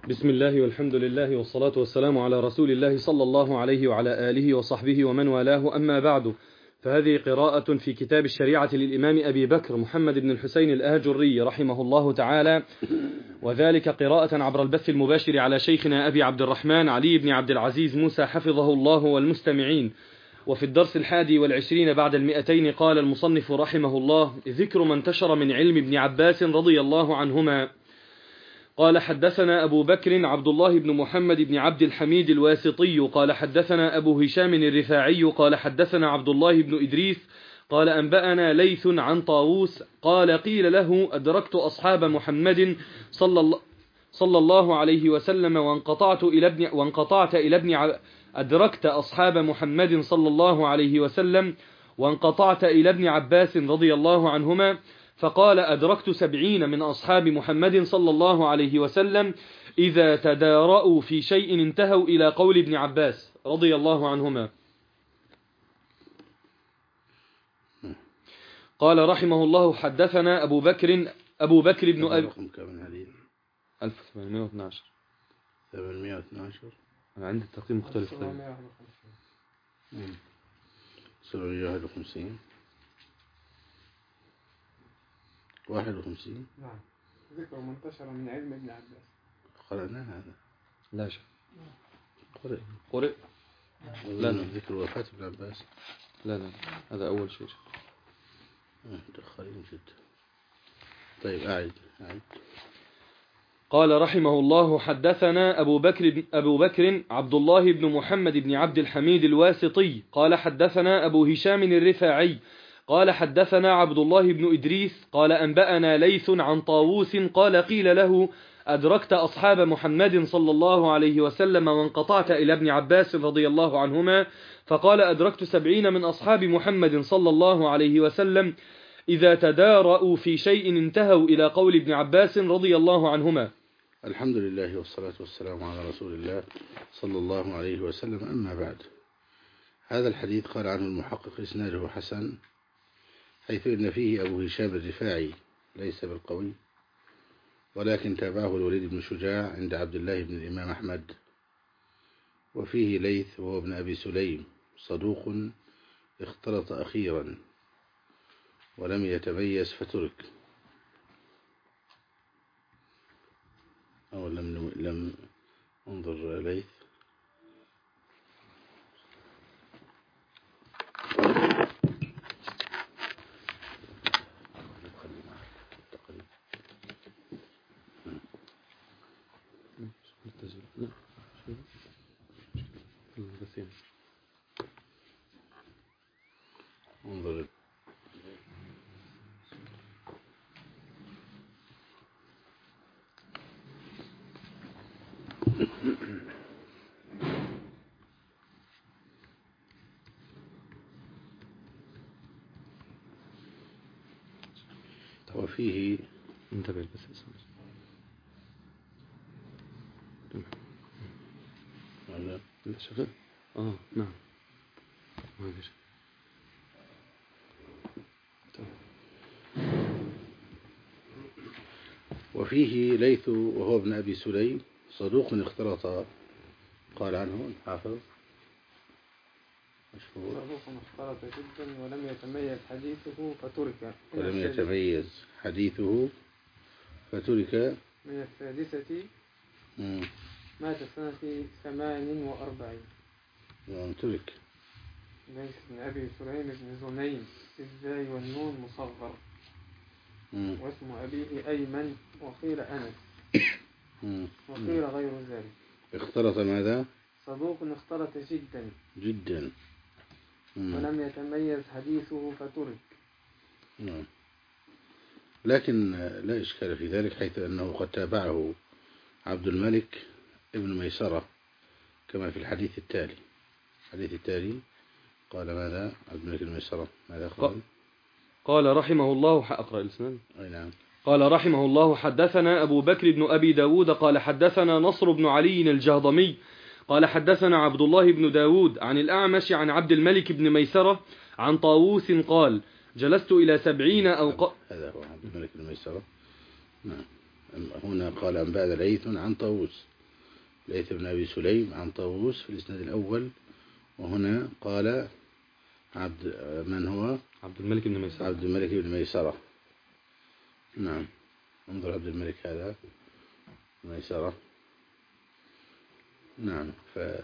بسم الله والحمد لله والصلاة والسلام على رسول الله صلى الله عليه وعلى آله وصحبه ومن والاه، أما بعد، فهذه قراءة في كتاب الشريعة للإمام أبي بكر محمد بن الحسين الآجري رحمه الله تعالى، وذلك قراءة عبر البث المباشر على شيخنا أبي عبد الرحمن علي بن عبد العزيز موسى حفظه الله والمستمعين. وفي الدرس 21 بعد 200 قال المصنف رحمه الله: ذكر ما انتشر من علم ابن عباس رضي الله عنهما. قال: حدثنا أبو بكر عبد الله بن محمد بن عبد الحميد الواسطي قال حدثنا أبو هشام الرفاعي قال حدثنا عبد الله بن إدريس قال أنبأنا ليث عن طاووس قال قيل له: أدركت أصحاب محمد صلى الله عليه وسلم أدركت أصحاب محمد صلى الله عليه وسلم وانقطعت إلى ابن عباس رضي الله عنهما. فقال: أدركت 70 من أصحاب محمد صلى الله عليه وسلم إذا تدارأوا في شيء انتهوا إلى قول ابن عباس رضي الله عنهما. قال رحمه الله: حدثنا أبو بكر بن أبي 1812 أنا عندي التقييم مختلف. 751 51. نعم. ذكر منتشر من علم ابن عباس. قرأنا هذا؟ لا شك. قرئ. لا ذكر وفاة ابن عباس. لا هذا أول شيء. متأخرين جدا. طيب أعد. قال رحمه الله: حدثنا أبو بكر عبد الله بن محمد بن عبد الحميد الواسطي قال حدثنا أبو هشام الرفاعي قال حدثنا عبد الله بن إدريس قال أنبأنا ليث عن طاووس قال قيل له: أدركت أصحاب محمد صلى الله عليه وسلم وانقطعت إلى ابن عباس رضي الله عنهما. فقال: أدركت 70 من أصحاب محمد صلى الله عليه وسلم إذا تدارأوا في شيء انتهوا إلى قول ابن عباس رضي الله عنهما. الحمد لله والصلاة والسلام على رسول الله صلى الله عليه وسلم. أما بعد، هذا الحديث قال عنه المحقق إسناده حسن، حيث إن فيه أبو هشام الرفاعي ليس بالقوي، ولكن تابعه الوليد بن شجاع عند عبد الله بن الإمام أحمد. وفيه ليث وهو ابن أبي سليم صدوق اختلط أخيرا ولم يتميز فترك، أو لم انظر ليث. انظر وفيه انتبه بس هذا شغل. نعم. وفيه ليث وهو ابن أبي سليم صدوق اختلط، قال عنه الحافظ مشهور. صدوق اختلط جدا ولم يتميز حديثه فترك. من السادسة. مات سنة 48. ترك. ليس بن أبي سليم بن زنين الزاي والنون مصغر، واسم أبيه أيمن، وقيل أنس، وقيل غير ذلك. اختلط ماذا؟ صدوق اختلط جدا ولم يتميز حديثه فترك. لكن لا إشكال في ذلك، حيث أنه قد تابعه عبد الملك ابن ميسرة كما في الحديث التالي. قال ماذا عبد الملك بن ميسرة؟ ماذا قال رحمه الله أقرأ الإسناد. نعم. قال رحمه الله: حدثنا أبو بكر بن أبي داود قال حدثنا نصر بن علي الجهضمي قال حدثنا عبد الله بن داود عن الأعمش عن عبد الملك بن ميسرة عن طاووس قال: جلست إلى 70 هذا هو عبد الملك بن ميسرة. نعم. هنا قال أنبأنا ليث عن طاووس. ليث بن أبي سليم عن طاووس في الإسناد الأول، وهنا قال من هو؟ عبد الملك بن ميسرة. عبد الملك بن ميسرة. نعم، انظر عبد الملك هذا ميسرة. نعم،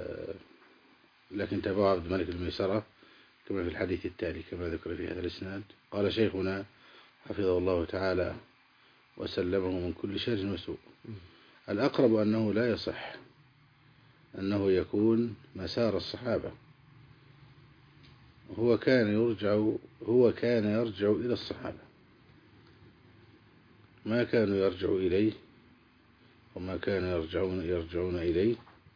لكن تابعه عبد الملك بن ميسرة كما في الحديث التالي كما ذكر في هذا الإسناد. قال شيخنا حفظه الله تعالى وسلمه من كل شر وسوء: الأقرب أنه لا يصح أنه يكون مسار الصحابة، هو كان يرجع إلى الصحابة، ما كانوا يرجعوا إليه وما كانوا يرجعون إليه.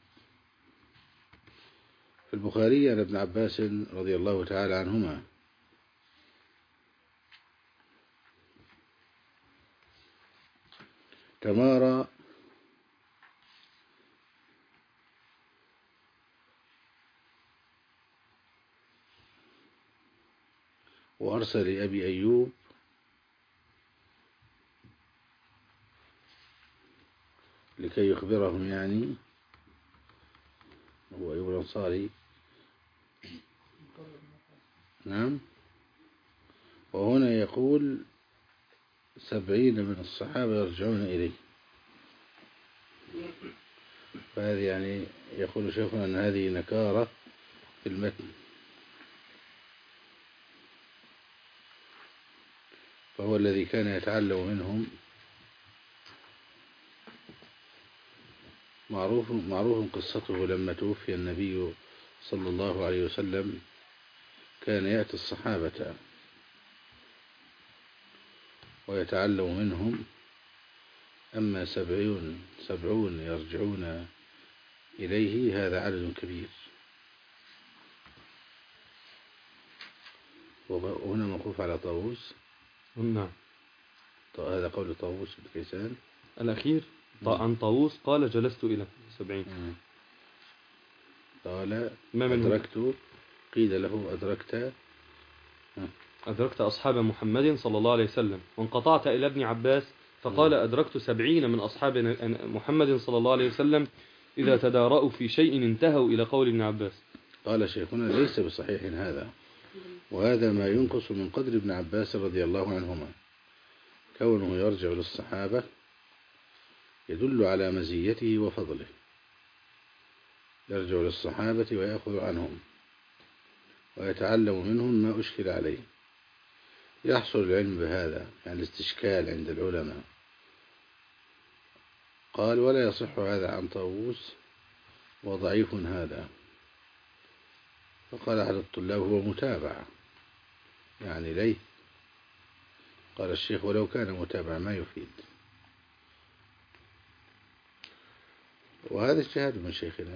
في البخاري عن ابن عباس رضي الله تعالى عنهما تمارى وأرسل لأبي أيوب لكي يخبرهم، يعني هو أيوب الأنصاري. نعم، وهنا يقول 70 من الصحابة يرجعون إليه، فهذه يعني يقول شيخنا أن هذه نكارة في المتن، فهو الذي كان يتعلم منهم. معروف قصته لما توفي النبي صلى الله عليه وسلم كان يأتي الصحابة ويتعلم منهم، أما 70 يرجعون إليه هذا عدد كبير. وهنا موقوف على طاووس. نعم، هذا قول طاووس بن كيسان الأخير عن طاووس قال جلست إلى 70. قال أدركت، قيل له أدركت أصحاب محمد صلى الله عليه وسلم وانقطعت إلى ابن عباس فقال أدركت 70 من أصحاب محمد صلى الله عليه وسلم إذا تدارأوا في شيء انتهوا إلى قول ابن عباس. قال شيخنا ليس بصحيح هذا، وهذا ما ينقص من قدر ابن عباس رضي الله عنهما، كونه يرجع للصحابة يدل على مزيته وفضله، يرجع للصحابة ويأخذ عنهم ويتعلم منهم ما أشكل عليه، يحصل العلم بهذا، يعني الاستشكال عند العلماء. قال ولا يصح هذا عن طاووس وضعيف هذا. فقال أحد الطلاب هو متابع، يعني ليه. قال الشيخ ولو كان متابع ما يفيد. وهذا اجتهاد من شيخنا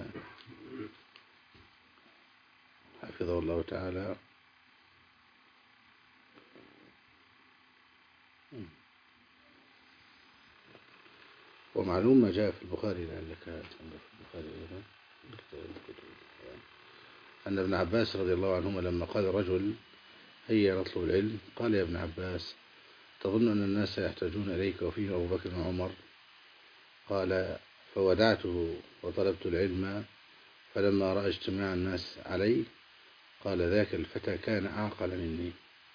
حفظه الله تعالى. ومعلوم ما جاء في البخاري لعلك في البخاري أن ابن عباس رضي الله عنهما لما قال رجل هيا نطلب العلم، قال يا ابن عباس تظن أن الناس يحتاجون إليك وفيه أبو بكر وعمر؟ قال فودعته وطلبت العلم، فلما رأى اجتماع الناس علي قال ذاك الفتى كان أعقل مني.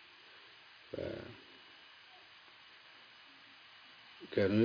كانوا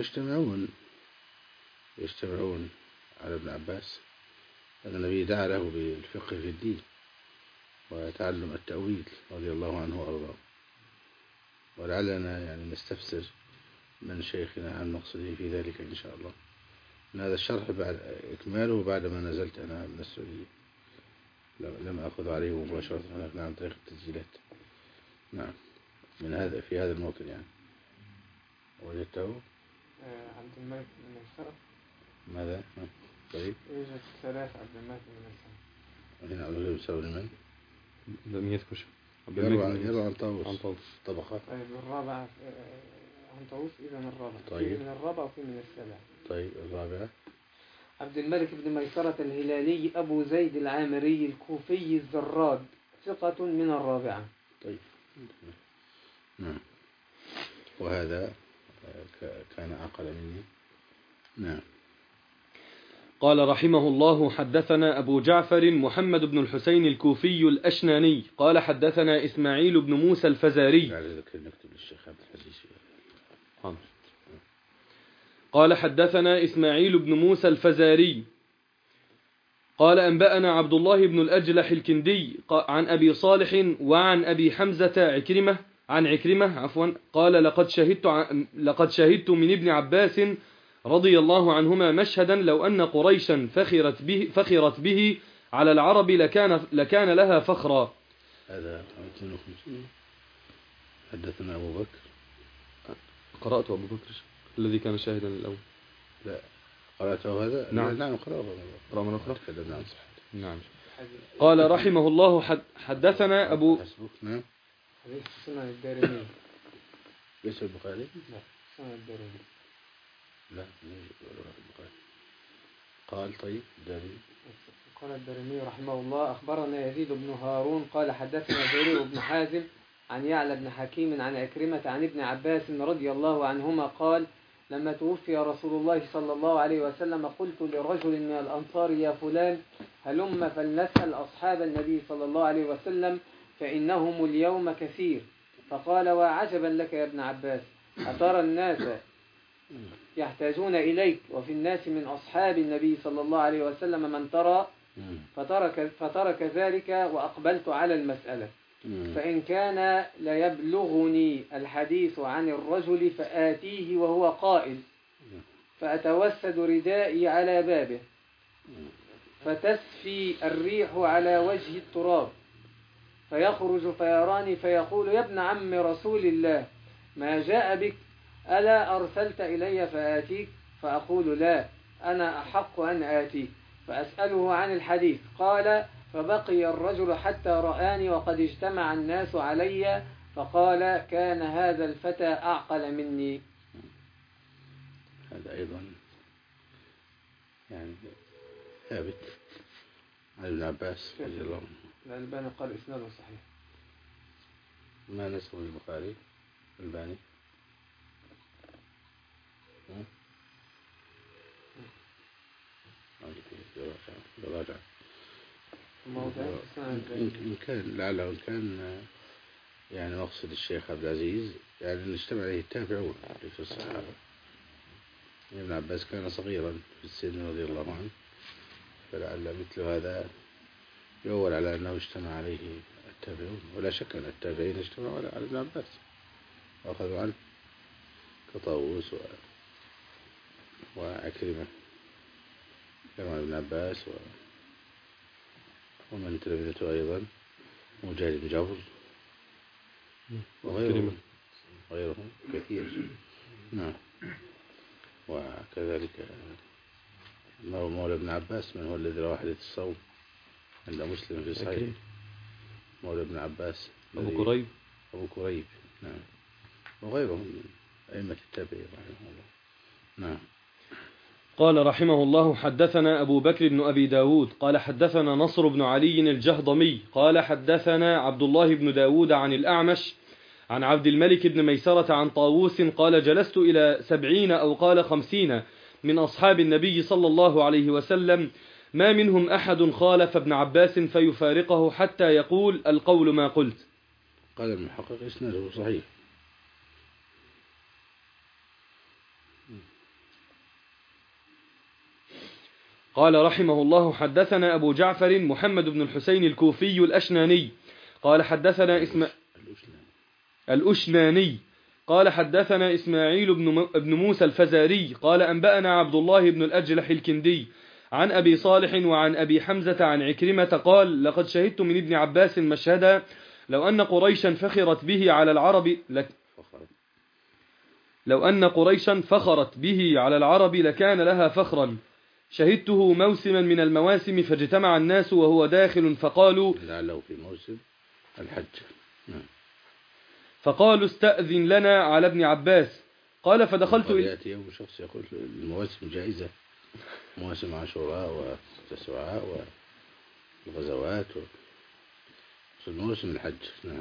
يجتمعون على ابن عباس، أن النبي دعا له بالفقه في الدين وتعلم التأويل رضي الله عنه وأرضاه. ولعلنا يعني نستفسر من شيخنا عن مقصده في ذلك إن شاء الله. من هذا الشرح بعد إكماله بعد ما نزلت أنا من السعودية، لم أخذ عليه مباشرة هناك عن طريق التسجيلات. نعم، في هذا الموطن يعني وجدته عبد الملك بن ميسرة. ماذا؟ طيب يوجد 3 عبد الملك بن ميسرة. هنا عبد الملك بن ميسرة لم يذكر يروى عن طاووس طبقة. طيب الرابعة عن طاووس، إذا الرابعة. طيب. في من الرابعة وفي من السابعة. طيب الرابعة عبد الملك بن ميسرة الهلالي أبو زيد العامري الكوفي الزراد، ثقة من الرابعة. طيب نعم، وهذا كان أقل مني. نعم. قال رحمه الله: حدثنا أبو جعفر محمد بن الحسين الكوفي الأشناني قال حدثنا إسماعيل بن موسى الفزاري. قال حدثنا إسماعيل بن موسى الفزاري قال أنبأنا عبد الله بن الأجلح الكندي عن أبي صالح وعن أبي حمزة عكرمة قال لقد شهدت من ابن عباس رضي الله عنهما مشهدا لو أن قريشا فخرت به على العرب لكان لها فخرا. هذا 52. حدثنا أبو بكر. قرأت أبو بكر الذي كان شاهدا الأول. لا قرأته هذا. نعم قرأه من أخرى. نعم. قال رحمه الله: حدثنا أبو نعم. حديث سنن الدارمي. ليس البخاري؟ لا سنن الدارمي. لا قال طيب الدارمي. قال الدارمي رحمه الله: أخبرنا يزيد بن هارون قال حدثنا جرير بن حازم عن يعلى بن حكيم عن عكرمة عن ابن عباس رضي الله عنهما قال: لما توفي رسول الله صلى الله عليه وسلم قلت لرجل من الأنصار: يا فلان هلم فلنسأل أصحاب النبي صلى الله عليه وسلم فإنهم اليوم كثير. فقال: وعجبا لك يا ابن عباس، أترى الناس يحتاجون إليك وفي الناس من أصحاب النبي صلى الله عليه وسلم من ترى؟ فترك ذلك وأقبلت على المسألة. فإن كان ليبلغني الحديث عن الرجل فآتيه وهو قائل، فأتوسد ردائي على بابه فتسفي الريح على وجه التراب، فيخرج فيراني فيقول: يا ابن عم رسول الله ما جاء بك؟ ألا أرسلت إلي فآتيك؟ فأقول: لا، أنا أحق أن آتيك. فأسأله عن الحديث. قال: فبقي الرجل حتى رآني وقد اجتمع الناس علي، فقال: كان هذا الفتى أعقل مني. هذا أيضا يعني ثابت عن ابن عباس رضي الله عنه. الألباني قال إسناده صحيح. ما نسبه البخاري الألباني؟ راجع إن كان لعله إن كان يعني مقصد الشيخ عبد العزيز يعني أن اجتمع عليه التابعون في الصحابة. ابن عباس كان صغيرا في السن رضي الله عنه، فلعل مثل هذا يؤول على أنه اجتمع عليه التابعون، ولا شك أن التابعين اجتمعوا على ابن عباس وأخذوا عنه كطاووس وعكرمة كما ابن عباس ومن تلمذته أيضا مجاهد بن جبر وغيرهم كثير. نعم. وكذلك مولى ابن عباس من هو الذي روى حديث الصوم عند مسلم في صحيح؟ مولى ابن عباس أبو كريب. نعم. وغيرهم من أئمة التابعين رحمه الله. نعم. قال رحمه الله: حدثنا أبو بكر بن أبي داود قال حدثنا نصر بن علي الجهضمي قال حدثنا عبد الله بن داود عن الأعمش عن عبد الملك بن ميسرة عن طاووس قال: جلست إلى 70 أو قال 50 من أصحاب النبي صلى الله عليه وسلم، ما منهم أحد خالف ابن عباس فيفارقه حتى يقول: القول ما قلت. قال المحقق إسناده صحيح. قال رحمه الله: حدثنا أبو جعفر محمد بن الحسين الكوفي الأشناني قال حدثنا الأشناني قال حدثنا إسماعيل بن موسى الفزاري قال أنبأنا عبد الله بن الأجلح الكندي عن أبي صالح وعن أبي حمزة عن عكرمة قال: لقد شهدت من ابن عباس مشهدا لو أن قريشا فخرت به على العرب لكان لها فخرا. شهدته موسما من المواسم فاجتمع الناس وهو داخل فقالوا: لعله في موسم الحج. فقالوا: استأذن لنا على ابن عباس. قال: فدخلت يأتي يوم شخص يقول المواسم جائزة، مواسم عاشوراء وتسوعاء والغزوات الموسم الحج. نعم.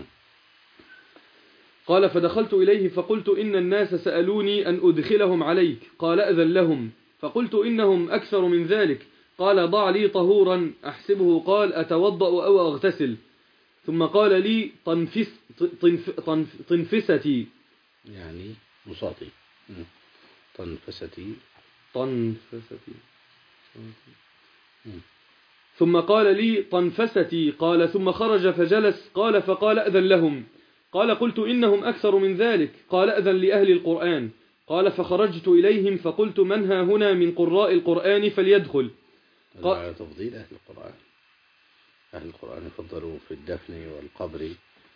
قال: فدخلت إليه فقلت: إن الناس سألوني أن أدخلهم عليك. قال: أذن لهم. فقلت إنهم أكثر من ذلك. قال ضع لي طهورا أحسبه قال أتوضأ أو أغتسل. ثم قال لي طنفستي يعني بساطي. طنفستي. ثم قال لي طنفستي قال ثم خرج فجلس قال فقال أذن لهم. قال قلت إنهم أكثر من ذلك. قال أذن لأهل القرآن. قال فخرجت إليهم فقلت من ها هنا من قراء القرآن فليدخل. على تفضيل أهل القرآن. أهل القرآن يفضلوا في الدفن والقبر.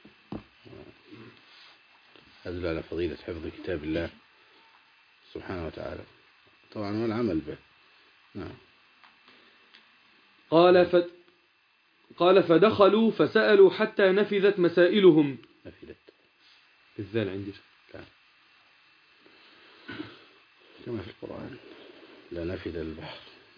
هذا على فضيلة حفظ كتاب الله سبحانه وتعالى طبعا والعمل به. نعم. قال فدخلوا فسألوا حتى نفذت مسائلهم. نفذت الذال عندي كما في القرآن لا نفذ البحر.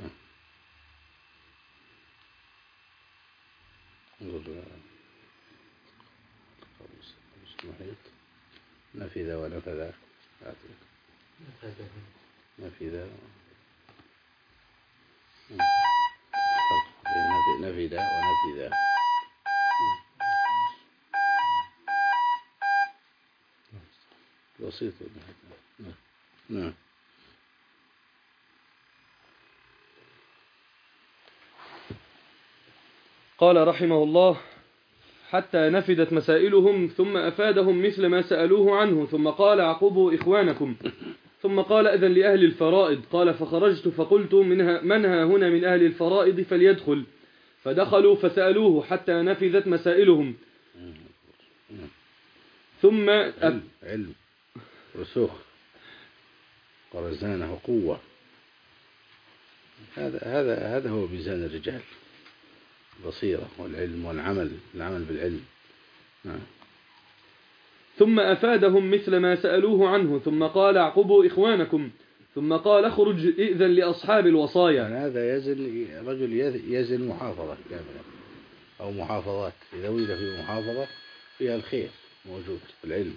نفذ ونفذ. نفذ نفذ ونفذ. بسيط. نعم. قال رحمه الله حتى نفدت مسائلهم ثم أفادهم مثل ما سألوه عنه ثم قال عقبوا إخوانكم ثم قال أذن لأهل الفرائض. قال فخرجت فقلت من ها هنا من أهل الفرائض فليدخل. فدخلوا فسألوه حتى نفذت مسائلهم. ثم علم رسوخ ورزانة وقوة. هذا هو ميزان الرجال. بصيرة والعلم والعمل بالعلم. ثم أفادهم مثل ما سألوه عنه ثم قال اعقبوا إخوانكم ثم قال اخرج إذن لأصحاب الوصايا. يعني هذا رجل يزن محافظة كاملة أو محافظات. إذا وجد في محافظة فيها الخير موجود في العلم.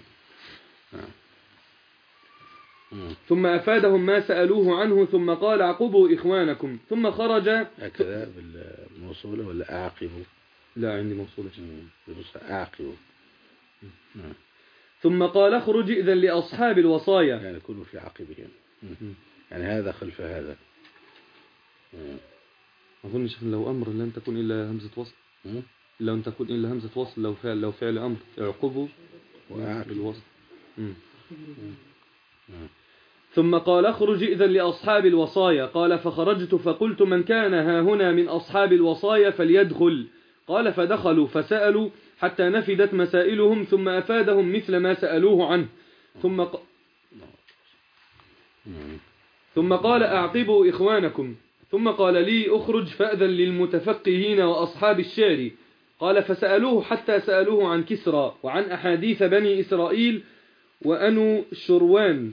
ثم أفادهم ما سألوه عنه ثم قال اعقبوا إخوانكم ثم خرج. هكذا بالموصولة ولا أعقبوا؟ لا عندي موصولة. أعقبوا. ثم قال اخرج إذن لأصحاب الوصايا. يعني كلوا في عقبهم. يعني هذا خلف هذا. أظن لو أمر لن تكون إلا همزة وصل. لو تكون إلا همزة وصل لو فعل أمر اعقبوا بالوصل. ثم قال اخرج إذن لأصحاب الوصايا. قال فخرجت فقلت من كان ها هنا من أصحاب الوصايا فليدخل. قال فدخلوا فسألوا حتى نفدت مسائلهم ثم أفادهم مثل ما سألوه عنه ثم قال أعقبوا إخوانكم ثم قال لي أخرج فأذن للمتفقهين وأصحاب الشاري. قال فسألوه حتى سألوه عن كسرى وعن أحاديث بني إسرائيل وأنو شروان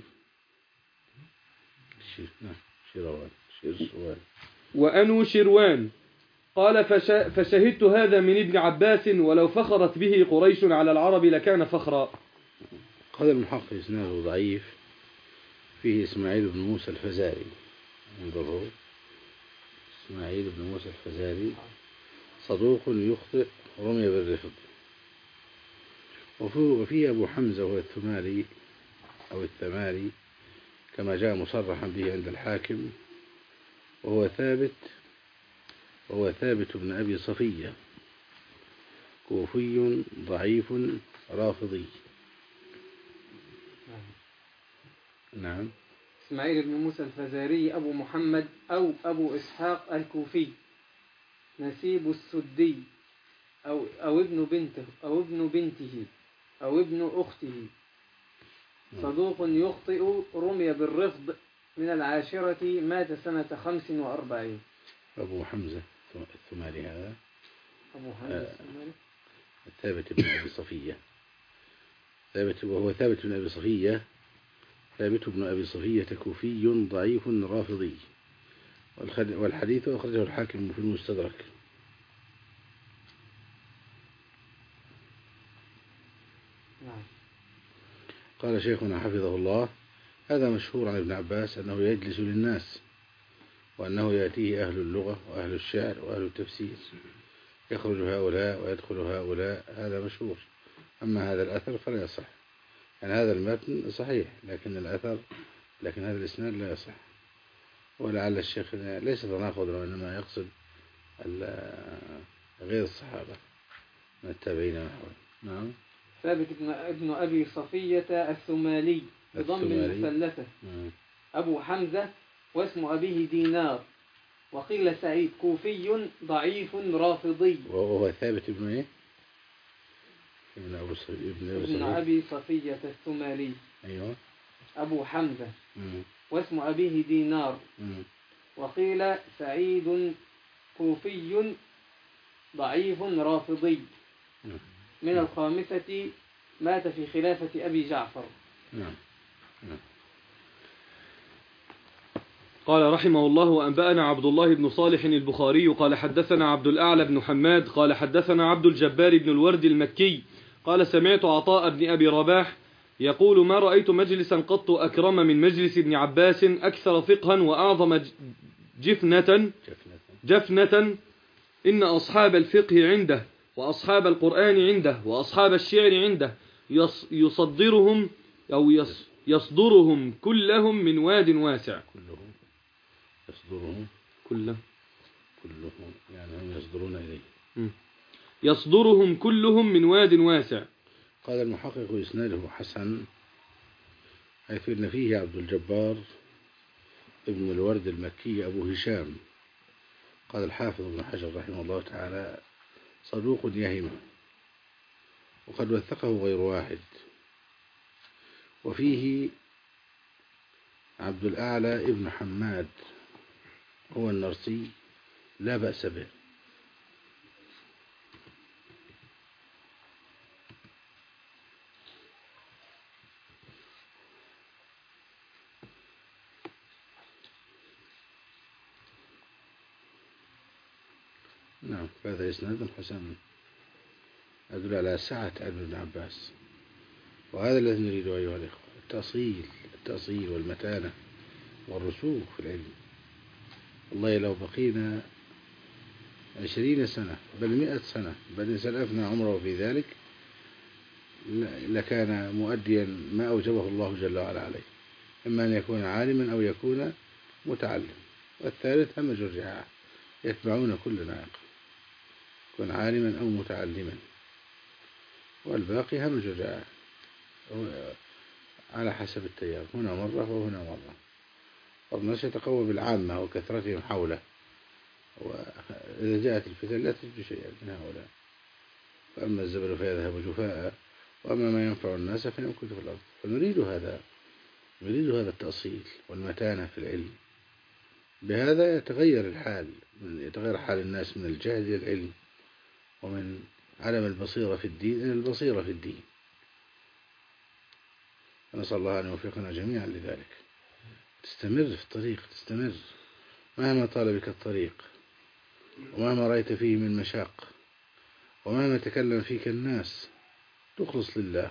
وأنو شروان. قال فشهدت هذا من ابن عباس ولو فخرت به قريش على العرب لكان فخرا. قال المحقق إسناده ضعيف فيه إسماعيل بن موسى الفزاري. انظروا إسماعيل بن موسى الفزاري صدوق يخطئ رمي بالرفض. وفيه أبو حمزة وهو الثماري أو الثماري كما جاء مصرحا به عند الحاكم وهو ثابت بن أبي صفية كوفي ضعيف رافضي. نعم. إسماعيل بن موسى الفزاري أبو محمد أو أبو إسحاق الكوفي نسيب السدي أو ابن بنته أو ابن أخته صدوق يخطئ رمي بالرفض من العاشرة مات سنة 45. أبو حمزة الثماري هذا أبو حمزة الثماري ثابت بن أبي صفية وهو ثابت بن أبي صفية كوفي ضعيف رافضي. والحديث أخرجه الحاكم في المستدرك. قال شيخنا حفظه الله هذا مشهور عن ابن عباس أنه يجلس للناس وأنه يأتيه أهل اللغة وأهل الشعر وأهل التفسير، يخرج هؤلاء ويدخل هؤلاء، هذا مشهور. أما هذا الأثر فلا يصح، يعني هذا المتن صحيح لكن هذا الإسناد لا يصح. ولعل الشيخ ليس تناقض، وإنما يقصد غير الصحابة من التابعين ونحوهم. نعم. ثابت ابن أبي صفية الثمالي بضم المثلثة أبو حمزة، واسم أبيه دينار، وقيل سعيد، كوفي ضعيف رافضي. وهو ثابت ابن إيه؟ ابن أبي صفية الثمالي. أيوة. أبو حمزة. واسم أبيه دينار. وقيل سعيد، كوفي ضعيف رافضي. من الخامسة، مات في خلافة أبي جعفر. نعم. قال رحمه الله: وأنبأنا عبد الله بن صالح البخاري قال حدثنا عبد الأعلى بن حماد قال حدثنا عبد الجبار بن الورد المكي قال سمعت عطاء بن أبي رباح يقول: ما رأيت مجلسا قط أكرم من مجلس ابن عباس، أكثر فقها وأعظم جفنة. إن أصحاب الفقه عنده، وأصحاب القرآن عنده، وأصحاب الشعر عنده، يصدرهم كلهم من واد واسع. كلهم يعني هم يصدرون إليه. يصدرهم كلهم من واد واسع. قال المحقق: إسناده حسن، حيث إن فيه عبد الجبار ابن الورد المكي أبو هشام. قال الحافظ ابن حجر رحمه الله تعالى: صدوق يهم، وقد وثقه غير واحد. وفيه عبد الأعلى ابن حماد هو النرسي، لا بأس به. نعم، هذا إسناد حسن يدل على سعة علم ابن عباس، وهذا الذي نريده أيها الإخوة: التأصيل والمتانة والرسوخ في العلم. والله لو بقينا 20 سنة بل 100 سنة بل إن سلفنا عمره في ذلك لكان مؤديا ما أوجبه الله جل وعلا عليه، إما أن يكون عالما أو يكون متعلم، والثالث همج الرعاع، يتبعون كل ناقة، يكون عالما أو متعلما، والباقي همج الرعاع على حسب التيار، هنا مرة وهنا مرة. والناس يتقوى بالعامة وكثرتهم حوله، وإذا جاءت الفتن لا تجد شيئا من هؤلاء. فأما الزبل فيذهب جفاء، وأما ما ينفع الناس فيمكث في الأرض. فنريد هذا التأصيل والمتانة في العلم. بهذا يتغير حال الناس من الجهل إلى العلم، ومن عدم البصيرة في الدين إلى البصيرة في الدين. فنسأل الله أن يوفقنا جميعا لذلك. تستمر في الطريق، تستمر مهما طال بك الطريق، ومهما رأيت فيه من مشاق، ومهما تكلم فيك الناس، تخلص لله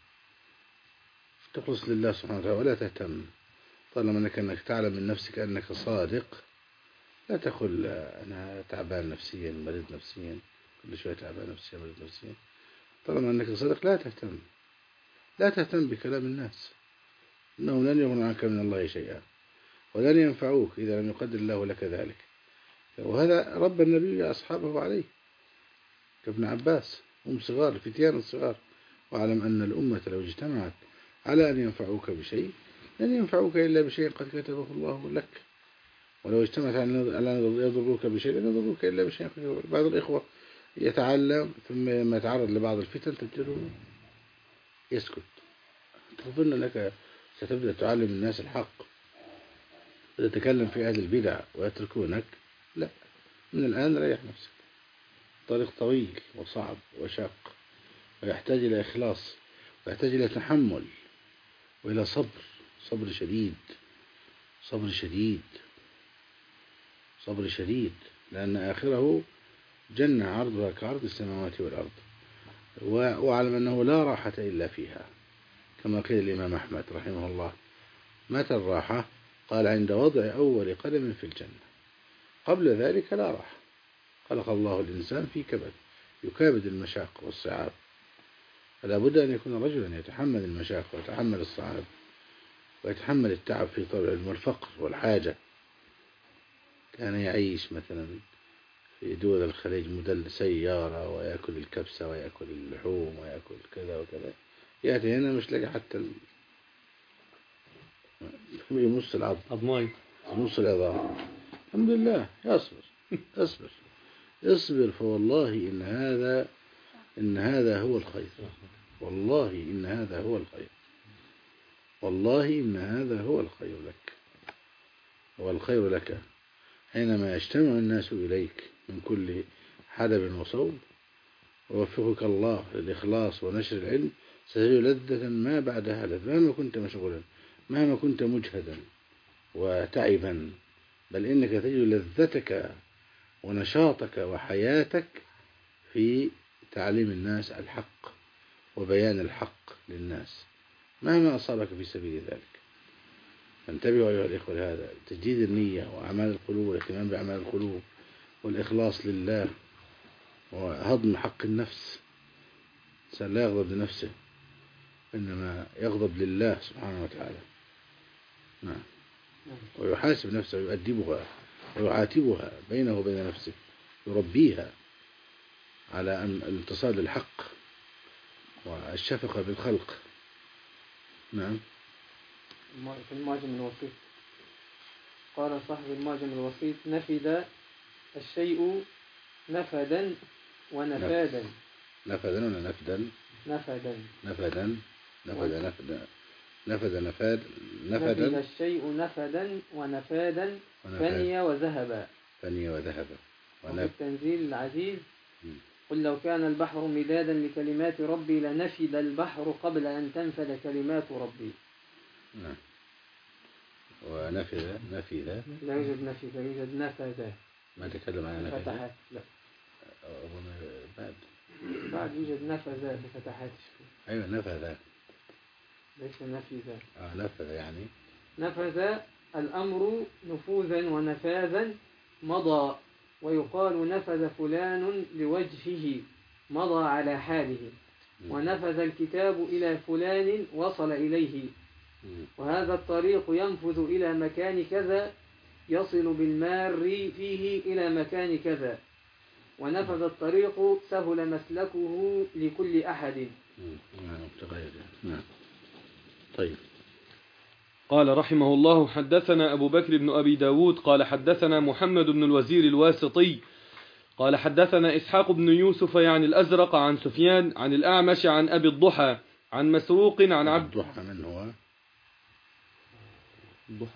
سبحانه وتعالى، ولا تهتم. طالما أنك تعلم من نفسك أنك صادق، لا تقل أنا تعبان نفسيا مريض نفسيا، كل شوية تعبان نفسيا مريض نفسيا. طالما أنك صادق لا تهتم بكلام الناس، إنهم لن يغنوا عنك من الله شيئا، ولن ينفعوك إذا لم يقدر الله لك ذلك. وهذا رب النبي أصحابه عليه كابن عباس، هم صغار، فتيان صغار. واعلم أن الأمة لو اجتمعت على أن ينفعوك بشيء لن ينفعوك إلا بشيء قد كتبه الله لك، ولو اجتمعت على أن يضروك بشيء لن يضروك إلا بشيء قد كتبه. بعض الإخوة يتعلم ثم لما يتعرض لبعض الفتن تجده يسكت. تظن أنك ستبدأ تعلم الناس الحق وتتكلم في أهل البدع ويتركونك؟ لا، من الآن ريح نفسك. طريق طويل وصعب وشاق، ويحتاج إلى إخلاص، ويحتاج إلى تحمل، وإلى صبر شديد، لأن آخره جنة عرضها كعرض السماوات والأرض. وأعلم أنه لا راحة إلا فيها، كما قيل الإمام أحمد رحمه الله: متى الراحة؟ قال: عند وضع أول قدم في الجنة. قبل ذلك لا راح. خلق الله الإنسان في كبد يكابد المشاق والصعاب، فلا بد أن يكون رجلا يتحمل المشاق ويتحمل الصعاب ويتحمل التعب في طلب العلم والفقر والحاجة. كان يعيش مثلا في دول الخليج مدل سيارة ويأكل الكبسة ويأكل اللحوم ويأكل كذا وكذا، يأتي هنا مش لاقي حتى يمص العظم يمص العظام. الحمد لله اصبر فوالله إن هذا هو الخير، والله إن هذا هو الخير، والله إن هذا هو الخير لك، هو الخير لك. حينما يجتمع الناس إليك من كل حدب وصوب ووفقك الله للإخلاص ونشر العلم، ستجد لذة ما بعدها لذة، مهما كنت مشغولا، مهما كنت مجهدا وتعبا، بل إنك تجد لذتك ونشاطك وحياتك في تعليم الناس الحق وبيان الحق للناس مهما أصابك في سبيل ذلك. فانتبهوا أيها الإخوة لهذا، تجديد النية وأعمال القلوب والاهتمام بأعمال القلوب والإخلاص لله وهضم حق النفس. الإنسان لا يغضب لنفسه إنما يغضب لله سبحانه وتعالى. نعم. ويحاسب نفسه ويؤدبها ويعاتبها بينه وبين نفسه، يربيها على الانتصار للحق والشفقة بالخلق. نعم. في المعجم الوسيط قال صاحب المعجم الوسيط: نفد الشيء نفدا ونفادا. نفدا ولا نفدا؟ نفدا. نفدا نفد الشيء نفدا ونفادا فني وذهبا. وفي التنزيل العزيز: قل لو كان البحر مدادا لكلمات ربي لنفد البحر قبل أن تنفد كلمات ربي. نعم. ونفذ لا يوجد نفذ، يوجد نفذ. ما تكلم عن نفذ؟ فتحات. لا بعد يوجد نفذ بفتحات. أيوة نفذ ليس نفذ. نفذ يعني نفذ الأمر نفوذا ونفاذا مضى، ويقال نفذ فلان لوجهه مضى على حاله، ونفذ الكتاب إلى فلان وصل إليه، وهذا الطريق ينفذ إلى مكان كذا يصل بالمار فيه إلى مكان كذا، ونفذ الطريق سهل مسلكه لكل أحد. نعم. طيب. قال رحمه الله: حدثنا أبو بكر بن أبي داود قال حدثنا محمد بن الوزير الواسطي قال حدثنا إسحاق بن يوسف يعني الأزرق عن سفيان عن الأعمش عن أبي الضحى عن مسروق عن عبد الضحى. من هو الضحى؟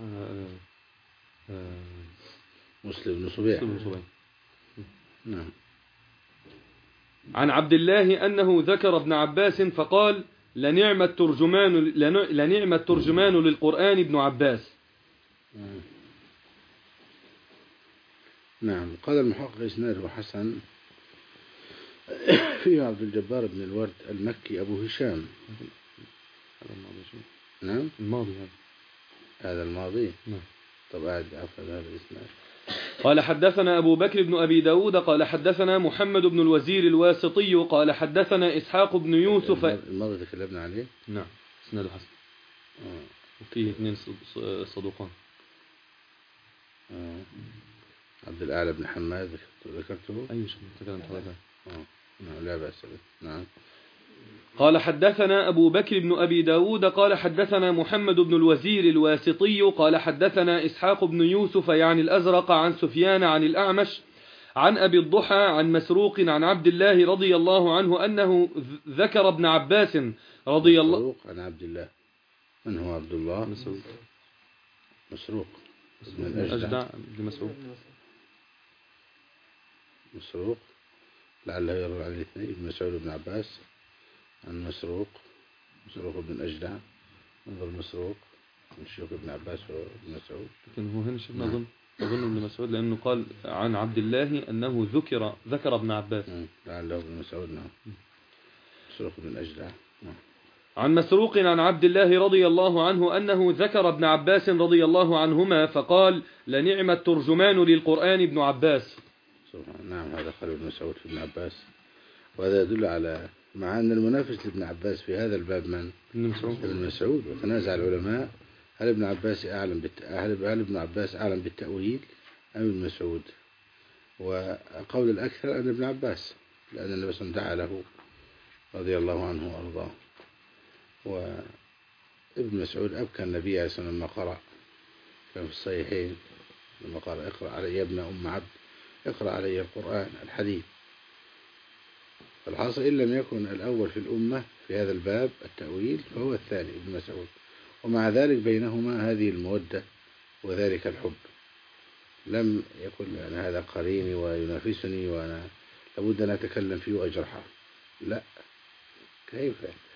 مسلم بن صبيح. نعم. عن عبد الله أنه ذكر ابن عباس فقال: لنعم الترجمان للقرآن ابن عباس. نعم. قال المحقق إسناده حسن فيه عبد الجبار بن الورد المكي أبو هشام. نعم. الماضي هذا الماضي. نعم. طب أعد عفوا هذا الإسناد. قال حدثنا أبو بكر بن أبي داود قال حدثنا محمد بن الوزير الواسطي قال حدثنا إسحاق بن يوسف. الماضي تكلمنا عليه. نعم. اسناد حسن. وفيه 2 صدوقان. عبد الأعلى بن حماد ذكرته. أي شيء تكلمت هذا. نعم لا بأس به. نعم. قال حدثنا أبو بكر بن أبي داود قال حدثنا محمد بن الوزير الواسطي قال حدثنا إسحاق بن يوسف يعني الأزرق عن سفيان عن الأعمش عن أبي الضحى عن مسروق عن عبد الله رضي الله عنه أنه ذكر ابن عباس رضي الله. مسروق عن عبد الله. من هو عبد الله؟ مسروق بن الأجدع بن مسروق لعله يروي عن الاثنين، ابن مسعود بن عباس عن مسروق بن أجدع. انظر مسروق من شيوخ ابن عباس وابن مسعود. لكن هو هنا شفنا أظن ابن مسعود لأنه قال عن عبد الله أنه ذكر ابن عباس. لعله ابن مسعود. نعم. مسروق بن أجدع. عن مسروق عن عبد الله رضي الله عنه أنه ذكر ابن عباس رضي الله عنهما فقال: لنعم الترجمان للقرآن ابن عباس. نعم، هذا قال ابن مسعود في ابن عباس، وهذا يدل على مع أن المنافس لابن عباس في هذا الباب من؟ ابن مسعود. وتنازع العلماء هل ابن عباس أعلم بالتأويل أم ابن مسعود؟ وقول الأكثر أن ابن عباس، لأن النبي صلى الله عليه وسلم دعا له رضي الله عنه وأرضاه. وابن مسعود أبكى النبي عليه الصلاة والسلام لما قرأ، كان في الصحيحين لما قال: اقرأ علي يا ابن أم عبد، اقرأ علي القرآن الحديث. فالحاصل إن لم يكن الأول في الأمة في هذا الباب التأويل فهو الثاني ابن مسعود، ومع ذلك بينهما هذه المودة وذلك الحب. لم يكن يعني هذا قريني وينافسني وأنا لابد أن أتكلم فيه وأجرحه، لا، كيف؟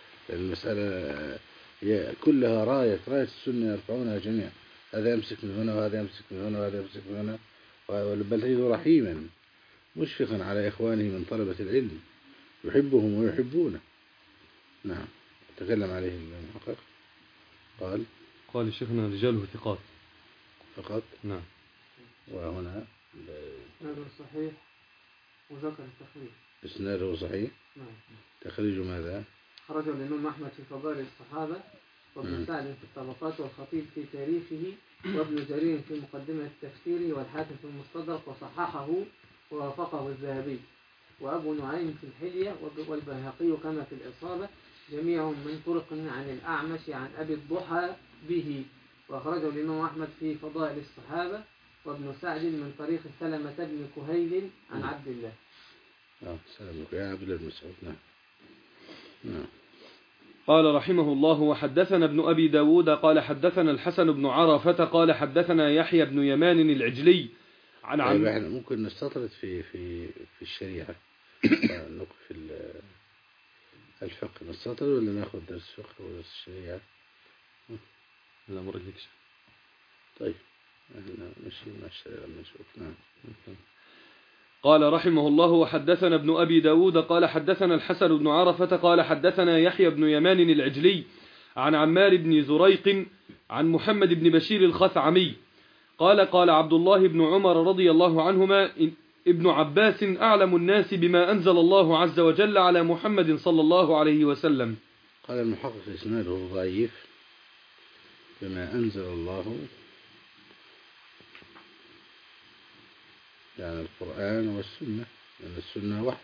المسألة كلها راية السنة يرفعونها جميعا، هذا يمسك من هنا وهذا يمسك من هنا وهذا يمسك من هنا، بل تجد رحيما مشفقا على إخوانه من طلبة العلم، يحبهم ويحبونه. نعم، تكلم عليه المحقق قال شيخنا رجاله ثقات فقط. نعم. وهنا إسناده صحيح وذكر التخريج. إسناده صحيح. نعم. تخريج ماذا؟ خرجه الإمام أحمد في فضائل الصحابة، وابن سعد في الطبقات، والخطيب في تاريخه، وابن جرير في مقدمة التفسير، والحاكم في المستدرك وصححه ووافقه الذهبي، وأبو نعيم في الحلية، والبيهقي كما في الإصابة، جميعهم من طرق عن الأعمش عن أبي الضحى به. وأخرجه الإمام أحمد في فضائل الصحابة، وابن سعد من طريق سلمة بن كهيل عن عبد الله. سلمة بن عبد الله بن مسعود. نعم. قال رحمه الله: وحدثنا ابن أبي داود قال حدثنا الحسن بن عرفة قال حدثنا يحيى بن يمان العجلي عن طيب احنا ممكن نستطرد في الشريعة نقف الفقه، نستطرد ولا ناخذ درس فقه ودرس الشريعة؟ لا مرجكش. طيب احنا ماشيين مع الشريعة نشوف. نعم. قال رحمه الله: وحدثنا ابن أبي داود قال حدثنا الحسن بن عرفة قال حدثنا يحيى بن يمان العجلي عن عمار بن زريق عن محمد بن بشير الخثعمي قال عبد الله بن عمر رضي الله عنهما: ابن عباس أعلم الناس بما أنزل الله عز وجل على محمد صلى الله عليه وسلم. قال المحقق إسناده ضعيف، بما أنزل الله يعني القرآن والسنة، لأن السنة وحي.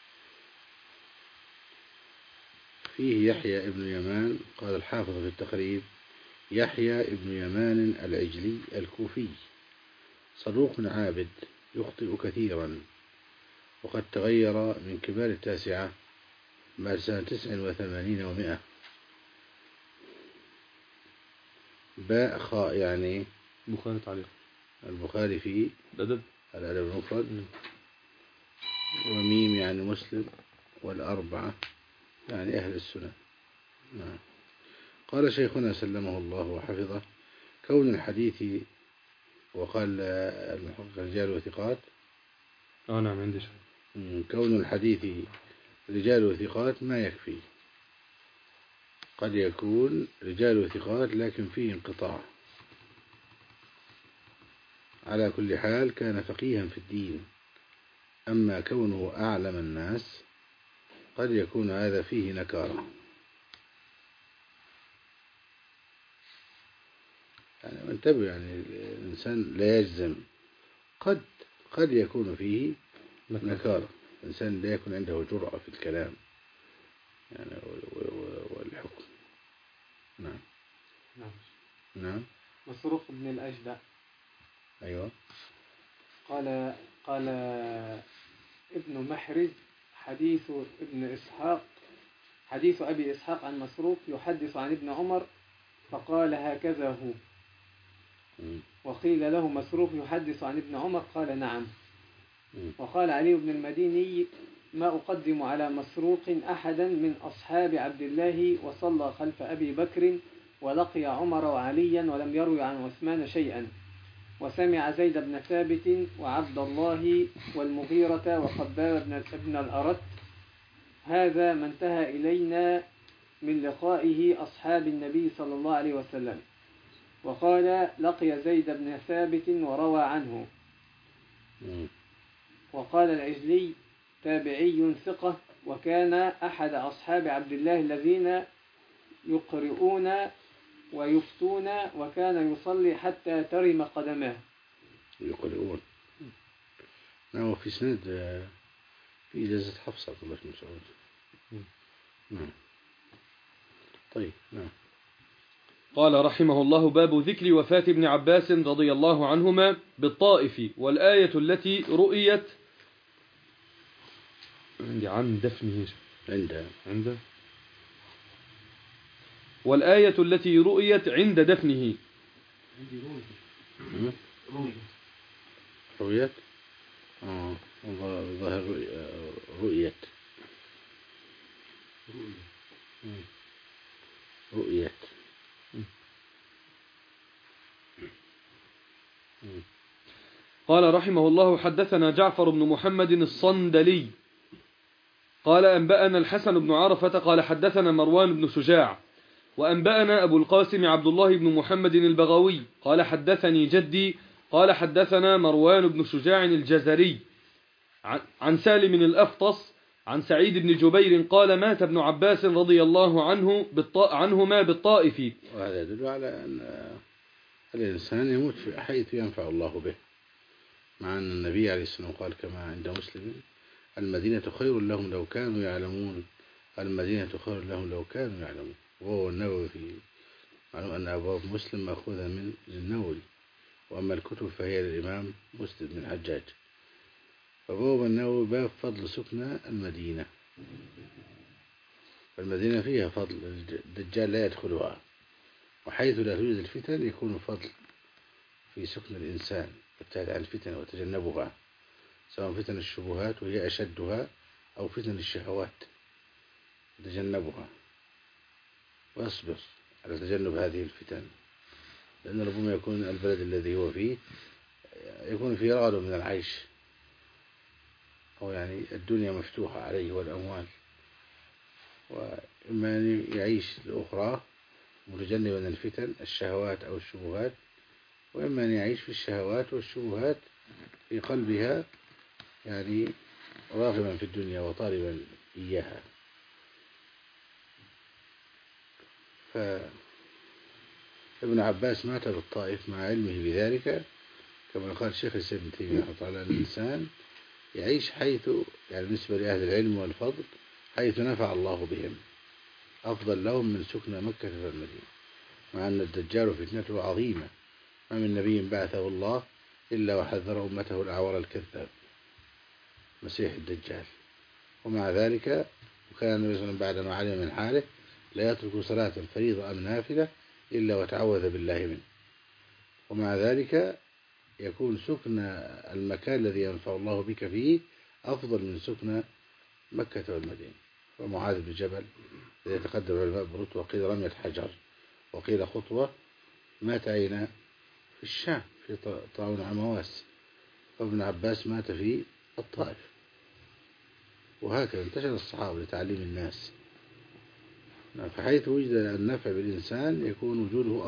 فيه يحيى ابن يمان، قال الحافظ في التقريب: يحيى ابن يمان العجلي الكوفي صدوق عابد يخطئ كثيرا، وقد تغير من كبار التاسعة بعد سنة 89 و100. باء خاء يعني بخاري تعليق، البخاري في الأدب المفرد، وميم يعني مسلم، والأربعة يعني أهل السنة. نعم. قال شيخنا سلمه الله وحفظه: كون الحديث، وقال المحقق رجال وثقات. نعم عندي كون الحديث رجال وثقات ما يكفي، قد يكون رجال وثقات لكن فيه انقطاع. على كل حال كان فقيها في الدين، أما كونه أعلم الناس قد يكون هذا فيه نكارة. يعني انتبه، يعني الإنسان لا يجزم، قد يكون فيه نكارة، الإنسان لا يكون عنده جرأة في الكلام يعني والحكم. نعم. نعم. مسروق بن الأجدع. أيوة. قال ابن محرز: حديث أبي إسحاق عن مسروق يحدث عن ابن عمر، فقال: هكذا هو. وقيل له: مسروق يحدث عن ابن عمر؟ قال: نعم. وقال علي بن المديني: ما أقدم على مسروق أحدا من أصحاب عبد الله، وصلى خلف أبي بكر ولقي عمر وعليا ولم يروي عن عثمان شيئا، وسمع زيد بن ثابت وعبد الله والمغيرة وخباب بن الأرت. هذا ما انتهى إلينا من لقائه أصحاب النبي صلى الله عليه وسلم. وقال لقي زيد بن ثابت وروى عنه. وقال العجلي تابعي ثقة، وكان أحد أصحاب عبد الله الذين يقرؤون ويفتون، وكان يصلي حتى ترم قدماه. يقرؤون. نعم، في سند في إجازة حفصة عبد الله بن مسعود. نعم. طيب. نعم. قال رحمه الله: باب ذكر وفاة ابن عباس رضي الله عنهما بالطائف، والآية التي رؤيت عن دفنه عند والآية التي رؤيت عند دفنه. رؤيت ظاهر رؤيت قال رحمه الله: حدثنا جعفر بن محمد الصندلي قال أنبأنا الحسن بن عرفة قال حدثنا مروان بن شجاع وأنبأنا أبو القاسم عبد الله بن محمد البغوي قال حدثني جدي قال حدثنا مروان بن شجاع الجزري عن سالم الأفطس عن سعيد بن جبير قال مات ابن عباس رضي الله عنهما بالطائف. وهذا يدل على أن الإنسان يموت في حيث ينفع الله به، مع أن النبي عليه الصلاة والسلام قال كما عند مسلم: المدينة خير لهم لو كانوا يعلمون، المدينة خير لهم لو كانوا يعلمون. وهو النووي في معلوم أن أبواب مسلم مأخوذة من النووي، وأما الكتب فهي للإمام مسلم بن الحجاج. فبواب النووي باب فضل سكنى المدينة، فالمدينة فيها فضل، الدجال لا يدخلها، وحيث لا توجد الفتن يكون فضل في سكن الإنسان، يبتعد عن الفتن وتجنبها، سواء فتن الشبهات وهي أشدها أو فتن الشهوات تجنبها وأصبر على تجنب هذه الفتن، لأن ربما يكون البلد الذي هو فيه يكون فيه رغد من العيش، أو يعني الدنيا مفتوحة عليه والأموال، وإما أن يعيش الأخرى متجنبا الفتن الشهوات أو الشبهات، وإما أن يعيش في الشهوات والشبهات في قلبها يعني راغبا في الدنيا وطالبا إياها. فابن عباس مات بالطائف مع علمه بذلك، كما قال شيخ الإسلام ابن تيمية رحمه الله: الإنسان يعيش حيث يعني بالنسبة لأهل العلم والفضل حيث نفع الله بهم، أفضل لهم من سكن مكة والمدينة، مع أن الدجال فتنته عظيمة، ما من نبي بعثه الله إلا وحذر أمته الأعور الكذاب مسيح الدجال. ومع ذلك وكان النبي صلى الله عليه وسلم بعد ما علم من حاله لا يترك صلاة فريضة أم نافلة إلا وتعوذ بالله منه. ومع ذلك يكون سكن المكان الذي ينفع الله بك فيه أفضل من سكن مكة والمدينة. ومعاذ بن جبل الذي يتقدم العلماء برتوة، وقيل رمية حجر وقيل خطوة، مات أين؟ في الشام في طاعون عمواس، وابن عباس مات في الطائف. وهكذا انتشر الصحابة لتعليم الناس. فحيث وجد النفع بالإنسان يكون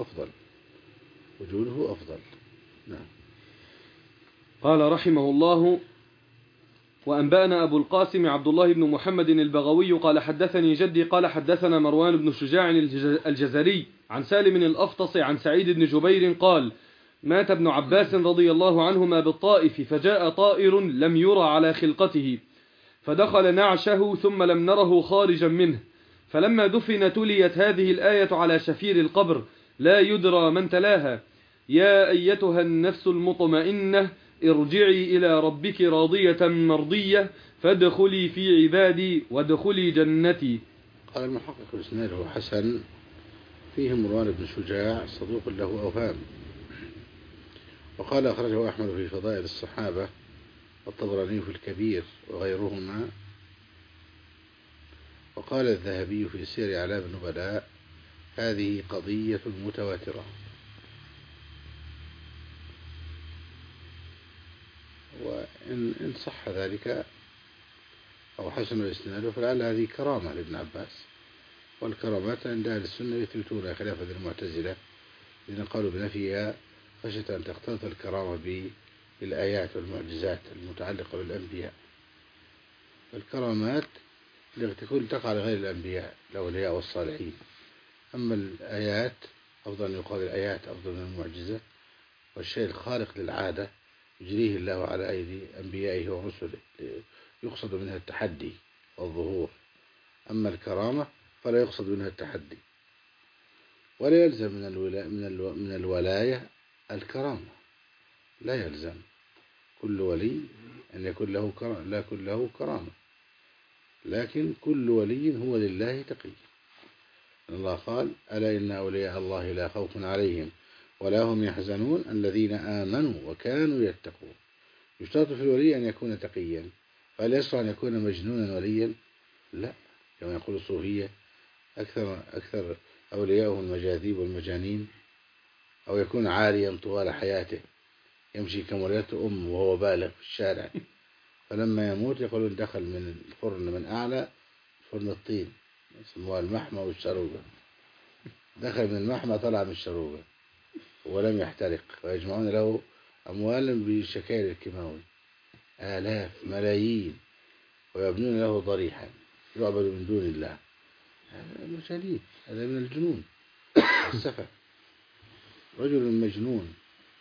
وجوده أفضل. نعم. قال رحمه الله: وأنبأنا أبو القاسم عبد الله بن محمد البغوي قال حدثني جدي قال حدثنا مروان بن شجاع الجزري عن سالم الأفطس عن سعيد بن جبير قال مات ابن عباس رضي الله عنهما بالطائف، فجاء طائر لم يرى على خلقته فدخل نعشه ثم لم نره خارجا منه، فلما دفن تليت هذه الآية على شفير القبر لا يدرى من تلاها: يا أيتها النفس المطمئنة ارجعي إلى ربك راضية مرضية فادخلي في عبادي وادخلي جنتي. قال المحقق الإسناد حسن، فيه مروان بن شجاع صدوق له أوهام. وقال أخرجه أحمد في فضائل الصحابة والطبراني في الكبير وغيرهما. وقال الذهبي في سير أعلام النبلاء: هذه قضية متواترة. وإن صح ذلك أو حسن الإسناد فلعل هذه كرامة لابن عباس، والكرامات عند أهل السنة يثبتونها خلافا للمعتزلة الذين قالوا بنفيها خشية أن تختلط الكرامة بالآيات والمعجزات المتعلقة بالأنبياء. الكرامات تكون تقع لغير الأنبياء الأولياء والصالحين، أما الآيات أفضل أن يقال الآيات أفضل من المعجزة، والشيء الخارق للعادة يجريه الله على أيدي أنبيائه ورسله يقصد منها التحدي والظهور، أما الكرامة فلا يقصد منها التحدي. ولا يلزم من الولاية الكرامة، لا يلزم كل ولي أن يكون له كرامة، لكن كل ولي هو لله تقي. الله قال: ألا إن أولياء الله لا خوف عليهم ولا هم يحزنون الذين آمنوا وكانوا يتقون. يشترط في الولي أن يكون تقيا، فهل يصح أن يكون مجنونا وليا؟ لا، كما يقول الصوفية أكثر أولياؤهم المجاذيب والمجانين، أو يكون عاريا طوال حياته يمشي كمولته أم وهو بالغ في الشارع، فلما يموت يقولون دخل من الفرن من أعلى، فرن الطين يسموها المحمى والشروبة، دخل من المحمى طلع من الشروبة ولم يحترق، ويجمعون له أموالا بشكاير الكيماوي آلاف ملايين، ويبنون له ضريحا يعبد من دون الله. هذا مجانين، هذا من الجنون السفه. رجل مجنون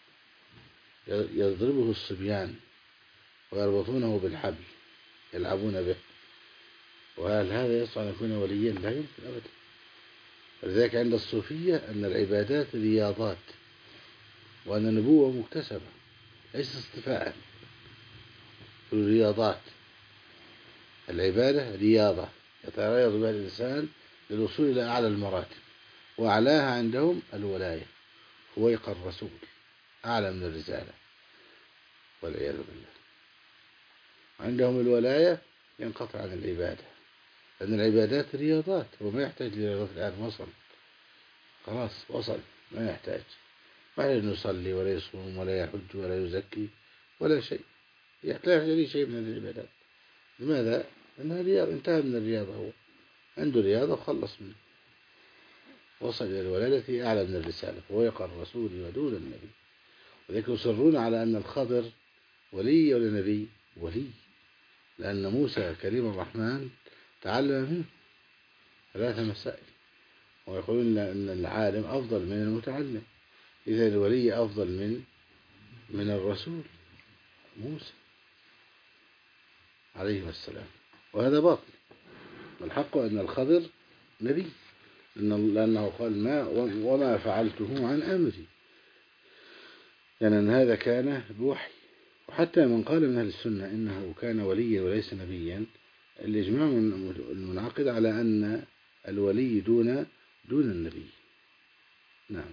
يضربه الصبيان ويربطونه بالحبل يلعبون به، وهل هذا يصح أن يكون وليا؟ لا يمكن أبدا. ولذلك عند الصوفية أن العبادات رياضات، وأن النبوة مكتسبة ليس اصطفاء. الرياضات، العبادة رياضة يتريض بها الإنسان للوصول إلى أعلى المراتب، وأعلاها عندهم الولاية، فويق الرسول أعلى من الرسالة والعياذ بالله. عندهم الولاية ينقطع عن العبادة، لأن العبادات رياضات، وما يحتاج لرياضات الآن، وصل خلاص، وصل ما يحتاج، ما يحتاج يصلي ولا يصوم ولا يحج ولا يزكي ولا شيء، لا يحتاج شيء من العبادات. لماذا؟ لأنها رياضة، انتهى من الرياضة، هو عنده رياضة وخلص منه، وصل إلى الولاية التي أعلى من الرسالة، فويق الرسول ودون النبي. وذلك يصرون على أن الخضر ولي ولا نبي؟ ولي، لأن موسى كريم الرحمن تعلم منه 3 مسائل، ويقولون أن العالم أفضل من المتعلم، إذا الولي أفضل من الرسول موسى عليه السلام، وهذا باطل. والحق أن الخضر نبي، لأنه قال وما فعلته عن أمري، يعني أن هذا كان بوحي. وحتى من قال من أهل السنة إنه كان وليا وليس نبيا، الإجماع المنعقد على أن الولي دون النبي. نعم.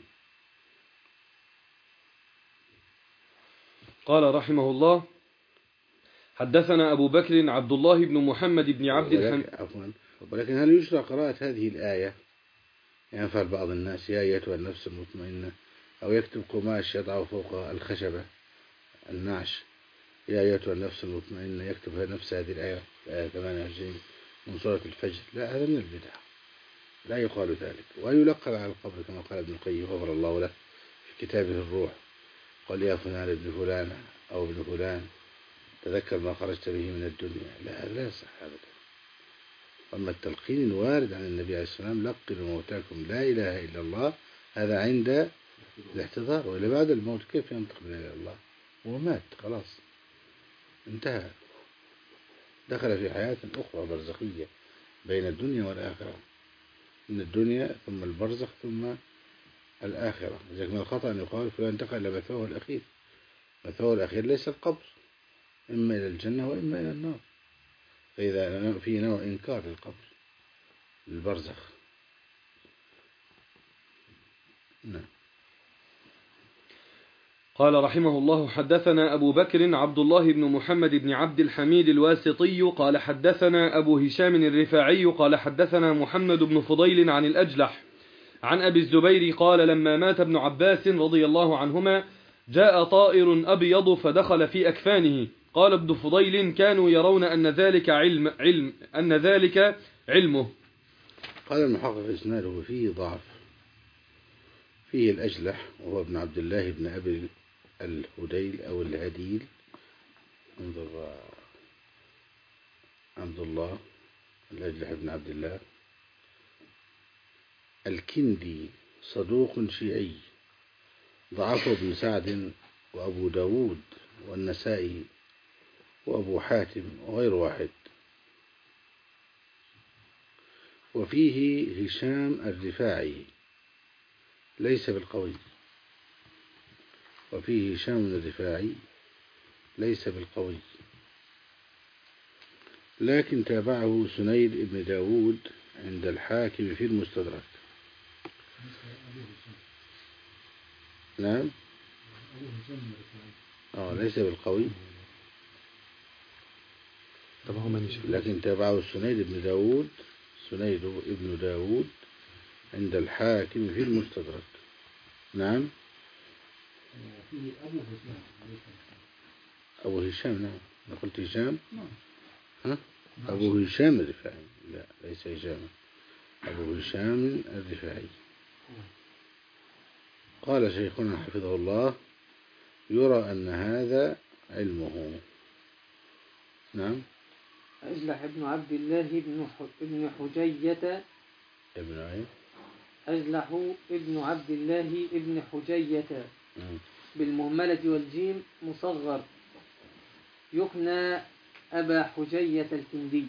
قال رحمه الله: حدثنا أبو بكر عبد الله بن محمد بن عبد الحميد. ولكن هل يشرع قراءة هذه الآية؟ ينفع بعض الناس: يا أيتها النفس المطمئنة، أو يكتب قماش يضع فوق الخشبة النعش: يا أيتها النفس المطمئنة، يكتب نفس هذه الآية 28 من سورة الفجر. لا، هذا من البدع، لا يقال ذلك. ويلقب على القبر كما قال ابن القيم غفر الله له في كتابه الروح: قال يا فلان ابن فلان أو ابن فلان تذكر ما خرجت به من الدنيا. لا، هذا لا يصح أبدا. أما التلقين الوارد عن النبي عليه الصلاة والسلام: لقنوا موتاكم لا إله إلا الله، هذا عند الاحتضار، وإلا بعد الموت كيف ينطق لا إله إلا الله؟ هو مات خلاص، انتهى، دخل في حياة أخرى برزخية بين الدنيا والآخرة، من الدنيا ثم البرزخ ثم الآخرة. لذلك من الخطأ أن يقال فلان انتقل إلى مثواه الأخير. مثواه الأخير ليس القبر، إما إلى الجنة وإما إلى النار، فإذا في نوع إنكار للقبر للبرزخ. نعم. قال رحمه الله: حدثنا أبو بكر عبد الله بن محمد بن عبد الحميد الواسطي قال حدثنا أبو هشام الرفاعي قال حدثنا محمد بن فضيل عن الأجلح عن أبي الزبير قال: لما مات ابن عباس رضي الله عنهما جاء طائر أبيض فدخل في أكفانه. قال ابن فضيل: كانوا يرون أن ذلك علمه. قال المحقق إسناده فيه ضعف، فيه الأجلح وهو ابن عبد الله بن أبي الهديل أو الهديل، انظر عبد الله الأجلح بن عبد الله الكندي، صدوق شيعي، ضعفه ابن سعد وأبو داود والنسائي وأبو حاتم وغير واحد. وفيه هشام الرفاعي ليس بالقوي، وفيه هشام الرفاعي ليس بالقوي، لكن تابعه سنيد بن داود عند الحاكم في المستدرك. نعم ليس بالقوي، لكن تابعه سنيد بن داود، سنيد ابن داود عند الحاكم في المستدرك. نعم أبو هشام. نعم أنا قلت هشام. ها؟ أبو هشام الرفاعي، لا ليس هشام، أبو هشام الرفاعي. قال شيخنا حفظه الله: يرى أن هذا علمه. نعم. أجلح ابن عبد الله ابن حجية ابن أيه؟ أجلح ابن عبد الله ابن حجية بالمهملة والجيم مصغر، يكنى أبا حجية الكندي،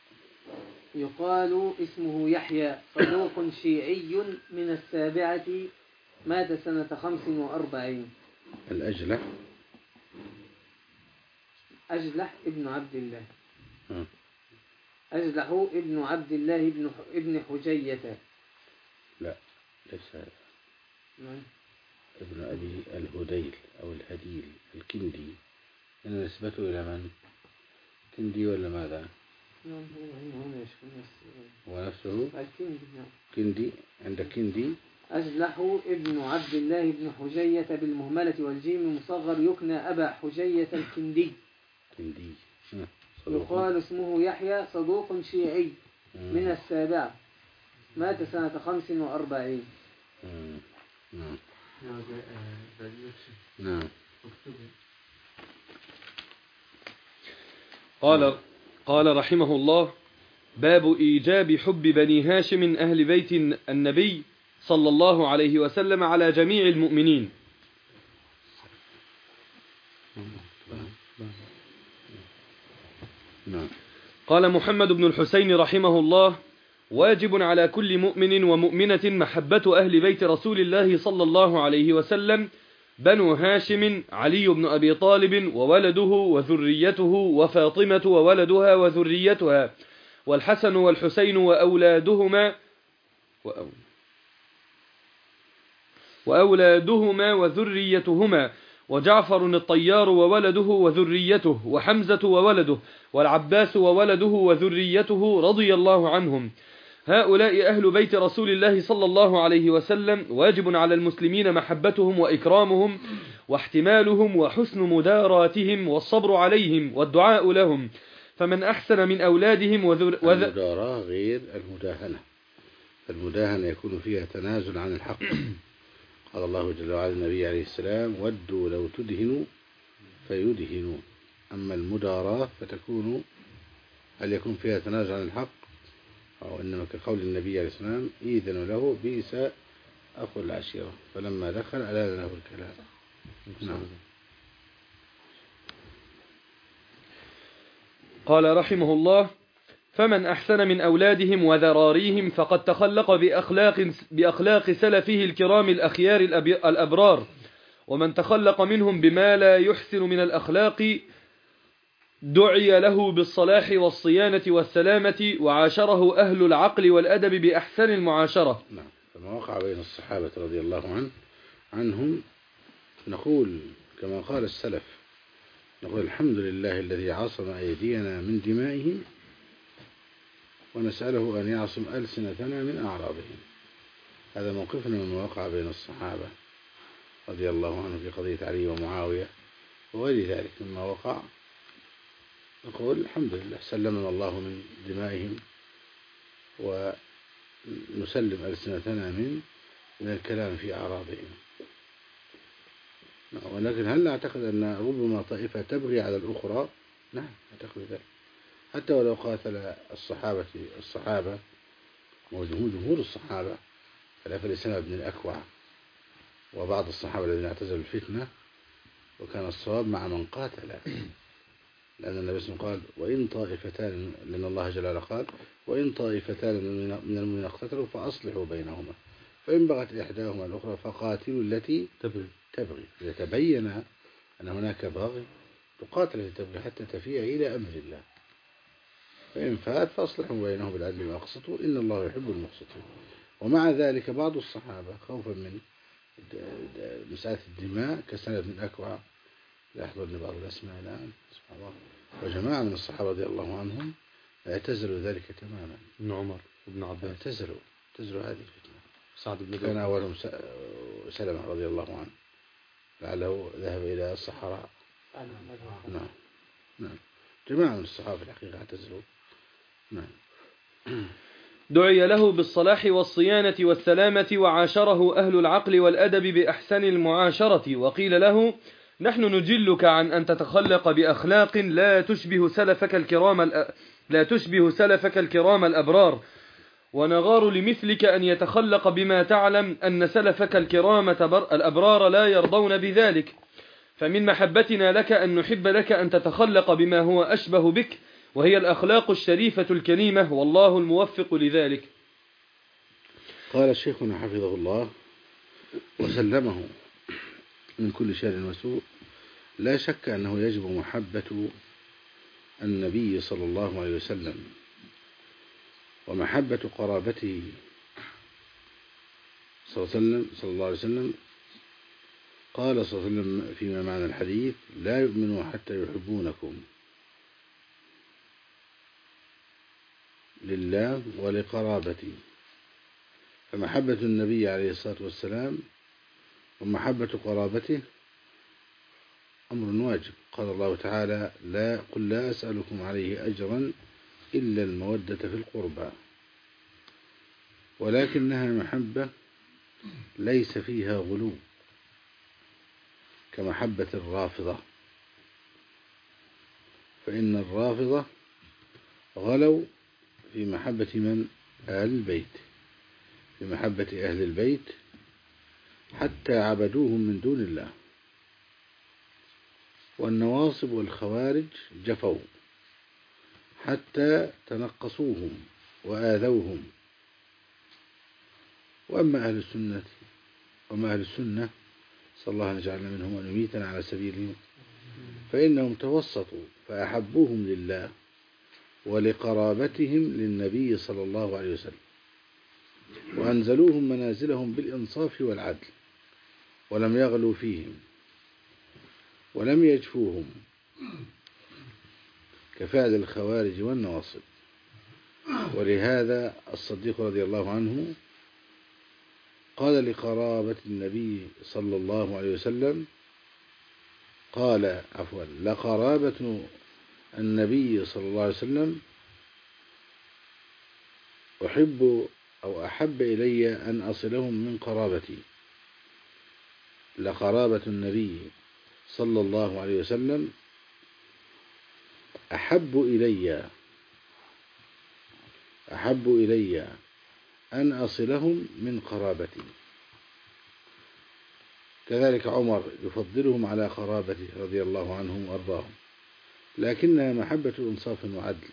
يقال اسمه يحيى، صدوق شيعي من السابعة، مات سنة 45. الأجلح أجلح ابن عبد الله، أجلح ابن عبد الله ابن حجية. لا ليس هذا. ابن أبي الهديل أو الهديل الكندي، أنا نسبته إلى من؟ كندي ولا ماذا؟ هو نفسه كندي. عندك كندي. أجلح ابن عبد الله ابن حجية بالمهملة والجيم مصغر، يكنى أبا حجية الكندي، كندي. يقال اسمه يحيى، صدوق شيعي من السابعة، مات سنة 45. نعم. قال رحمه الله: باب إيجاب حب بني هاشم أهل بيت النبي صلى الله عليه وسلم على جميع المؤمنين. قال محمد بن الحسين رحمه الله: واجب على كل مؤمن ومؤمنة محبة أهل بيت رسول الله صلى الله عليه وسلم، بنو هاشم علي بن أبي طالب وولده وذريته، وفاطمة وولدها وذريتها، والحسن والحسين وأولادهما وذريتهما، وجعفر الطيار وولده وذريته، وحمزة وولده، والعباس وولده وذريته رضي الله عنهم. هؤلاء أهل بيت رسول الله صلى الله عليه وسلم، واجب على المسلمين محبتهم وإكرامهم واحتمالهم وحسن مداراتهم والصبر عليهم والدعاء لهم. فمن أحسن من أولادهم المداراة غير المداهنة، المداهنة يكون فيها تنازل عن الحق. قال الله جل وعلا النبي عليه السلام: ودوا لو تدهنوا فيدهنون. أما المداراة فتكون هل يكون فيها تنازل عن الحق، أو إنما كقول النبي عليه السلام: إذن له بئس أخو العشيرة، فلما دخل ألان له الكلام. نعم. قال رحمه الله: فمن أحسن من أولادهم وذراريهم فقد تخلق بأخلاق سلفه الكرام الأخيار الأبرار، ومن تخلق منهم بما لا يحسن من الأخلاق دعي له بالصلاح والصيانة والسلامة، وعاشره أهل العقل والأدب بأحسن المعاشرة. نعم. فما وقع بين الصحابة رضي الله عنهم نقول كما قال السلف، نقول: الحمد لله الذي عصم أيدينا من دمائهم، ونسأله أن يعصم ألسنتنا من أعراضهم. هذا موقفنا مما وقع بين الصحابة رضي الله عنهم في قضية علي ومعاوية وغير ذلك مما وقع. نقول الحمد لله سلمنا الله من دمائهم نسلم ألسنتنا من الكلام في أعراضهم. ولكن هل نعتقد أن ربما طائفة تبغي على الأخرى؟ نعم أعتقد ذلك، حتى ولو قاتل الصحابة وجمهور الصحابة كالسلمة بن الأكوع وبعض الصحابة الذين اعتزلوا الفتنة، وكان الصواب مع من قاتل، لأن النبي صلى الله عليه وسلم قال وإن طائفتان، لأن الله جل وعلا قال وإن طائفتان من المؤمنين اقتتلوا فأصلحوا بينهما فإن بغت إحداهما الأخرى فقاتلوا التي تبغي. إذا تبين أن هناك باغي تقاتل التي تبغي حتى تفيء إلى أمر الله، فإن فات فأصلحوا بينهم بالعدل وأقسطوا إن الله يحب المقسطين. ومع ذلك بعض الصحابة خوفا من مسألة الدماء كسلمة بن الأكوع، لا يحضرني بعض الأسماء الآن سبحان الله، وجماعة من الصحابة رضي الله عنهم اعتزلوا ذلك تماما. ابن عمر وابن عباس اعتزلوا هذه الفتنة. سعد بن كان أولهم سلمة رضي الله عنه، لعله ذهب إلى الصحراء. نعم جماعة من الصحابة في الحقيقة اعتزلوا. نعم. دعي له بالصلاح والصيانة والسلامة وعاشره أهل العقل والأدب بأحسن المعاشرة، وقيل له نحن نجلك عن أن تتخلق بأخلاق لا تشبه سلفك الكرام الأبرار، ونغار لمثلك أن يتخلق بما تعلم أن سلفك الكرام الأبرار لا يرضون بذلك، فمن محبتنا لك أن نحب لك أن تتخلق بما هو أشبه بك، وهي الأخلاق الشريفة الكريمة، والله الموفق لذلك. قال الشيخنا حفظه الله وسلمه من كل شر وسوء: لا شك أنه يجب محبة النبي صلى الله عليه وسلم ومحبة قرابته صلى الله عليه وسلم. قال صلى الله عليه وسلم فيما معنى الحديث: لا يؤمنوا حتى يحبونكم لله ولقرابتي. فمحبة النبي عليه الصلاة والسلام ومحبة قرابته أمر واجب. قال الله تعالى: قل لا أسألكم عليه أجرا إلا المودة في القربى، ولكنها محبة ليس فيها غلو كمحبة الرافضة، فإن الرافضة غلوا في محبة من؟ أهل البيت، في محبة أهل البيت حتى عبدوهم من دون الله. والنواصب والخوارج جفوا حتى تنقصوهم وآذوهم. وأما أهل السنة صلى الله أن يجعلنا منهم وأن يميتنا على سبيلهم، فإنهم توسطوا فأحبوهم لله ولقرابتهم للنبي صلى الله عليه وسلم، وأنزلوهم منازلهم بالإنصاف والعدل، ولم يغلوا فيهم ولم يجفوهم كفعل الخوارج والنواصب. ولهذا الصديق رضي الله عنه قال لقرابة النبي صلى الله عليه وسلم لقرابة النبي صلى الله عليه وسلم أحب إلي أن أصلهم من قرابتي. لقرابة النبي صلى الله عليه وسلم أحب إلي أن أصلهم من قرابتي. كذلك عمر يفضلهم على قرابته رضي الله عنهم وأرضاهم، لكنها محبة إنصاف وعدل،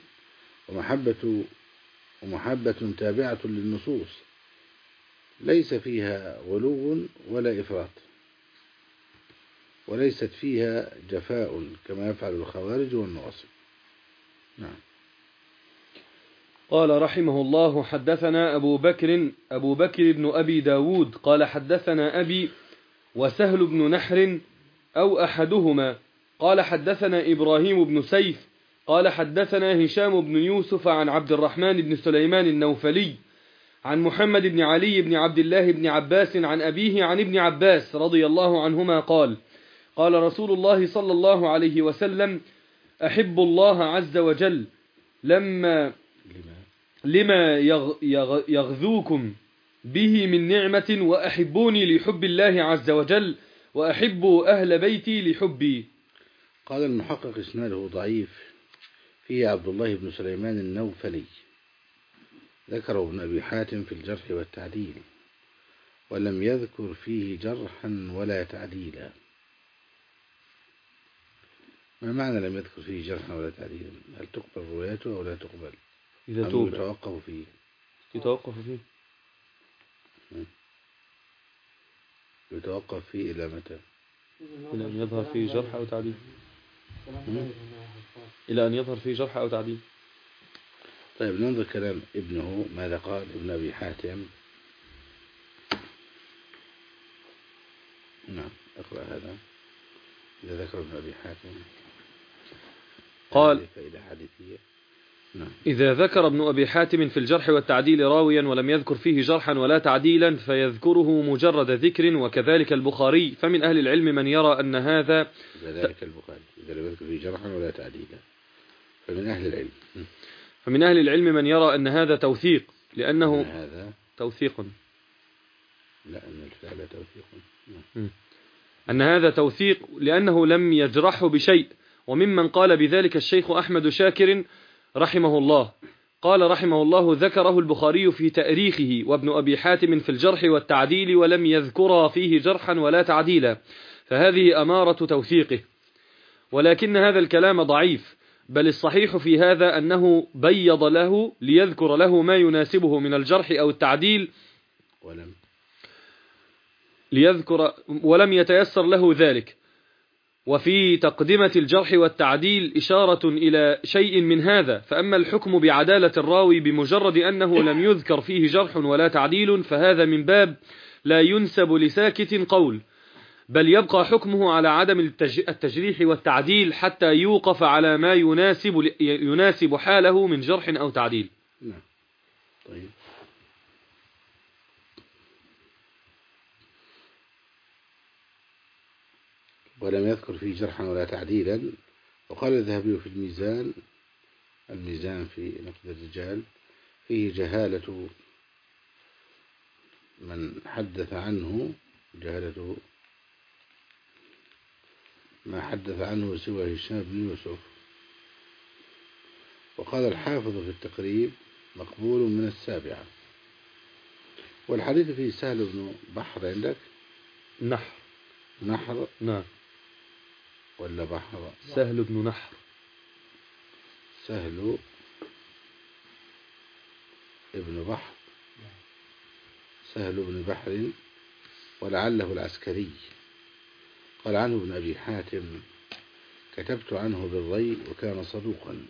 ومحبة تابعة للنصوص ليس فيها غلو ولا إفراط، وليست فيها جفاء كما يفعل الخوارج والنواصب. نعم. قال رحمه الله: حدثنا أبو بكر بن أبي داود قال حدثنا أبي وسهل بن نحر أو أحدهما قال حدثنا إبراهيم بن سيف قال حدثنا هشام بن يوسف عن عبد الرحمن بن سليمان النوفلي عن محمد بن علي بن عبد الله بن عباس عن أبيه عن ابن عباس رضي الله عنهما قال: قال رسول الله صلى الله عليه وسلم: أحب الله عز وجل لما يغذوكم به من نعمة وأحبوني لحب الله عز وجل وأحبوا أهل بيتي لحبي. قال المحقق إسناده ضعيف، فيه عبد الله بن سليمان النوفلي، ذكره ابن أبي حاتم في الجرح والتعديل، ولم يذكر فيه جرحا ولا تعديلا. ما معنى لم يذكر فيه جرحا ولا تعديلا؟ هل تقبل روايته أو لا تقبل؟ إذا أم يتوقف فيه؟ يتوقف فيه إلى متى؟ إلى أن يظهر فيه جرح أو تعديل. إلى أن يظهر فيه جرح أو تعديل. طيب ننظر كلام ابنه ماذا قال ابن أبي حاتم. نعم اقرأ هذا. إذا ذكر ابن أبي حاتم قال فإلى حديثية. نعم. إذا ذكر ابن أبي حاتم في الجرح والتعديل راويا ولم يذكر فيه جرحا ولا تعديلا فيذكره مجرد ذكر، وكذلك البخاري. فمن أهل العلم من يرى أن هذا كذلك البخاري إذا لم يذكر فيه جرحا ولا تعديلا فمن أهل العلم من يرى أن هذا توثيق، لأنه هذا توثيق. لا أن الفعل توثيق. أن هذا توثيق لأنه لم يجرحه بشيء. وممن قال بذلك الشيخ أحمد شاكر رحمه الله، قال رحمه الله: ذكره البخاري في تأريخه وابن أبي حاتم في الجرح والتعديل ولم يذكر فيه جرحا ولا تعديلا، فهذه أمارة توثيقه. ولكن هذا الكلام ضعيف، بل الصحيح في هذا أنه بيض له ليذكر له ما يناسبه من الجرح أو التعديل ولم يتيسر له ذلك. وفي تقدمة الجرح والتعديل إشارة إلى شيء من هذا. فأما الحكم بعدالة الراوي بمجرد أنه لم يذكر فيه جرح ولا تعديل فهذا من باب لا ينسب لساكت قول، بل يبقى حكمه على عدم التجريح والتعديل حتى يوقف على ما يناسب حاله من جرح أو تعديل. نعم. طيب. ولم يذكر فيه جرحا ولا تعديلا. وقال الذهبي في الميزان في نقد الرجال: فيه جهالة من حدث عنه، جهالة ما حدث عنه سوى هشام بن يوسف. وقال الحافظ في التقريب: مقبول من السابعة. والحديث فيه سهل بن بحر عندك؟ نحر. نعم. ولا بحر؟ سهل بن نحر. سهل ابن بحر، سهل بن بحر، ولعله العسكري. قال عنه ابن أبي حاتم: كتبت عنه بالري وكان صدوقا.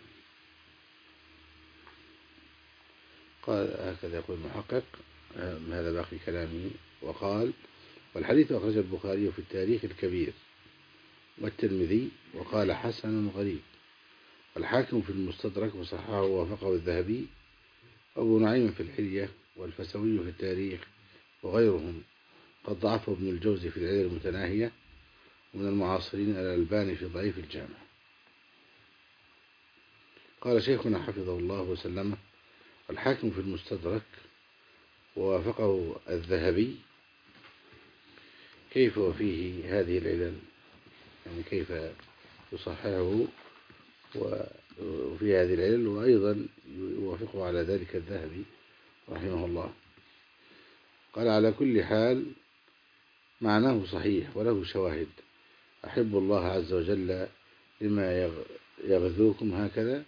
قال هكذا يقول المحقق، هذا باقي كلامي. وقال: والحديث أخرج البخاري في التاريخ الكبير والترمذي وقال حسن غريب، والحاكم في المستدرك وصححه ووافقه الذهبي، أبو نعيم في الحلية، والفسوي في التاريخ، وغيرهم قد ضعفه ابن الجوزي في العلل المتناهية، ومن المعاصرين الألباني في ضعيف الجامع. قال شيخنا حفظه الله وسلمه: الحاكم في المستدرك ووافقه الذهبي. كيف وفيه هذه العلل؟ يعني كيف يصححه وفي هذه العلل، وأيضا يوافقه على ذلك الذهبي رحمه الله. قال: على كل حال معناه صحيح وله شواهد. أحب الله عز وجل لما يغذوكم، هكذا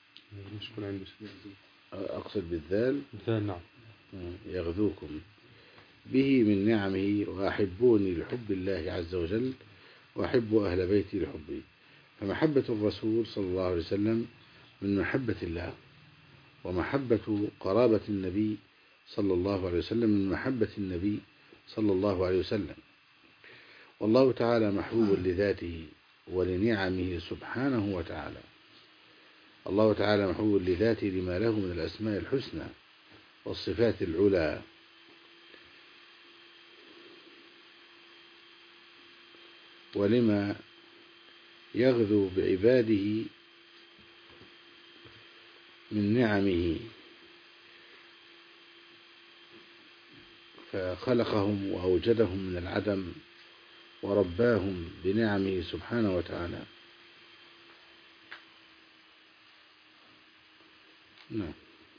أقصد بالذال، نعم، يغذوكم به من نعمه، وأحبوني لحب الله عز وجل، وأحبوا أهل بيتي لحبي. فمحبة الرسول صلى الله عليه وسلم من محبة الله، ومحبة قرابة النبي صلى الله عليه وسلم من محبة النبي صلى الله عليه وسلم. والله تعالى محبوب لذاته ولنعمه سبحانه وتعالى. الله تعالى محبوب لذاته لما له من الأسماء الحسنى والصفات العلى، ولما يغذو بعباده من نعمه فخلقهم وأوجدهم من العدم ورباهم بنعمه سبحانه وتعالى. نعم.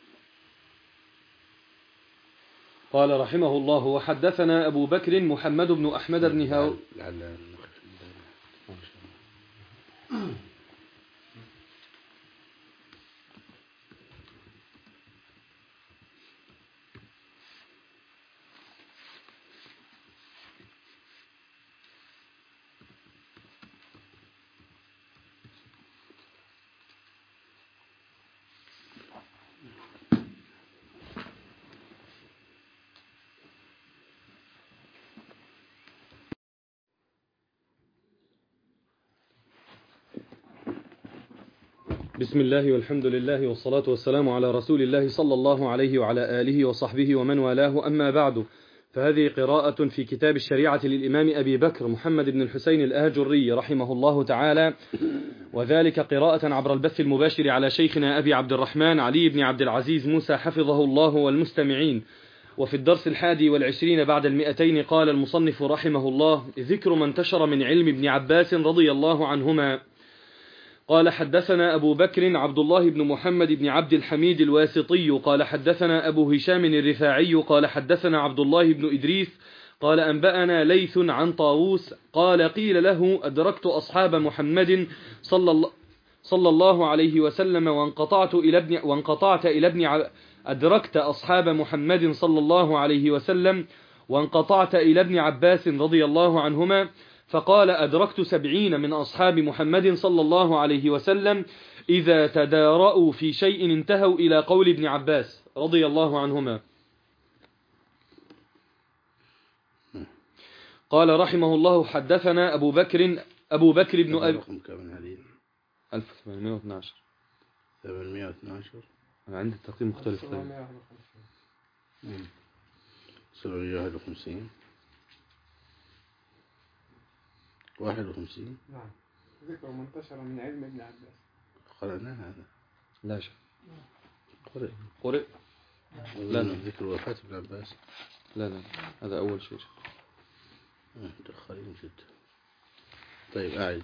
قال رحمه الله: وحدثنا أبو بكر محمد بن أحمد بن هاو. بسم الله والحمد لله والصلاة والسلام على رسول الله صلى الله عليه وعلى آله وصحبه ومن والاه، أما بعد، فهذه قراءة في كتاب الشريعة للإمام أبي بكر محمد بن الحسين الآجري رحمه الله تعالى، وذلك قراءة عبر البث المباشر على شيخنا أبي عبد الرحمن علي بن عبد العزيز موسى حفظه الله والمستمعين. وفي الدرس 21 بعد 200 قال المصنف رحمه الله: ذكر ما انتشر من علم ابن عباس رضي الله عنهما. قال: حدثنا أبو بكر عبد الله بن محمد بن عبد الحميد الواسطي قال: حدثنا أبو هشام الرفاعي قال: حدثنا عبد الله بن إدريس قال: أنبأنا ليث عن طاووس قال: قيل له: أدركت أصحاب محمد صلى الله عليه وسلم وانقطعت إلى ابن أدركت أصحاب محمد صلى الله عليه وسلم وانقطعت إلى ابن عباس رضي الله عنهما، فقال: أدركت 70 من أصحاب محمد صلى الله عليه وسلم إذا تدارأوا في شيء انتهوا إلى قول ابن عباس رضي الله عنهما. قال رحمه الله: حدثنا أبو بكر بن أبي 1812 812 أنا عندي التقييم مختلف. 751 51. نعم. ذكر منتشر من علم ابن عباس. قرأنا هذا؟ لا شيء. قرئ. لا ذكر وفاة ابن عباس. لا هذا أول شيء. متأخرين جدا. طيب أعد.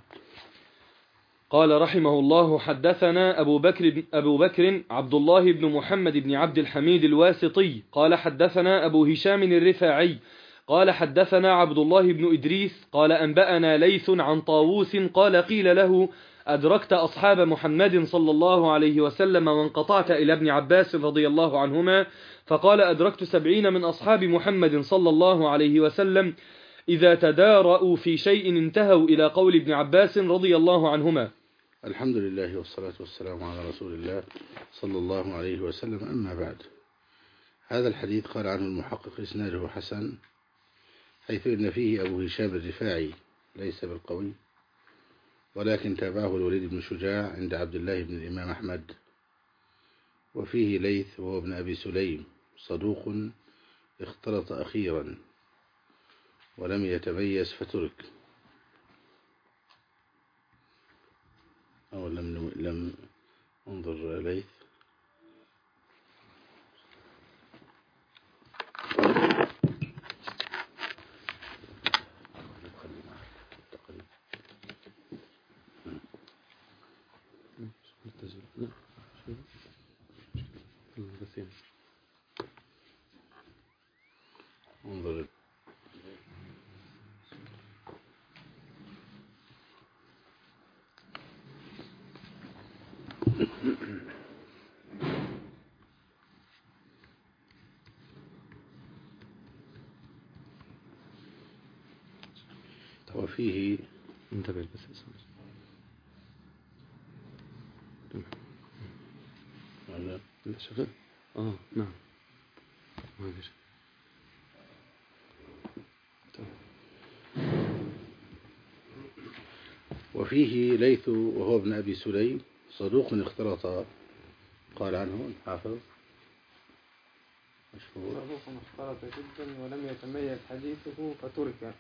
قال رحمه الله: حدثنا أبو بكر عبد الله بن محمد بن عبد الحميد الواسطي قال: حدثنا أبو هشام الرفاعي قال: حدثنا عبد الله بن إدريس قال: أنبأنا ليث عن طاووس قال: قيل له: أدركت أصحاب محمد صلى الله عليه وسلم وانقطعت إلى ابن عباس رضي الله عنهما، فقال: أدركت 70 من أصحاب محمد صلى الله عليه وسلم إذا تدارأوا في شيء انتهوا إلى قول ابن عباس رضي الله عنهما. الحمد لله والصلاة والسلام على رسول الله صلى الله عليه وسلم، أما بعد. هذا الحديث قال عنه المحقق إسناده حسن، حيث إن فيه أبو هشام الرفاعي ليس بالقوي، ولكن تابعه الوليد بن شجاع عند عبد الله بن الإمام أحمد. وفيه ليث وهو ابن أبي سليم صدوق اختلط أخيرا ولم يتميز فترك، أو لم انظر ليث. انظر وفيه انتبه بس لا شغال. نعم ما فيش. وفيه ليث وهو ابن أبي سليم صدوق اختلط، قال عنه الحافظ مشهور صدوق اختلط جدا ولم يتميز حديثه فترك.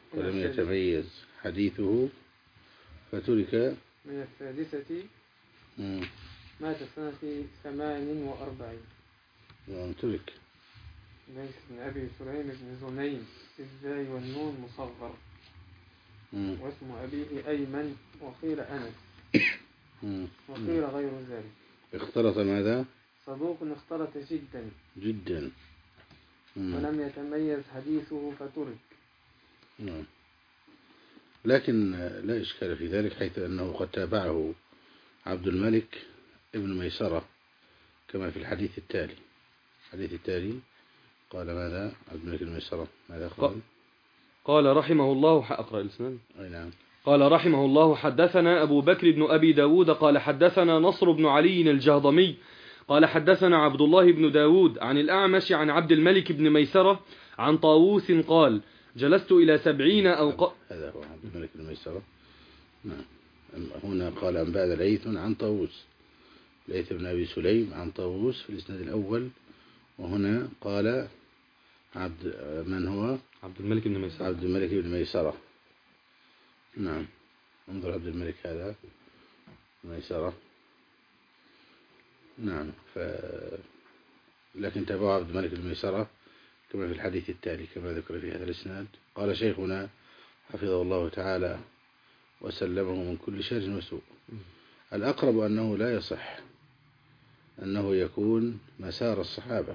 من السادسة مات سنة 48 ترك. ليس بن أبي سليم بن زنين الزاي والنون مصغر واسم أبيه أيمن وقيل أنس وقيل غير ذلك. اختلط ماذا؟ صدوق اختلط جدا جدا ولم يتميز حديثه فترك. لكن لا إشكال في ذلك، حيث أنه قد تابعه عبد الملك ابن ميسرة كما في الحديث التالي. الحديث التالي قال ماذا عبد الملك بن ميسرة؟ ماذا قال؟ قال رحمه الله أقرأ الإسناد. نعم. قال رحمه الله حدثنا أبو بكر بن أبي داود قال حدثنا نصر بن علي الجهضمي قال حدثنا عبد الله بن داود عن الأعمش عن عبد الملك بن ميسرة عن طاووس قال جلست إلى 70 أو هذا هو عبد الملك بن ميسرة. نعم. هنا قال أنبأنا ليث عن طاووس، ليث بن أبي سليم عن طاووس في الإسناد الأول، وهنا قال من هو؟ عبد الملك بن ميسرة. عبد الملك بن ميسرة. نعم. انظر عبد الملك هذا ميسرة. نعم. لكن تابعه عبد الملك بن ميسرة كما في الحديث التالي كما ذكر في هذا الإسناد. قال شيخنا حفظه الله تعالى وسلمه من كل شر وسوء: الأقرب أنه لا يصح أنه يكون مسار الصحابة،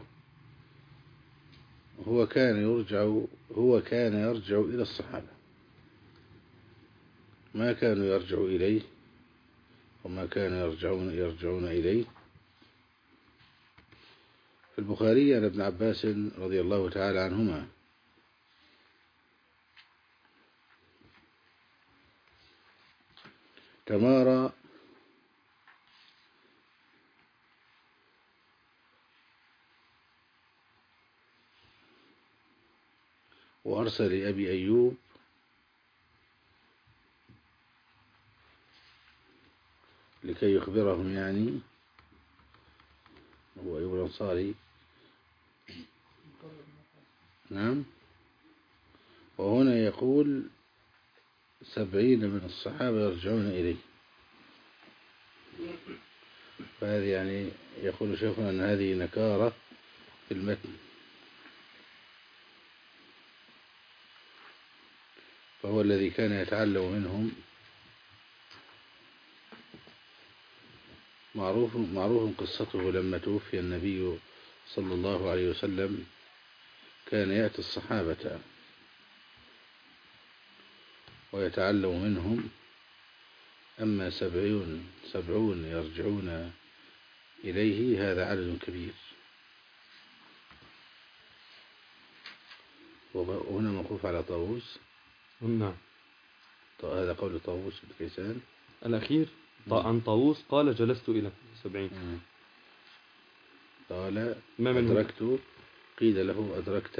هو كان يرجع إلى الصحابة، ما كانوا يرجعوا إليه وما كانوا يرجعون إليه. في البخاري عن ابن عباس رضي الله تعالى عنهما تمارى وأرسل لأبي أيوب لكي يخبرهم، يعني هو أيوب الأنصاري. نعم. وهنا يقول 70 من الصحابة يرجعون إليه، فهذه يعني يقول شيخنا أن هذه نكارة في المتن، فهو الذي كان يتعلم منهم. معروف قصته لما توفي النبي صلى الله عليه وسلم كان يأتي الصحابة ويتعلم منهم، أما 70 يرجعون إليه هذا عدد كبير. وهنا موقوف على طاووس. نعم. هذا قول طاووس بن كيسان الأخير عن طاووس قال جلست إلى 70. قال أدركت، قيل له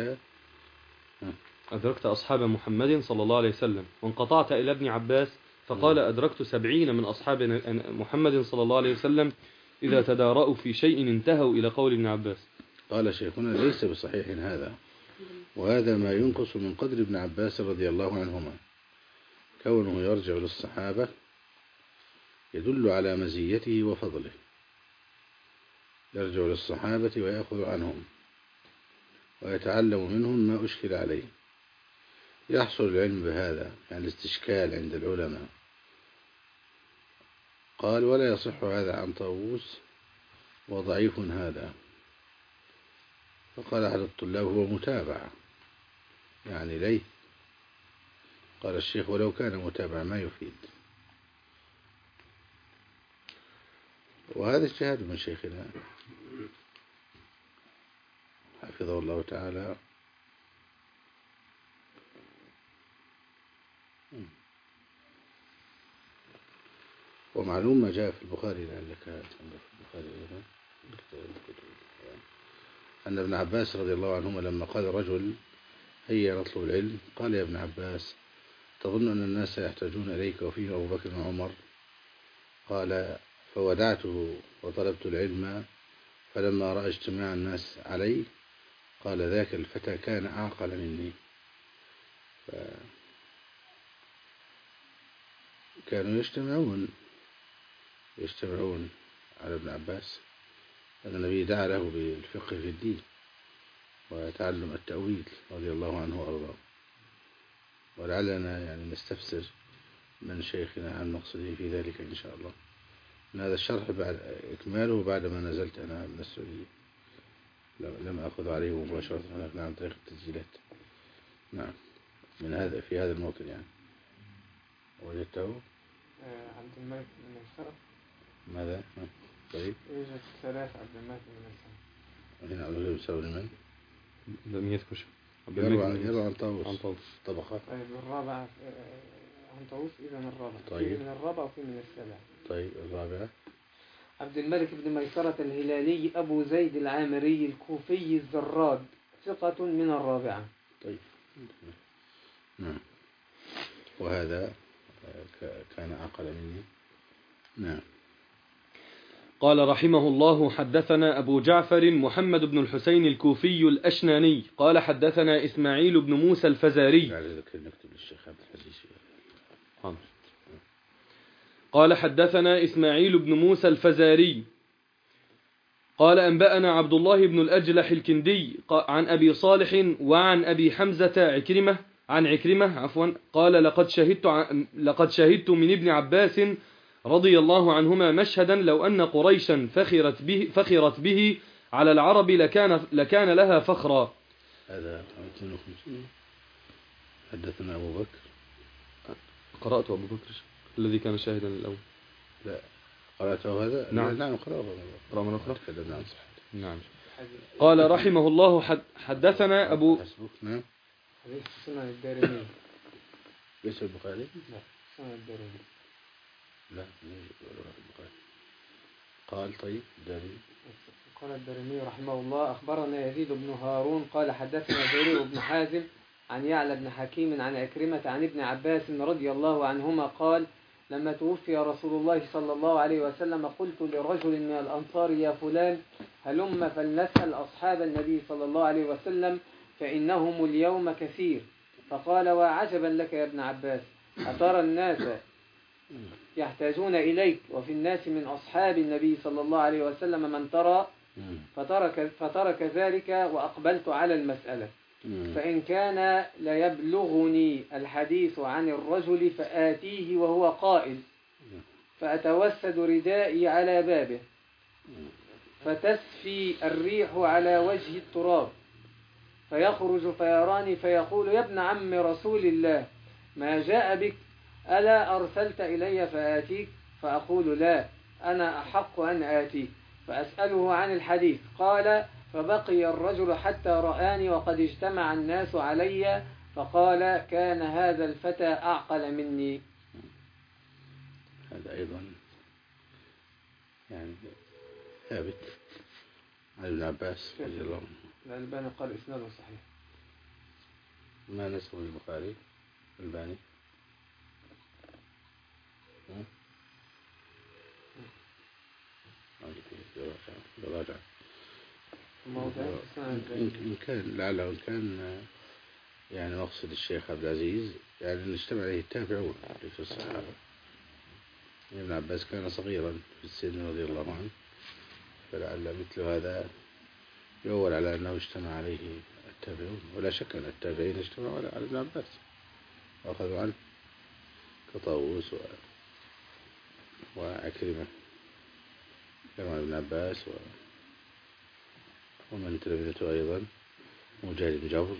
أدركت أصحاب محمد صلى الله عليه وسلم وانقطعت إلى ابن عباس فقال أدركت 70 من أصحاب محمد صلى الله عليه وسلم إذا تدارأوا في شيء انتهوا إلى قول ابن عباس. قال شيخنا ليس بصحيح هذا، وهذا ما ينقص من قدر ابن عباس رضي الله عنهما، كونه يرجع للصحابة يدل على مزيته وفضله، يرجع للصحابة ويأخذ عنهم ويتعلم منهم ما أشكل عليه، يحصل العلم بهذا، يعني الاستشكال عند العلماء. قال ولا يصح هذا عن طاووس وضعيف هذا. فقال أحد الطلاب هو متابع، يعني ليه. قال الشيخ ولو كان متابع ما يفيد. وهذا اجتهاد من شيخنا حفظه الله تعالى. ومعلوم ما جاء في البخاري، لعلك تنظر في البخاري أيضا، أن ابن عباس رضي الله عنهما لما قال رجل هيا نطلب العلم، قال يا ابن عباس تظن أن الناس يحتاجون إليك وفيه أبو بكر وعمر؟ قال فودعته وطلبت العلم، فلما رأى اجتماع الناس علي قال ذاك الفتى كان أعقل مني. كانوا يجتمعون على ابن عباس، أن النبي دعا له بالفقه في الدين، وتعلم التأويل رضي الله عنه وأرضاه. ولعلنا يعني نستفسر من شيخنا عن مقصده في ذلك إن شاء الله. من هذا الشرح بعد إكماله بعدما نزلت أنا من السعودية، لم أخذ عليه مباشرة هناك عن طريق التسجيلات. نعم، من هذا في هذا الموطن يعني وجدته. عبد الملك بن ميسرة. ماذا؟ طيب، يوجد 3 عبد الملك بن ميسرة. هنا عبد الملك بن من؟ لم يذكر يروى عن طاووس طبقة. طيب الرابعة عن طاووس، إذا الرابعة. طيب. في من الرابعة وفي من السابعة. طيب الرابعة عبد الملك بن ميسرة الهلالي أبو زيد العامري الكوفي الزراد، ثقة من الرابعة. طيب، نعم. وهذا كان أقل مني. نعم. قال رحمه الله: حدثنا أبو جعفر محمد بن الحسين الكوفي الأشناني قال حدثنا إسماعيل بن موسى الفزاري. قال حدثنا إسماعيل بن موسى الفزاري قال أنبأنا عبد الله بن الأجلح الكندي عن أبي صالح وعن أبي حمزة عكرمة قال لقد شهدت من ابن عباس رضي الله عنهما مشهدا لو أن قريشا فخرت به على العرب لكان لها فخرا. هذا 52. حدثنا أبو بكر. قرأت أبو بكر الذي كان شاهدا الأول. لا قرأته هذا. نعم قرأ من أخرى. نعم. قال رحمه الله: حدثنا أبو. نعم. حديث سنن الدارمي. ليس البخاري؟ لا، سنن الدارمي. لا، قال طيب الدارمي. قال الدارمي رحمه الله: أخبرنا يزيد بن هارون قال حدثنا جرير بن حازم عن يعلى بن حكيم عن عكرمة عن ابن عباس رضي الله عنهما قال: لما توفي رسول الله صلى الله عليه وسلم قلت لرجل من الأنصار: يا فلان، هلم فلنسأل أصحاب النبي صلى الله عليه وسلم فإنهم اليوم كثير. فقال: وعجبا لك يا ابن عباس، أترى الناس يحتاجون إليك وفي الناس من أصحاب النبي صلى الله عليه وسلم من ترى؟ فترك ذلك وأقبلت على المسألة. فإن كان ليبلغني الحديث عن الرجل فآتيه وهو قائل، فأتوسد ردائي على بابه فتسفي الريح على وجه التراب، فيخرج فيراني فيقول: يا ابن عم رسول الله، ما جاء بك؟ ألا أرسلت إلي فآتيك؟ فأقول: لا، أنا أحق أن آتيك. فأسأله عن الحديث. قال: فبقي الرجل حتى رآني وقد اجتمع الناس علي، فقال: كان هذا الفتى أعقل مني. هذا أيضا يعني ثابت عن ابن عباس رضي الله عنه. الألباني قال إسناده صحيح. ما نسبه البخاري الألباني؟ يراجع. إن كان لعله إن كان يعني مقصد الشيخ عبد العزيز يعني أن اجتمع عليه التابعون في الصحابة. ابن عباس كان صغيرا في السن رضي الله عنه، فلعل مثل هذا يؤول على أنه اجتمع عليه التابعون، ولا شك أن التابعين اجتمعوا على ابن عباس وأخذوا عنه كطاووس وعكرمة كما ابن عباس ومن تلمذته أيضا مجاهد بن جبر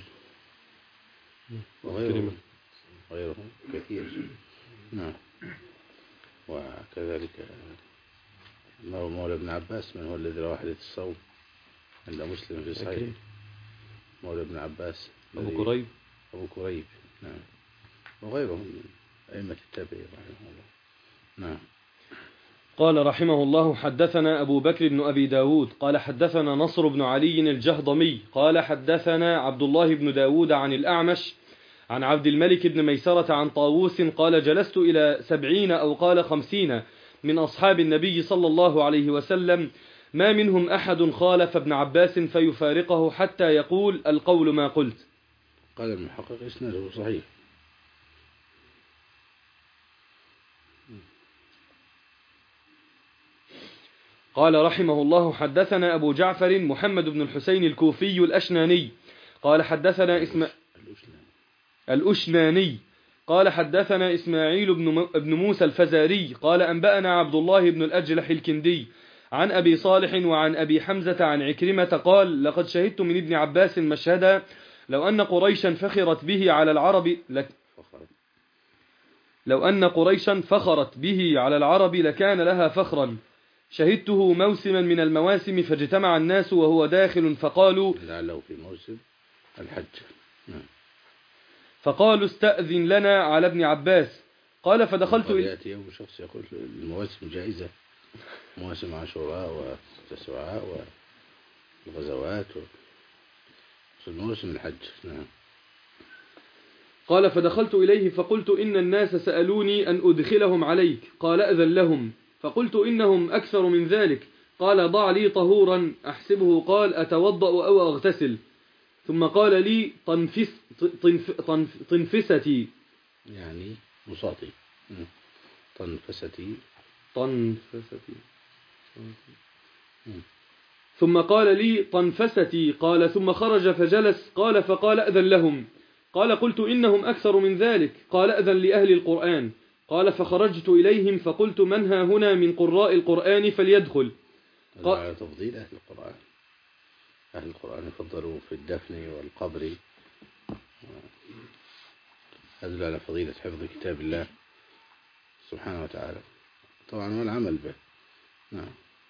وغيرهم كثير. نعم. وكذلك مولى ابن عباس، من هو الذي روى حديث الصوم عند مسلم في صحيح؟ مولى ابن عباس أبو كريب. نعم. وغيرهم من أئمة التابعين رحمه الله. نعم. قال رحمه الله: حدثنا أبو بكر بن أبي داود قال حدثنا نصر بن علي الجهضمي قال حدثنا عبد الله بن داود عن الأعمش عن عبد الملك بن ميسرة عن طاووس قال: جلست إلى 70 أو قال 50 من أصحاب النبي صلى الله عليه وسلم، ما منهم أحد خالف ابن عباس فيفارقه حتى يقول: القول ما قلت. قال المحقق إسناده صحيح. قال رحمه الله: حدثنا أبو جعفر محمد بن الحسين الكوفي الأشناني قال حدثنا الأشناني قال حدثنا إسماعيل بن موسى الفزاري قال أنبأنا عبد الله بن الأجلح الكندي عن أبي صالح وعن أبي حمزة عن عكرمة قال: لقد شهدت من ابن عباس مشهدا لو أن قريشا فخرت به على العرب لكان لها فخرا. شهدته موسما من المواسم فاجتمع الناس وهو داخل فقالوا: لعله في موسم الحج. فقالوا: استأذن لنا على ابن عباس. قال: فدخلت يأتي يوم شخص يقول المواسم جائزة، مواسم عاشوراء وتسوعاء والغزوات موسم الحج. نعم. قال: فدخلت إليه فقلت: إن الناس سألوني أن أدخلهم عليك. قال: أذن لهم. فقلت: إنهم أكثر من ذلك. قال: ضع لي طهورا أحسبه. قال: أتوضأ أو أغتسل؟ ثم قال لي: طنفستي، يعني مصاطي. طنفستي. ثم قال لي: طنفستي. قال: ثم خرج فجلس. قال: فقال: أذن لهم. قال: قلت: إنهم أكثر من ذلك. قال: أذن لأهل القرآن. قال: فخرجت إليهم فقلت: من ها هنا من قراء القرآن فليدخل. على تفضيل أهل القرآن. أهل القرآن يفضلوا في الدفن والقبر، هذا على فضيلة حفظ كتاب الله سبحانه وتعالى طبعا والعمل به. نعم.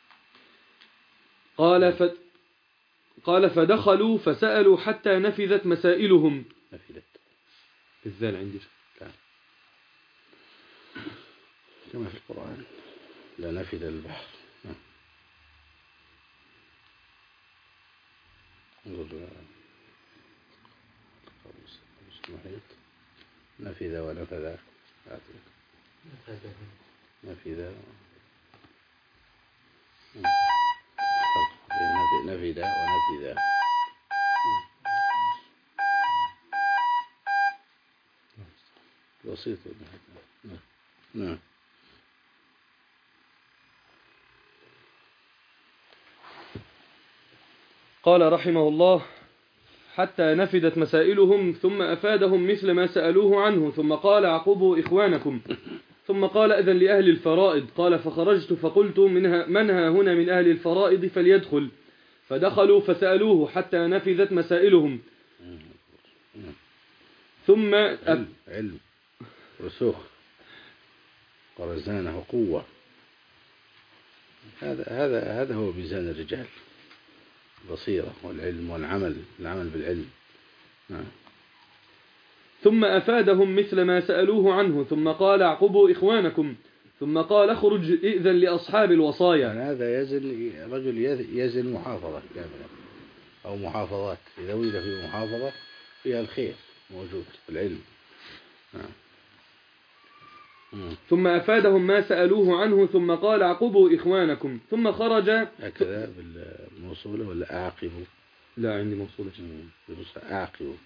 قال: فدخلوا فسألوا حتى نفذت مسائلهم. نفذت الذال عندي كما في القرآن: لا نفذ البحر. نفذ ونفذ. نفذ ونفذ. بسيط. نعم. قال رحمه الله: حتى نفدت مسائلهم ثم أفادهم مثل ما سألوه عنه. ثم قال: عقبوا إخوانكم. ثم قال: أذن لأهل الفرائض. قال: فخرجت فقلت: من ها هنا من أهل الفرائض فليدخل. فدخلوا فسألوه حتى نفذت مسائلهم. ثم علم رسوخ ورزانة وقوة. هذا هو ميزان الرجال: البصيرة والعلم والعمل، العمل بالعلم. نعم. ثم أفادهم مثل ما سألوه عنه. ثم قال: اعقبوا إخوانكم. ثم قال: اخرج إذن لأصحاب الوصايا. يعني هذا رجل يزن محافظة كاملة أو محافظات. إذا وجد في محافظة فيها الخير موجود في العلم. نعم. ثم أفادهم ما سألوه عنه. ثم قال: اعقبوا إخوانكم. ثم خرج. هكذا بالموصولة ولا أعقبوا؟ لا، عندي موصولة. أعقبوا.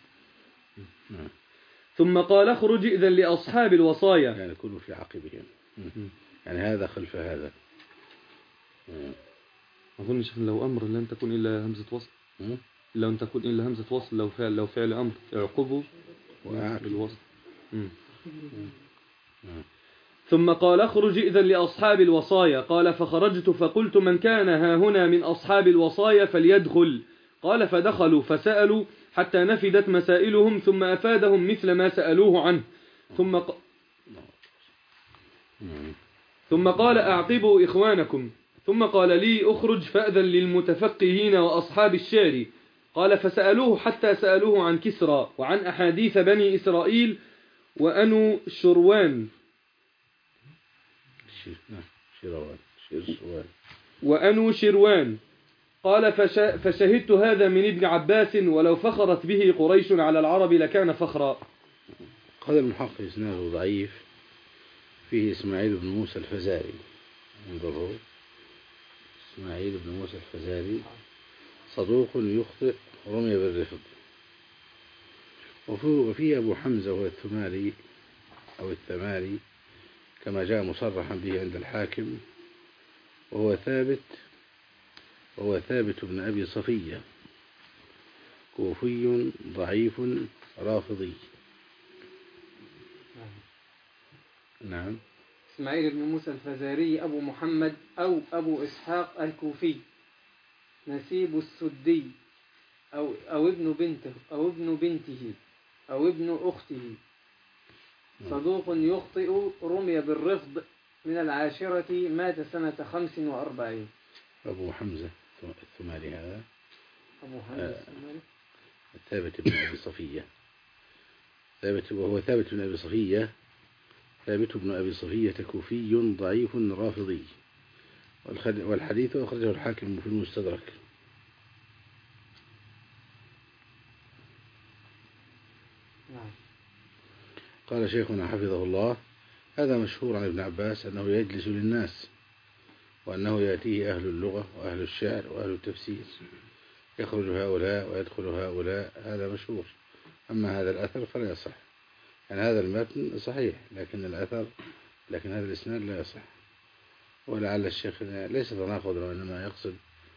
ثم قال: اخرج إذن لأصحاب الوصايا. يعني كلوا في عقبهم. يعني هذا خلف هذا. أظن لو أمر لن تكون إلا همزة وصل. لن تكون إلا همزة وصل لو فعل أمر. اعقبوا بالوصل. ثم قال: اخرج إذن لأصحاب الوصايا. قال: فخرجت فقلت: من كان ها هنا من أصحاب الوصايا فليدخل. قال: فدخلوا فسألوا حتى نفدت مسائلهم. ثم أفادهم مثل ما سألوه عنه. ثم قال: أعقبوا إخوانكم. ثم قال لي: اخرج فأذن للمتفقهين وأصحاب الشعر. قال: فسألوه حتى سألوه عن كسرى وعن أحاديث بني إسرائيل وأنو شروان. وأنو شروان. قال: فشهدت هذا من ابن عباس ولو فخرت به قريش على العرب لكان فخرا. قال المحقق: إسناده ضعيف، فيه إسماعيل بن موسى الفزاري. انظروا: إسماعيل بن موسى الفزاري صدوق يخطئ رمي بالرفض. وفيه أبو حمزة وهو الثماري أو الثماري كما جاء مصرحا به عند الحاكم، وهو ثابت وهو ثابت بن أبي صفية، كوفي ضعيف رافضي. نعم. إسماعيل بن موسى الفزاري أبو محمد أو أبو إسحاق الكوفي، نسيب السدي أو ابن بنته أو ابن أخته، صدوق يخطئ، رمي بالرفض، من العاشرة، مات سنة 45. أبو حمزة الثمالي هذا، أبو حمزة الثمالي ثابت بن أبي صفية، وهو ثابت بن أبي صفية، ثابت بن أبي صفية كوفي ضعيف رافضي، والحديث أخرجه الحاكم في المستدرك. نعم. قال شيخنا حفظه الله: هذا مشهور عن ابن عباس أنه يجلس للناس، وأنه يأتيه أهل اللغة وأهل الشعر وأهل التفسير، يخرج هؤلاء ويدخل هؤلاء، هذا مشهور. أما هذا الأثر فلا يصح، يعني هذا المتن صحيح لكن هذا الإسناد لا يصح، ولعل الشيخ ليس تناقضا، وإنما يقصد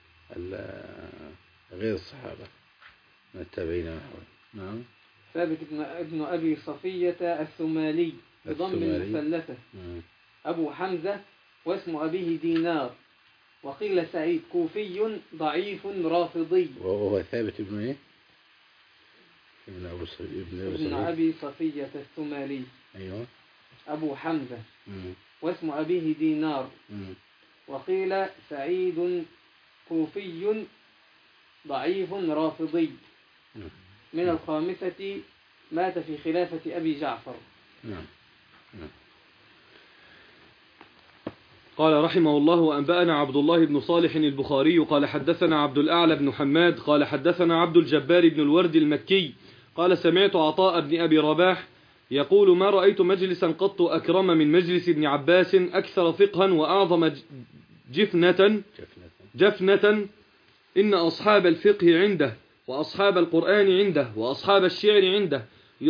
غير الصحابة من التابعين ونحوهم. نعم. ثابت ابن أبي صفية الثمالي بضم المثلثة، أبو حمزة، واسم أبيه دينار، وقيل سعيد، كوفي ضعيف رافضي. وهو ثابت ابن إيه؟ ابن أبي صفية الثمالي. أيوة. أبو حمزة. واسم أبيه دينار. وقيل سعيد، كوفي ضعيف رافضي، من الخامسة، مات في خلافة أبي جعفر. قال رحمه الله: وأنبأنا عبد الله بن صالح البخاري قال حدثنا عبد الأعلى بن حماد قال حدثنا عبد الجبار بن الورد المكي قال سمعت عطاء بن أبي رباح يقول: ما رأيت مجلسا قط أكرم من مجلس ابن عباس، أكثر فقها وأعظم جفنة، إن أصحاب الفقه عنده، وأصحاب القرآن عنده، وأصحاب الشعر عنده،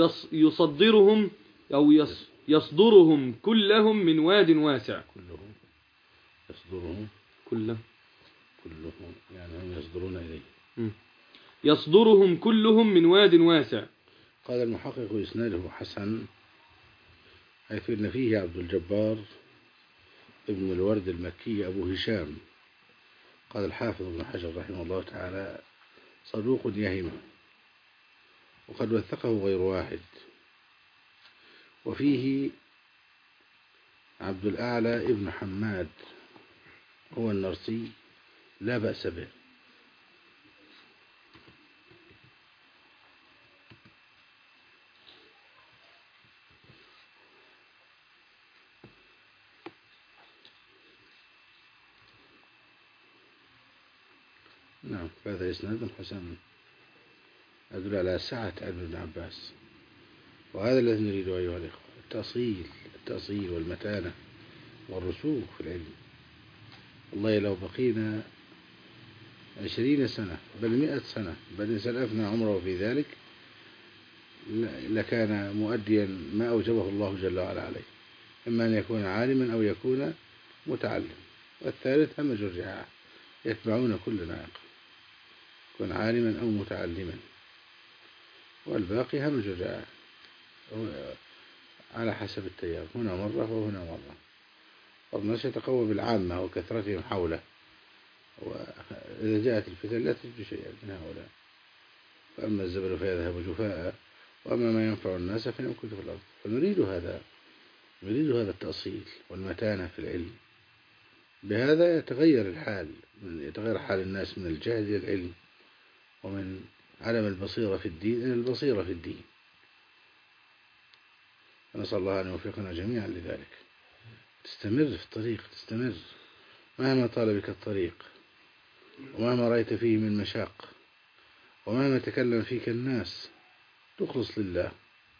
يصدرهم كلهم من واد واسع. كلهم يعني هم يصدرون إليه. يصدرهم كلهم من واد واسع. قال المحقق: إسناده حسن، حيث إن فيه عبد الجبار ابن الورد المكي أبو هشام. قال الحافظ ابن حجر رحمه الله تعالى: صدوق يهم، وقد وثقه غير واحد. وفيه عبد الأعلى ابن حماد، هو النرسي، لا بأس به. نعم، هذا إسناد حسن يدل على سعة علم ابن عباس، وهذا الذي نريده أيها الإخوة: التأصيل والمتانة والرسوخ في العلم. والله لو بقينا 20 سنة بل 100 سنة بل سلفنا عمره في ذلك لكان مؤديا ما أوجبه الله جل وعلا عليه، إما أن يكون عالما أو يكون متعلم، والثالث همج الرعاع، يتبعون كل ناقة، يكون عالما أو متعلما، والباقي همج الرعاع على حسب التيار، هنا مرة وهنا مرة. والناس يتقوى بالعامة وكثرتهم حوله، وإذا جاءت الفتن لا تجد شيئا من هؤلاء. فأما الزبل فيذهب جفاء، وأما ما ينفع الناس فيمكث في الأرض. فنريد هذا التأصيل والمتانة في العلم. بهذا يتغير حال الناس من الجهل إلى العلم، ومن عدم البصيرة في الدين إلى البصيرة في الدين. نسأل الله أن يوفقنا جميعا لذلك. تستمر في الطريق، تستمر مهما طال بك الطريق، ومهما رأيت فيه من مشاق، ومهما تكلم فيك الناس، تخلص لله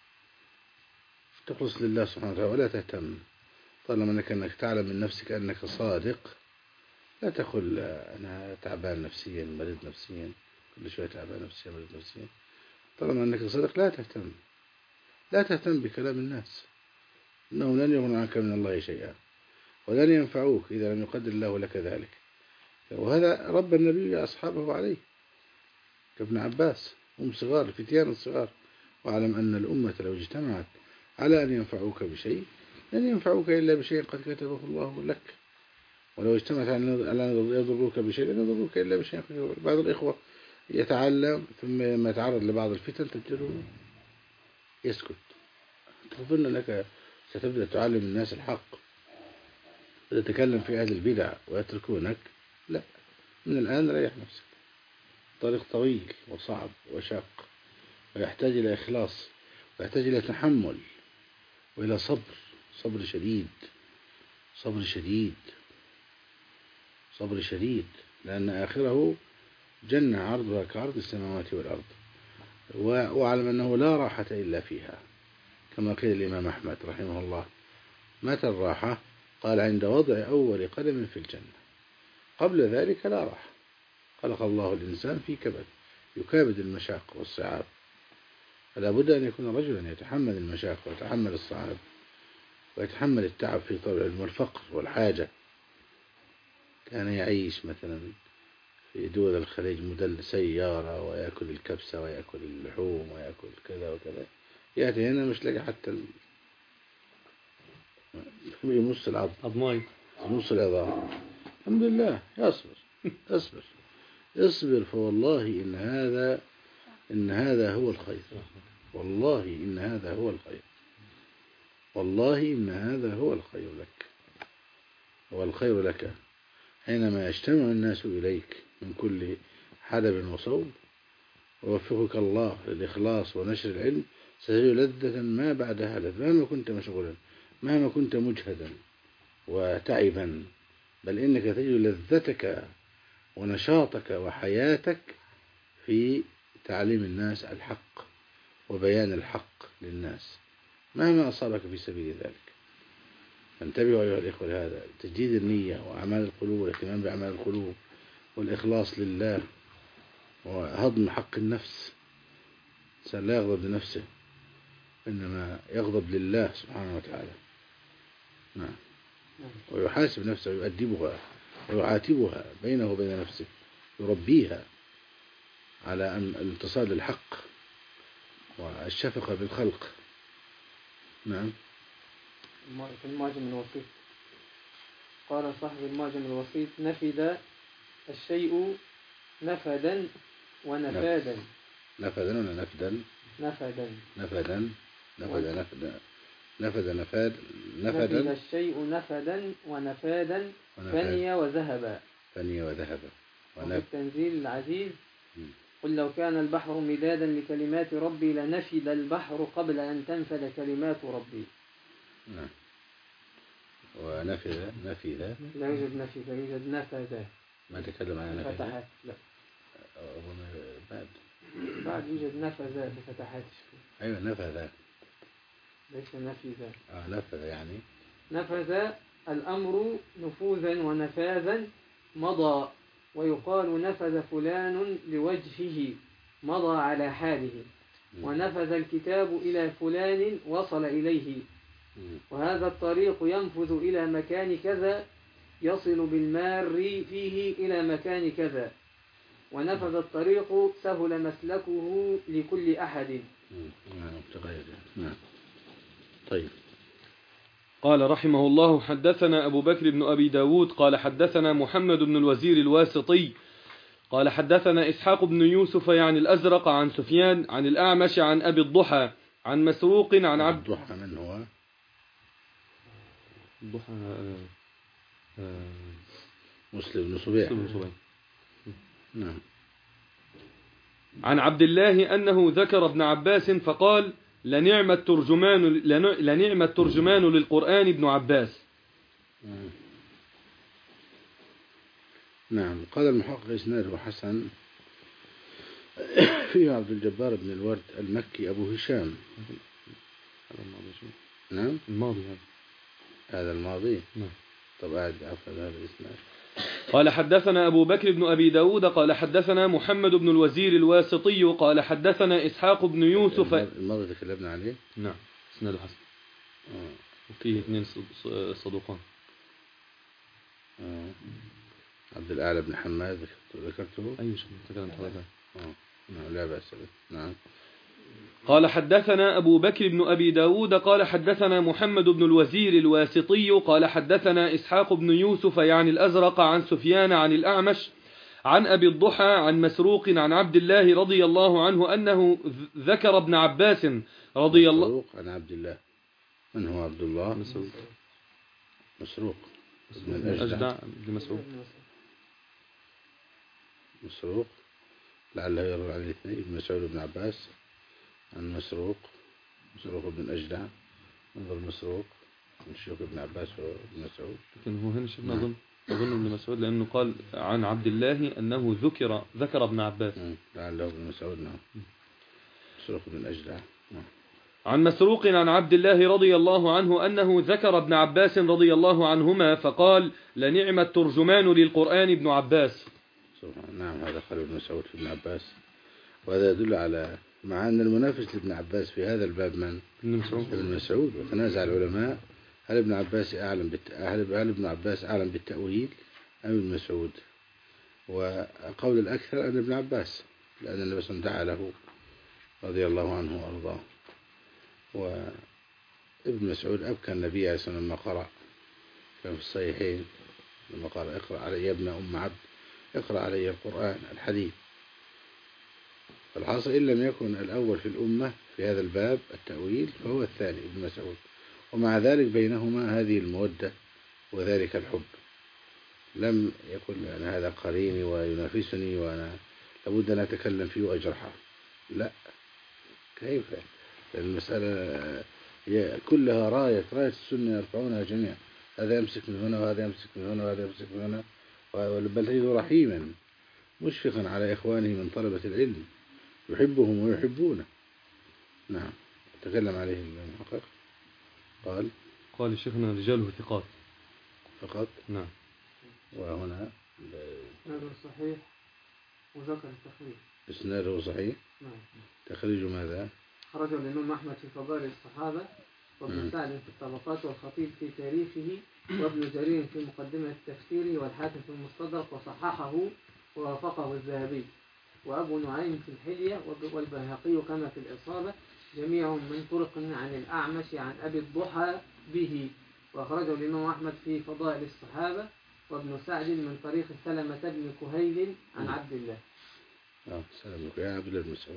سبحانه وتعالى، ولا تهتم. طالما أنك تعلم من نفسك أنك صادق، لا تقل أنا تعبان نفسيا مريض نفسيا، كل شوية تعبان نفسيا مريض نفسيا. طالما أنك صادق لا تهتم بكلام الناس، إنهم لن يغنوا عنك من الله شيئا، ولن ينفعوك إذا لم يقدر الله لك ذلك. وهذا رب النبي أصحابه عليه كابن عباس، هم صغار الفتيان الصغار. واعلم أن الأمة لو اجتمعت على أن ينفعوك بشيء لن ينفعوك إلا بشيء قد كتبه الله لك، ولو اجتمعت على أن يضروك بشيء لن يضروك إلا بشيء قد كتبه. بعض الإخوة يتعلم ثم لما يتعرض لبعض الفتن تجده يسكت. تظن أنك ستبدأ تعلم الناس الحق وتتكلم في أهل البدع ويتركونك؟ لا، من الآن ريح نفسك. طريق طويل وصعب وشاق، ويحتاج إلى إخلاص، ويحتاج إلى تحمل، وإلى صبر، صبر شديد، صبر شديد، صبر شديد، لأن آخره جنة عرضها كعرض السماوات والأرض. وأعلم أنه لا راحة إلا فيها، كما قيل الإمام أحمد رحمه الله: متى الراحة؟ قال: عند وضع أول قدم في الجنة، قبل ذلك لا راحة. خلق الله الإنسان في كبد، يكابد المشاق والصعاب، فلا بد أن يكون رجلا يتحمل المشاق ويتحمل الصعاب ويتحمل التعب في طلب العلم والفقر والحاجة. كان يعيش مثلا في دول الخليج مدل سيارة، ويأكل الكبسة ويأكل اللحوم ويأكل كذا وكذا، يأتي هنا مش لاقي حتى يمص العظم، يمص العظام. الحمد لله. يصبر اصبر اصبر، فوالله إن هذا هو الخير، والله إن هذا هو الخير، والله إن هذا هو الخير لك، والخير لك حينما يجتمع الناس إليك من كل حدب وصوب، ووفقك الله للإخلاص ونشر العلم، ستجد لذة ما بعدها لذة، مهما كنت مشغولا، مهما كنت مجهدا وتعبا، بل إنك تجد لذتك ونشاطك وحياتك في تعليم الناس الحق وبيان الحق للناس مهما أصابك في سبيل ذلك. فانتبهوا أيها الإخوة لهذا، تجديد النية وأعمال القلوب والاهتمام بأعمال القلوب والإخلاص لله وهضم حق النفس. الإنسان لا يغضب لنفسه، إنما يغضب لله سبحانه وتعالى. نعم. ويحاسب نفسه ويؤدبها ويعاتبها بينه وبين نفسه، يربيها على أن الانتصار للحق والشفقة بالخلق. نعم. في المعجم الوسيط قال صاحب المعجم الوسيط: نفد الشيء نفدا ونفادا. نفدا ولا نفدا؟ نفدا. نفدا نفد نفد نفاد نفد الشيء نفدا ونفادا، فني وذهبا. فني وذهبا. وفي التنزيل العزيز: قل لو كان البحر مدادا لكلمات ربي لنفد البحر قبل أن تنفد كلمات ربي. نعم. ونفذ لا يوجد نفذ، يوجد نفذ. ما تكلم عن نفذ؟ فتحات. لا بعد يوجد نفذ بفتحات. أيوة نفذ، ليس نفذ. نفذ يعني نفذ الأمر نفوذا ونفاذا، مضى. ويقال نفذ فلان لوجهه، مضى على حاله. ونفذ الكتاب إلى فلان وصل إليه. وهذا الطريق ينفذ إلى مكان كذا، يصل بالمار فيه إلى مكان كذا. ونفذ الطريق سهل مسلكه لكل أحد. نعم. طيب. قال رحمه الله: حدثنا أبو بكر بن أبي داود قال حدثنا محمد بن الوزير الواسطي قال حدثنا إسحاق بن يوسف يعني الأزرق عن سفيان عن الأعمش عن أبي الضحى عن مسروق عن عبد الضحى. من هو الضحى؟ مسلم بن صبيح. نعم. عن عبد الله أنه ذكر ابن عباس فقال: لنعم الترجمان للقرآن ابن عباس. نعم. قال المحقق إسناده حسن، فيه عبد الجبار بن الورد المكي أبو هشام. نعم. الماضي هذا الماضي. نعم. طب قاعد عفوا هذا الإسناد. قال حدثنا أبو بكر بن أبي داود قال حدثنا محمد بن الوزير الواسطي قال حدثنا إسحاق بن يوسف. الماضي تكلمنا عليه. نعم. اسناد حسن. وفيه 2 صدوقان. عبد الأعلى بن حماد ذكرته. أي شيء تكلمت هذا. نعم لا بأس به. نعم. قال حدثنا أبو بكر بن أبي داود قال حدثنا محمد بن الوزير الواسطي قال حدثنا إسحاق بن يوسف يعني الأزرق عن سفيان عن الأعمش عن أبي الضحى عن مسروق عن عبد الله رضي الله عنه أنه ذكر ابن عباس رضي الله. مسروق عن عبد الله. من هو عبد الله؟ مسروق بن الأجدع بن مسروق. مسروق لعله يروي عن الاثنين ابن مسعود بن عباس عن مسروق بن الأجدع. انظر مسروق من شيوخ ابن عباس وابن مسعود. لكن هو هنا شفنا أظن ابن مسعود لأنه قال عن عبد الله أنه ذكر ابن عباس. لعله ابن مسعود. نعم. مسروق بن الأجدع. عن مسروق عن عبد الله رضي الله عنه أنه ذكر ابن عباس رضي الله عنهما فقال لنعم الترجمان للقرآن ابن عباس. نعم هذا قال ابن مسعود في ابن عباس. وهذا يدل على مع أن المنافس لابن عباس في هذا الباب من؟ ابن مسعود. وتنازع العلماء هل ابن عباس أعلم بالتأويل أم ابن مسعود؟ وقول الأكثر أن ابن عباس لأن النبي صلى الله عليه وسلم دعا له رضي الله عنه وأرضاه. وابن مسعود أبكى النبي عليه الصلاة والسلام لما قرأ كان في الصحيحين لما قال اقرأ علي يا ابن أم عبد اقرأ علي القرآن الحديث. فالحاصل إن لم يكن الأول في الأمة في هذا الباب التأويل فهو الثاني ابن مسعود. ومع ذلك بينهما هذه المودة وذلك الحب. لم يقل أن هذا قريني وينافسني وأنا لابد أن أتكلم فيه وأجرحه. لا كيف؟ المسألة كلها راية السنة يرفعونها جميعا. هذا يمسك من هنا وهذا يمسك من هنا وهذا يمسك من هنا. بل تجد رحيما مشفقا على إخوانه من طلبة العلم يحبهم ويحبونه. نعم. تكلم عليه المحقق قال شيخنا رجاله ثقات فقط. نعم. وهنا إسناده صحيح وذكر التخريج. إسناده صحيح. نعم. تخريج ماذا؟ خرجه الإمام أحمد في فضائل الصحابة وابن سعد في الطبقات والخطيب في تاريخه وابن جرير في مقدمة التفسير والحاكم في المستدرك وصححه ووافقه الذهبي وأبو نعيم في الحلية والبيهقي كما في الإصابة جميعهم من طرق عن الأعمش عن أبي الضحى به. وأخرجه الإمام أحمد في فضائل الصحابة وابن سعد من طريق سلمة بن كهيل عن عبد الله. سلمة يا عبد الله بن مسعود.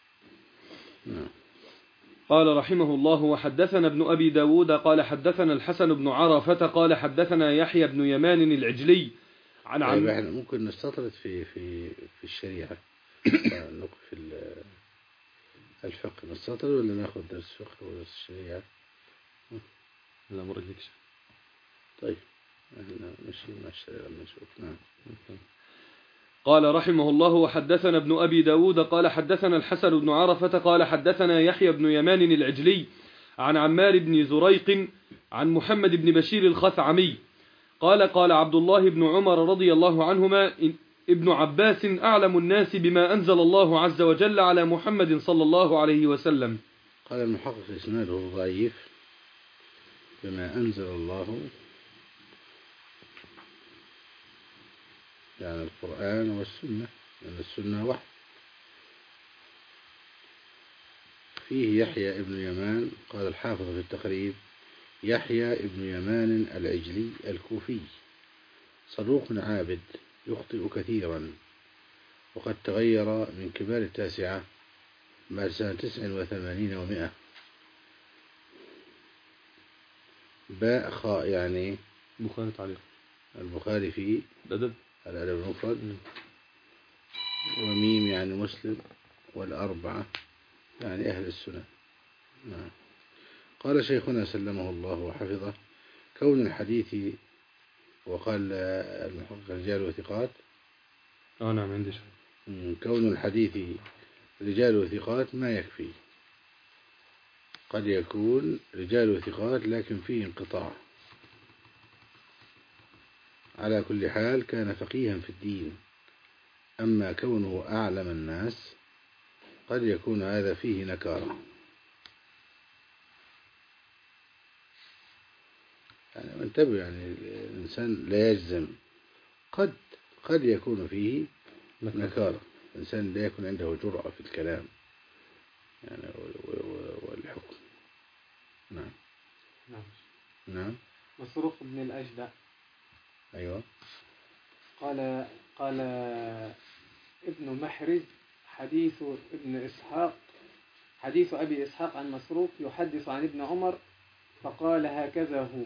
نعم. قال رحمه الله وحدثنا ابن أبي داود قال حدثنا الحسن بن عرفة قال حدثنا يحيى بن يمان العجلي عن طيب احنا ممكن نستطرد في الشريعة ونقف الفقه نستطرد ولا ناخذ درس فقه ودرس الشريعة؟ لا مرة لك شيء. طيب احنا ماشيين مع الشريعة لما نشوف. نعم. قال رحمه الله وحدثنا ابن أبي داود قال حدثنا الحسن بن عرفة قال حدثنا يحيى بن يمان العجلي عن عمار بن زريق عن محمد بن بشير الخثعمي قال عبد الله بن عمر رضي الله عنهما ابن عباس أعلم الناس بما أنزل الله عز وجل على محمد صلى الله عليه وسلم. قال المحقق إسناده ضعيف بما أنزل الله يعني القرآن والسنة لأن السنة وحي. فيه يحيى ابن يمان قال الحافظ في التقريب يحيى ابن يمان العجلي الكوفي صدوق عابد يخطئ كثيرا وقد تغير من كبار التاسعة بعد سنة 89 و100. باء خاء يعني بخاري تعليق البخاري في الأدب المفرد وميم يعني مسلم والأربعة يعني أهل السنة. نعم. قال شيخنا سلمه الله وحفظه كون الحديث وقال المحقق رجال وثقات. نعم عندي شيء. كون الحديث رجال وثقات ما يكفي. قد يكون رجال وثقات لكن فيه انقطاع. على كل حال كان فقيها في الدين. أما كونه أعلم الناس قد يكون هذا فيه نكارة. يعني انتبه يعني الإنسان لا يجزم قد قد يكون فيه نكارة، الإنسان لا يكون عنده جرأة في الكلام يعني والحكم. نعم. نعم. مسروق بن الأجدع. أيوة. قال ابن محرز حديث أبي إسحاق عن مسروق يحدث عن ابن عمر فقال هكذا هو.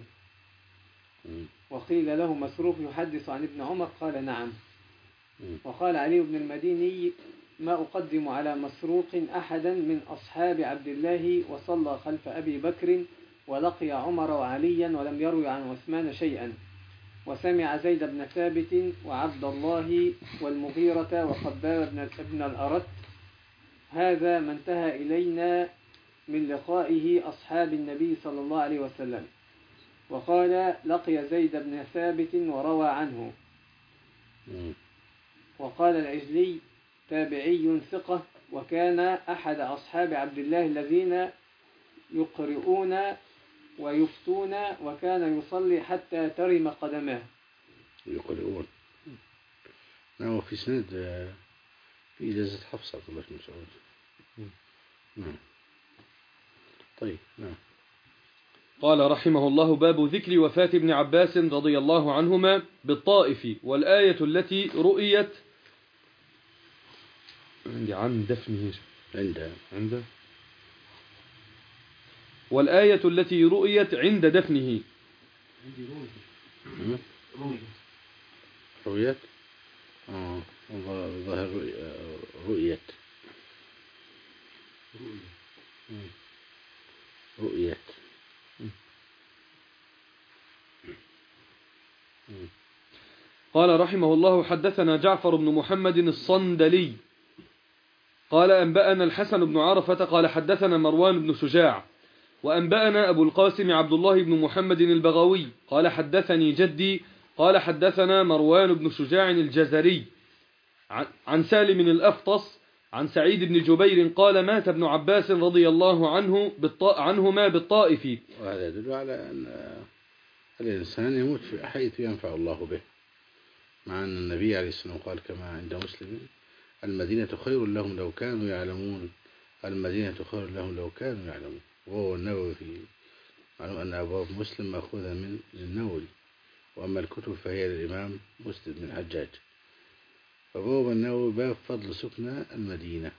وقيل له مسروق يحدث عن ابن عمر قال نعم. وقال علي بن المديني ما أقدم على مسروق أحدا من أصحاب عبد الله وصلى خلف أبي بكر ولقي عمر وعليا ولم يروي عن عثمان شيئا، وسمع زيد بن ثابت وعبد الله والمغيرة وخباب بن الأرت. هذا ما انتهى إلينا من لقائه أصحاب النبي صلى الله عليه وسلم. وقال لقي زيد بن ثابت وروى عنه. وقال العجلي تابعي ثقة وكان أحد أصحاب عبد الله الذين يقرؤون ويفتون وكان يصلي حتى ترم قدماه. يقرؤون. نعم. في سند في إجازة حفصة عبد الله بن مسعود. نعم. طيب. نعم. قال رحمه الله باب ذكر وفاة ابن عباس رضي الله عنهما بالطائف، والآية التي رؤيت عن دفنه عند والآية التي رؤيت عند دفنه. رؤيت ظاهر رؤيت قال رحمه الله حدثنا جعفر بن محمد الصندلي قال أنبأنا الحسن بن عرفة قال حدثنا مروان بن شجاع وأنبأنا أبو القاسم عبد الله بن محمد البغوي قال حدثني جدي قال حدثنا مروان بن شجاع الجزري عن سالم الأفطس عن سعيد بن جبير قال مات ابن عباس رضي الله عنهما بالطائف. وهذا يدل على أن الإنسان يموت حيث ينفع الله به، مع أن النبي عليه الصلاة والسلام قال كما عند مسلم المدينة خير لهم لو كانوا يعلمون، المدينة خير لهم لو كانوا يعلمون. وهو النووي في معلوم أن أبواب مسلم مأخوذة من النووي، وأما الكتب فهي للإمام مسلم بن الحجاج. فباب النووي باب فضل سكنى المدينة،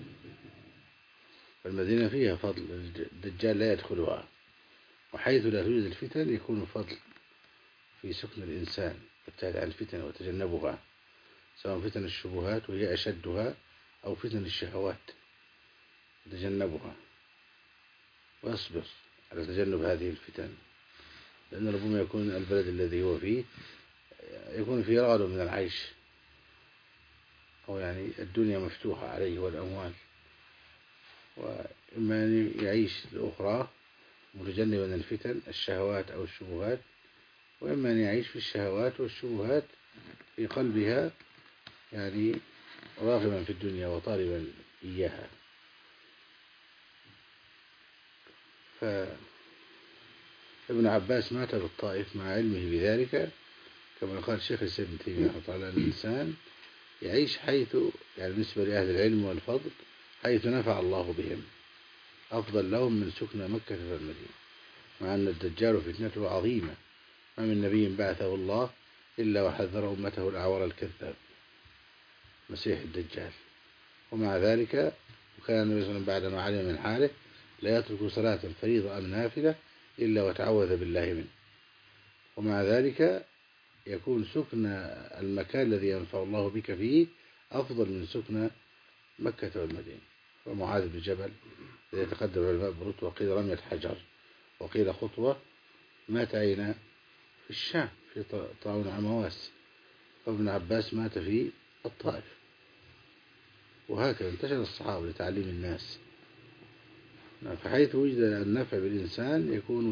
فالمدينة فيها فضل، الدجال لا يدخلها، وحيث لا توجد الفتن يكون فضل في سكن الإنسان، يبتعد عن الفتن وتجنبها، سواء فتن الشبهات وهي أشدها أو فتن الشهوات تجنبها ويصبر على تجنب هذه الفتن، لأن ربما يكون البلد الذي هو فيه يكون فيه رغد من العيش، أو يعني الدنيا مفتوحة عليه والأموال، وإما أن يعيش الأخرى متجنبا الفتن الشهوات أو الشبهات، وإما أن يعيش في الشهوات والشبهات في قلبها يعني راغبا في الدنيا وطالبا إياها. فابن عباس مات بالطائف مع علمه بذلك، كما قال الشيخ الإسلام ابن تيمية رحمه الله، الإنسان يعيش حيث يعني بالنسبة لأهل العلم والفضل حيث نفع الله بهم أفضل لهم من سكن مكة والمدينة، مع أن الدجال فتنته عظيمة، ما من نبي بعثه الله إلا وحذر أمته الأعور الكذاب مسيح الدجال. ومع ذلك وكان النبي صلى الله عليه وسلم بعدما علم من حاله لا يترك صلاة فريضة أم نافلة إلا وتعوذ بالله منه، ومع ذلك يكون سكن المكان الذي ينفع الله بك فيه أفضل من سكن مكة والمدينة. ومعاذ بن جبل الذي يتقدم العلماء برتوة وقيل رمية حجر وقيل خطوة مات أين؟ في الشام في طاعون عمواس، وابن عباس مات في الطائف. وهكذا انتشر الصحابة لتعليم الناس، فحيث وجد النفع بالإنسان يكون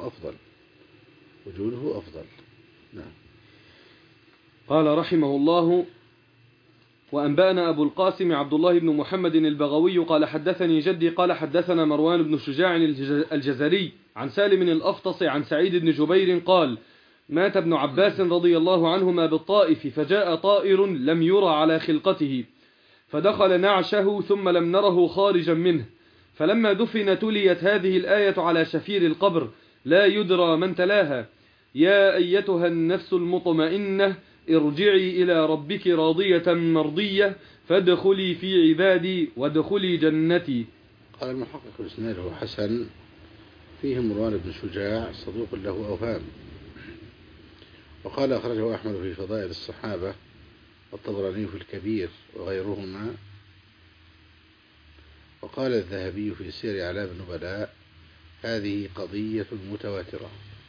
وجوده أفضل. نعم. قال رحمه الله وأنبأنا أبو القاسم عبد الله بن محمد البغوي قال حدثني جدي قال حدثنا مروان بن شجاع الجزري عن سالم الأفطس عن سعيد بن جبير قال مات ابن عباس رضي الله عنهما بالطائف، فجاء طائر لم يرى على خلقته فدخل نعشه ثم لم نره خارجا منه، فلما دفن تليت هذه الآية على شفير القبر لا يدرى من تلاها: يا أيتها النفس المطمئنة ارجعي إلى ربك راضية مرضية فادخلي في عبادي وادخلي جنتي. قال المحقق إسناده حسن، فيه مروان بن شجاع صدوق له أوهام. وقال أخرجه أحمد في فضائل الصحابة والطبراني في الكبير وغيرهما. وقال الذهبي في سير أعلام النبلاء: هذه قضية متواترة.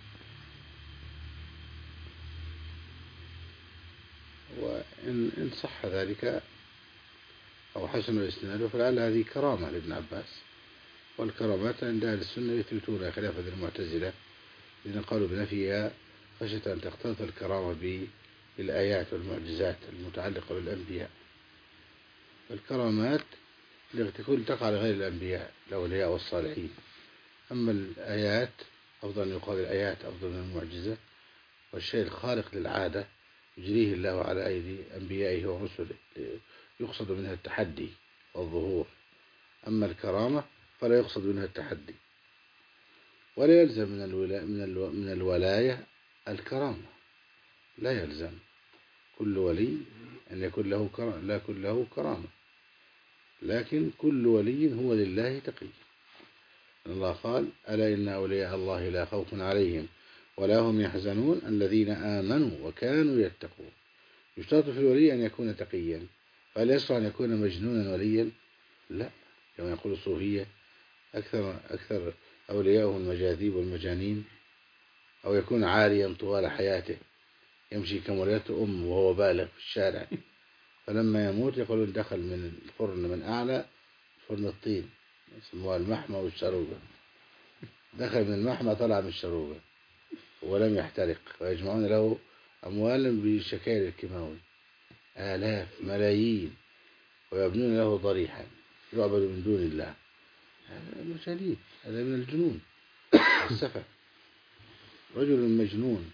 وإن صح ذلك أو حسن الإسناد فلعل هذه كرامة لابن عباس، والكرامات عند أهل السنة يثبتون خلافا للمعتزلة الذين قالوا بنفيها خشية أن تختلط الكرامة بالآيات والمعجزات المتعلقة بالأنبياء. الكرامات تكون تقع لغير الأنبياء الأولياء والصالحين، أما الآيات أفضل أن يقال الآيات أفضل من المعجزة، والشيء الخارق للعادة يجريه الله على أيدي أنبيائه ورسله يقصد منها التحدي والظهور. أما الكرامة فلا يقصد منها التحدي، ولا يلزم من الولاية الكرامة، لا يلزم كل ولي أن يكون له كرامة، لا يكون له كرامة، لكن كل ولي هو لله تقي. الله قال: ألا إن أولياء الله لا خوف عليهم ولا هم يحزنون الذين آمنوا وكانوا يتقون. يشترط في الولي أن يكون تقيا، فهل يصلح أن يكون مجنونا وليا؟ لا، كما يقول الصوفية: أكثر أولياءهم المجاذيب والمجانين، أو يكون عاريا طوال حياته يمشي كمولته أم وهو بالغ في الشارع، فلما يموت يقولون دخل من الفرن من أعلى، فرن الطين يسموها المحمى والشروبة، دخل من المحمى طلع من الشروبة ولم يحترق، ويجمعون له أموالا بشكاير الكيماوي، آلاف ملايين، ويبنون له ضريحا يعبد من دون الله. هذا مجانين، هذا من الجنون السفه. رجل مجنون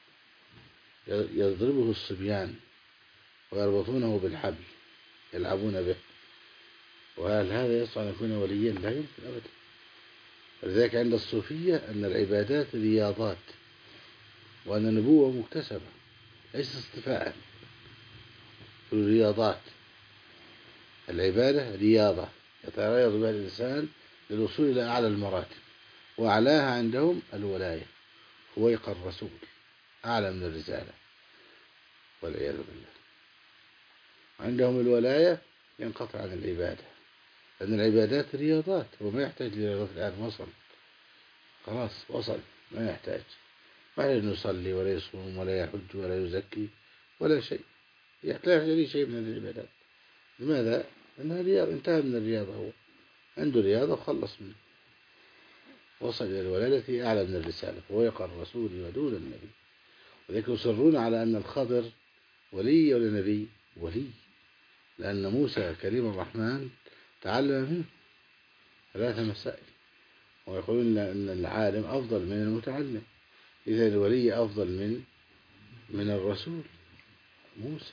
يضربه الصبيان ويربطونه بالحبل يلعبون به، وهل هذا يصلح أن يكون وليا؟ لا يمكن أبدا. ولذلك عند الصوفية أن العبادات رياضات، وأن النبوة مكتسبة ليس اصطفاء. الرياضات، العبادة رياضة يتريض بها الإنسان للوصول إلى أعلى المراتب، وأعلاها عندهم الولاية، فويق الرسول أعلى من الرسالة والعياذ بالله. عندهم الولاية ينقطع عن العبادة، لأن العبادات رياضات، وما يحتاج لرياضات الآن، وصل خلاص، وصل، ما يحتاج أن يصلي ولا يصوم ولا يحج ولا يزكي ولا شيء، يحتاج لي شيء من العبادات. لماذا؟ لأنها رياضة، انتهى من الرياضة، هو عنده رياضة وخلص منه، وصل إلى الولاية التي أعلى من الرسالة، فويق الرسول ودون النبي. وذلك يصرون على أن الخضر ولي ولا نبي؟ ولي، لأن موسى كريم الرحمن تعلم منه 3 مسائل، ويقولون أن العالم أفضل من المتعلم، إذا الولي أفضل من الرسول موسى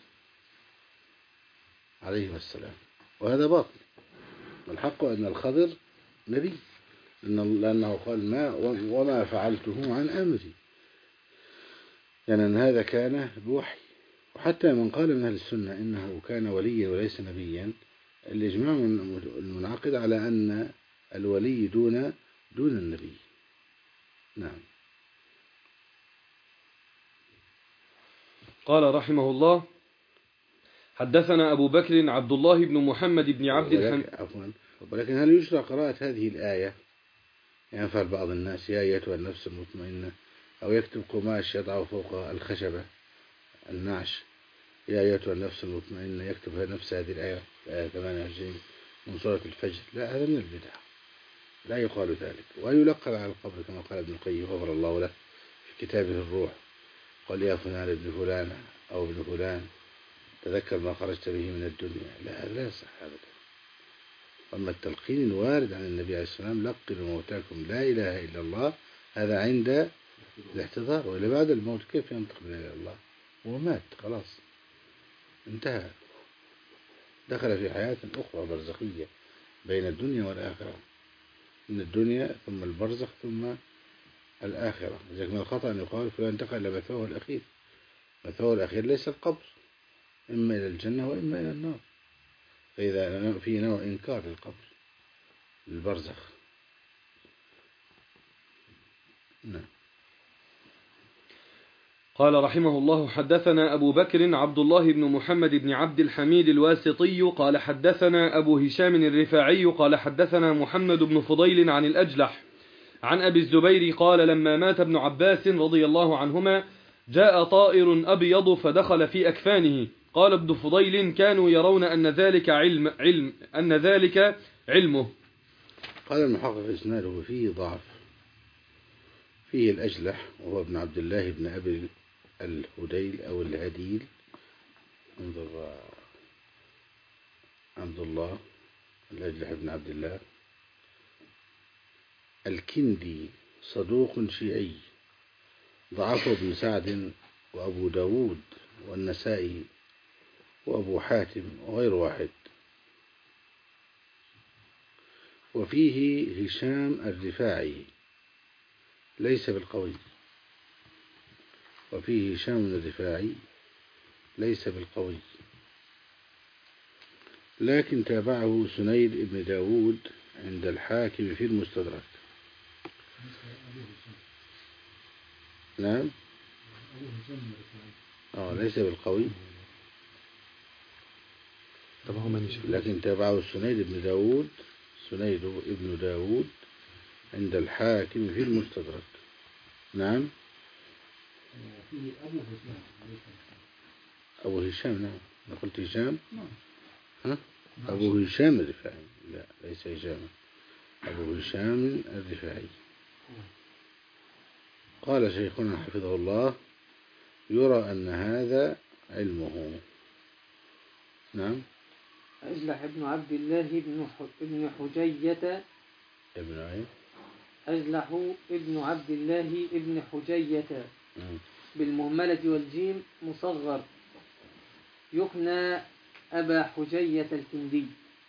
عليه السلام، وهذا باطل. والحق أن الخضر نبي، لأنه قال: وما فعلته عن أمري، يعني أن هذا كان بوحي. وحتى من قال من أهل السنة إنه كان وليا وليس نبيا، الإجماع المنعقد على أن الولي دون النبي. نعم. قال رحمه الله: حدثنا أبو بكر عبد الله بن محمد بن عبد الحميد. ولكن هل يشرع قراءة هذه الآية؟ ينفع بعض الناس: يا أيتها النفس المطمئنة، أو يكتب قماش يضع فوق الخشبة النعش: يا أيتها النفس المطمئنة، يكتب نفس هذه الآية 28 من سورة الفجر. لا، هذا من البدع، لا يقال ذلك. ويلقب على القبر كما قال ابن القيم غفر الله له في كتابه الروح: قال: يا فلان ابن فلان أو ابن فلان، تذكر ما خرجت به من الدنيا. لا، هذا لا يصح أبدا. أما التلقين الوارد عن النبي عليه السلام: لقنوا موتاكم لا إله إلا الله، هذا عند الاحتضار، وإلا بعد الموت كيف ينطق إلى الله؟ هو مات خلاص، انتهى، دخل في حياة أخرى برزخية بين الدنيا والآخرة، من الدنيا ثم البرزخ ثم الآخرة. لذلك من الخطأ أن يقال فلان انتقل إلى مثواه الأخير. مثواه الأخير ليس القبر، إما إلى الجنة وإما إلى النار، فإذا في نوع إنكار للقبر البرزخ. نعم. قال رحمه الله: حدثنا أبو بكر عبد الله بن محمد بن عبد الحميد الواسطي قال حدثنا أبو هشام الرفاعي قال حدثنا محمد بن فضيل عن الأجلح عن أبي الزبير قال لما مات ابن عباس رضي الله عنهما جاء طائر أبيض فدخل في أكفانه. قال ابن فضيل: كانوا يرون أن ذلك علمه. قال المحقق إسناده فيه ضعف، فيه الأجلح وهو ابن عبد الله بن أبي الهديل أو الهديل، انظر عبد الله الأجلح بن عبد الله الكندي، صدوق شيعي، ضعفه ابن سعد وأبو داود والنسائي وأبو حاتم وغير واحد. وفيه هشام الرفاعي ليس بالقوي، وفيه هشام الرفاعي ليس بالقوي، لكن تابعه سنيد بن داود عند الحاكم في المستدرك. نعم. ليس بالقوي، لكن تابعه سنيد بن داود عند الحاكم في المستدرك. نعم. أبو هشام. نعم، أنا قلت هشام. أبو هشام الرفاعي، لا ليس هشام، أبو هشام الرفاعي. قال شيخنا حفظه الله: يرى أن هذا علمه. نعم. أجلح ابن عبد الله ابن حجية أجلح ابن عبد الله ابن حجية بالمهملة والجيم مصغر، يكنى أبا حجية الكندي،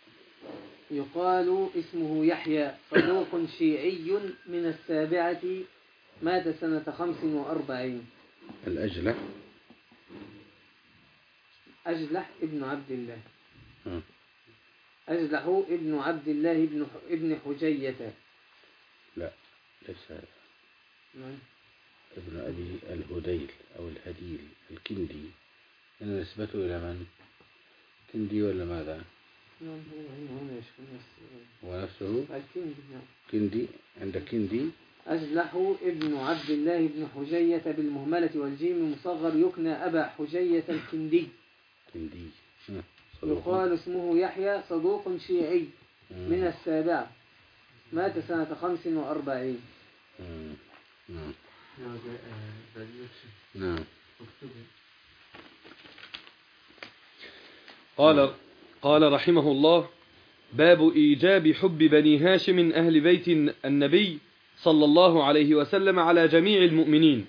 يقال اسمه يحيى، صدوق شيعي من السابعة، مات سنة 45. الأجلح أجلح ابن عبد الله أجلح ابن عبد الله ابن حجية. لا ليس هذا. ابن أبي الهديل أو الهديل الكندي، أنا نسبته إلى من؟ كندي ولا ماذا؟ هو نفسه كندي. عند كندي. أجلح ابن عبد الله ابن حجية بالمهملة والجيم مصغر، يكنى أبا حجية الكندي، يقال اسمه يحيى، صدوق شيعي من السابعة، مات سنة 45. نعم. قال رحمه الله: باب إيجاب حب بني هاشم أهل بيت النبي صلى الله عليه وسلم على جميع المؤمنين.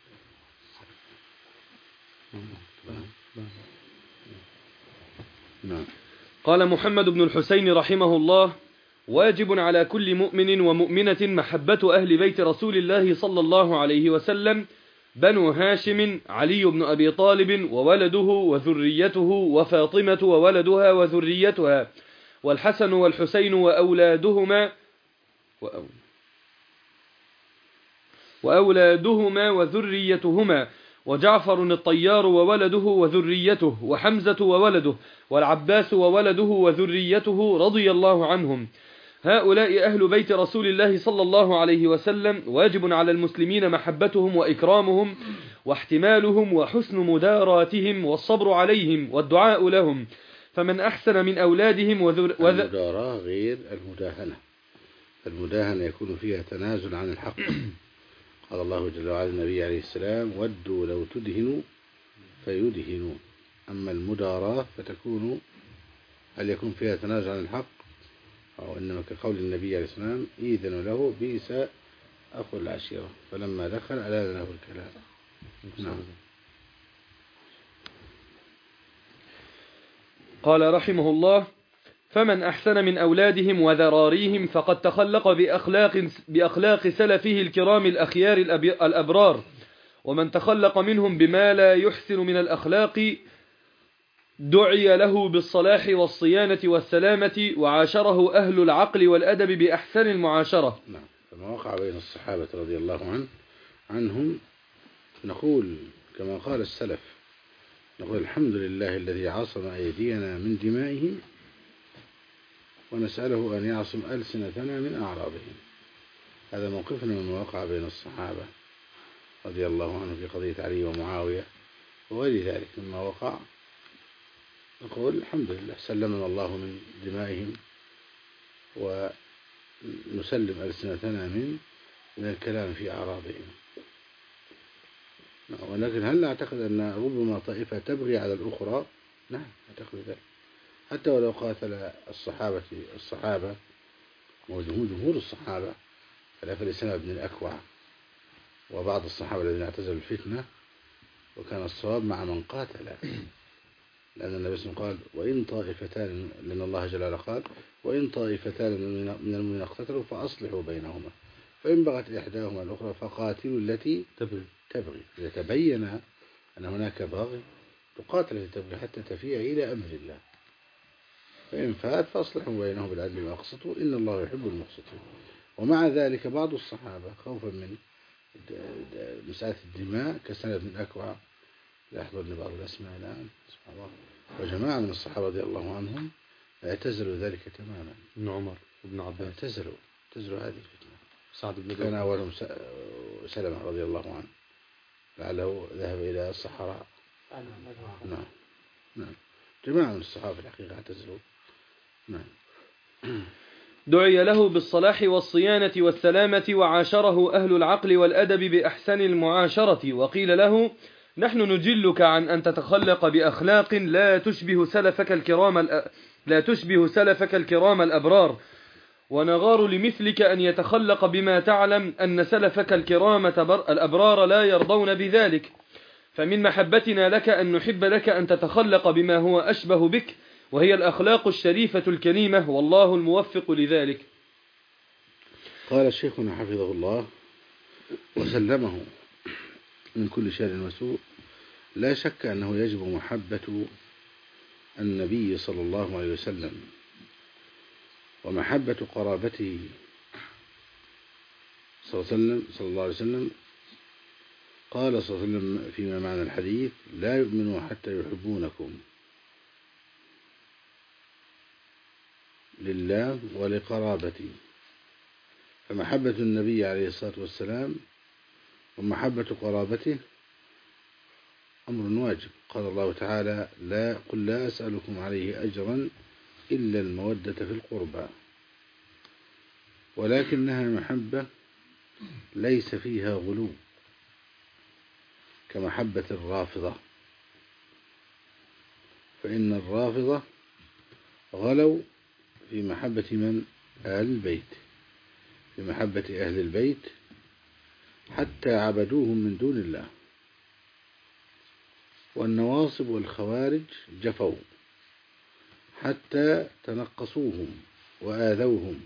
قال محمد بن الحسين رحمه الله: واجب على كل مؤمن ومؤمنة محبة أهل بيت رسول الله صلى الله عليه وسلم بنو هاشم علي بن أبي طالب وولده وذريته، وفاطمة وولدها وذريتها، والحسن والحسين وأولادهما وذريتهما، وجعفر الطيار وولده وذريته، وحمزة وولده، والعباس وولده وذريته رضي الله عنهم. هؤلاء أهل بيت رسول الله صلى الله عليه وسلم، واجب على المسلمين محبتهم وإكرامهم واحتمالهم وحسن مداراتهم والصبر عليهم والدعاء لهم. فمن أحسن من أولادهم المداراة غير المداهنة. المداهنة يكون فيها تنازل عن الحق. قال الله جل وعلا النبي عليه السلام: ودوا لو تدهنوا فيدهنوا. أما المداراة فتكون هل يكون فيها تنازل عن الحق، أو إنما كقول النبي عليه السلام: إذن له بئس أخو العشيرة، فلما دخل ألان له الكلام. نعم. قال رحمه الله: فمن أحسن من أولادهم وذراريهم فقد تخلق بأخلاق سلفه الكرام الأخيار الأبرار، ومن تخلق منهم بما لا يحسن من الأخلاق دعي له بالصلاح والصيانة والسلامة، وعاشره أهل العقل والأدب بأحسن المعاشرة. نعم. فما وقع بين الصحابة رضي الله عنهم نقول كما قال السلف، نقول الحمد لله الذي عصم أيدينا من دمائهم، ونسأله أن يعصم ألسنتنا من أعراضهم. هذا موقفنا مما وقع بين الصحابة رضي الله عنه في قضية علي ومعاوية وغير ذلك مما وقع. نقول الحمد لله سلمنا الله من دمائهم، ونسلم ألسنتنا من الكلام في أعراضهم. ولكن هل نعتقد أن ربما طائفة تبغي على الأخرى؟ نعم نعتقد ذلك، حتى ولو قاتل الصحابة وجمهور الصحابة خلاف سلمة بن الأكوع وبعض الصحابة الذين اعتزلوا الفتنة، وكان الصواب مع من قاتل، لأن النبي صلى الله عليه وسلم قال: وإن طائفتان، لأن الله جل وعلا قال: وإن طائفتان من المؤمنين اقتتلوا فأصلحوا بينهما، فإن بغت إحداهما الأخرى فقاتلوا التي تبغي، إذا تبين أن هناك باغي تقاتل التي تبغي حتى تفيء إلى أمر الله، فإن فات فأصلحوا بينهم بالعدل وأقسطوا إن الله يحب المقسطين. ومع ذلك بعض الصحابة خوفا من مسألة الدماء كسلمة بن الأكوع، لا يحضرني بعض الأسماء الآن سبحان الله، وجماعة من الصحابة رضي الله عنهم اعتزلوا ذلك تماما. ابن عمر وابن عباس اعتزلوا هذه الفتنة. سعد بن كان أولهم سلمة رضي الله عنه، لعله ذهب إلى الصحراء. نعم. جماعة من الصحابة الحقيقة اعتزلوا. نعم. دعي له بالصلاح والصيانة والسلامة، وعاشره أهل العقل والأدب بأحسن المعاشرة، وقيل له: نحن نجلك عن أن تتخلق بأخلاق لا تشبه سلفك الكرام الأبرار، ونغار لمثلك أن يتخلق بما تعلم أن سلفك الكرام الأبرار لا يرضون بذلك، فمن محبتنا لك أن نحب لك أن تتخلق بما هو أشبه بك، وهي الأخلاق الشريفة الكريمة، والله الموفق لذلك. قال شيخنا حفظه الله وسلمه من كل شر وسوء: لا شك أنه يجب محبة النبي صلى الله عليه وسلم ومحبة قرابته صلى الله عليه وسلم. قال صلى الله عليه وسلم فيما معنى الحديث: لا يؤمنوا حتى يحبونكم لله ولقرابتي. فمحبة النبي عليه الصلاة والسلام ومحبة قرابته أمر واجب. قال الله تعالى: قل لا أسألكم عليه أجرا إلا المودة في القربى، ولكنها محبة ليس فيها غلو كمحبة الرافضة، فإن الرافضة غلوا في محبة من؟ أهل البيت، في محبة أهل البيت حتى عبدوهم من دون الله. والنواصب والخوارج جفوا حتى تنقصوهم وآذوهم.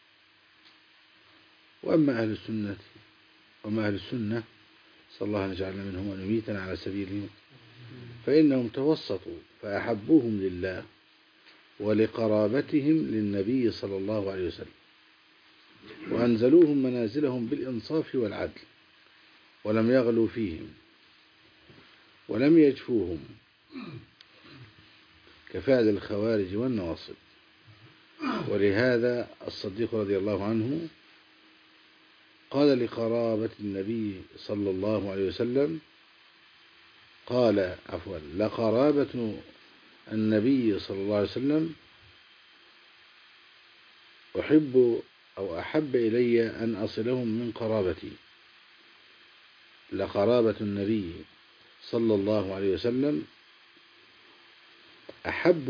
وأما أهل السنة صلى الله أن يجعلنا منهم ونميتنا على سبيلهم، فإنهم توسطوا فأحبوهم لله ولقرابتهم للنبي صلى الله عليه وسلم، وأنزلوهم منازلهم بالإنصاف والعدل، ولم يغلوا فيهم ولم يجفوهم كفعل الخوارج والنواصب. ولهذا الصديق رضي الله عنه قال لقرابة النبي صلى الله عليه وسلم، لقرابة النبي صلى الله عليه وسلم أحب إلي أن أصلهم من قرابتي. لقرابة النبي صلى الله عليه وسلم أحب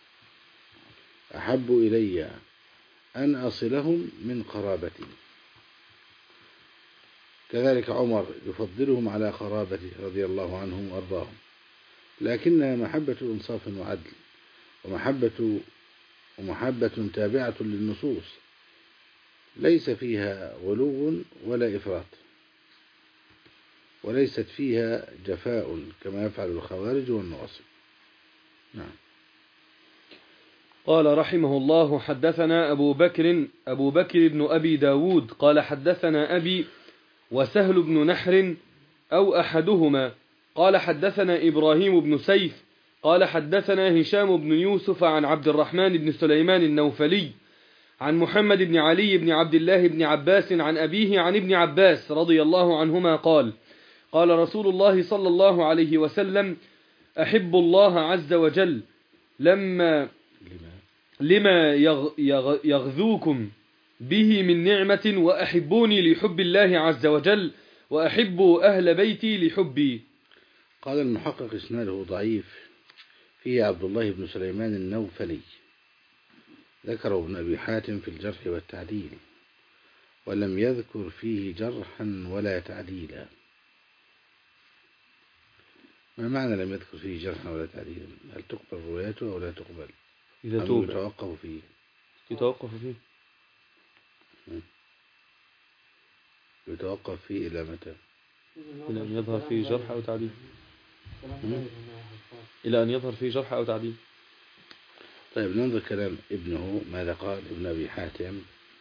إلي أن أصلهم من قرابتي. كذلك عمر يفضلهم على قرابته رضي الله عنهم وأرضاهم، لكنها محبة إنصاف وعدل، ومحبة تابعة للنصوص، ليس فيها غلو ولا إفراط، وليست فيها جفاء كما يفعل الخوارج والنواصب. نعم. قال رحمه الله: حدثنا أبو بكر بن أبي داود قال حدثنا أبي وسهل بن نحر أو أحدهما قال حدثنا إبراهيم بن سيف قال حدثنا هشام بن يوسف عن عبد الرحمن بن سليمان النوفلي عن محمد بن علي بن عبد الله بن عباس عن أبيه عن ابن عباس رضي الله عنهما قال: قال رسول الله صلى الله عليه وسلم: أحب الله عز وجل لما يغذوكم به من نعمة، وأحبوني لحب الله عز وجل، وأحبوا أهل بيتي لحبي. قال المحقق إسناده ضعيف، فيه عبد الله بن سليمان النوفلي، ذكره ابن أبي حاتم في الجرح والتعديل، ولم يذكر فيه جرحا ولا تعديلا. ما معنى لم يذكر فيه جرحا ولا تعديلا؟ هل تقبل روايته أو لا تقبل؟ إذا توب يتوقف فيه إلى متى؟ إلى أن يظهر فيه جرح أو تعديل. إلى أن يظهر فيه جرح أو تعديل. طيب ننظر كلام ابنه ماذا قال ابن أبي حاتم.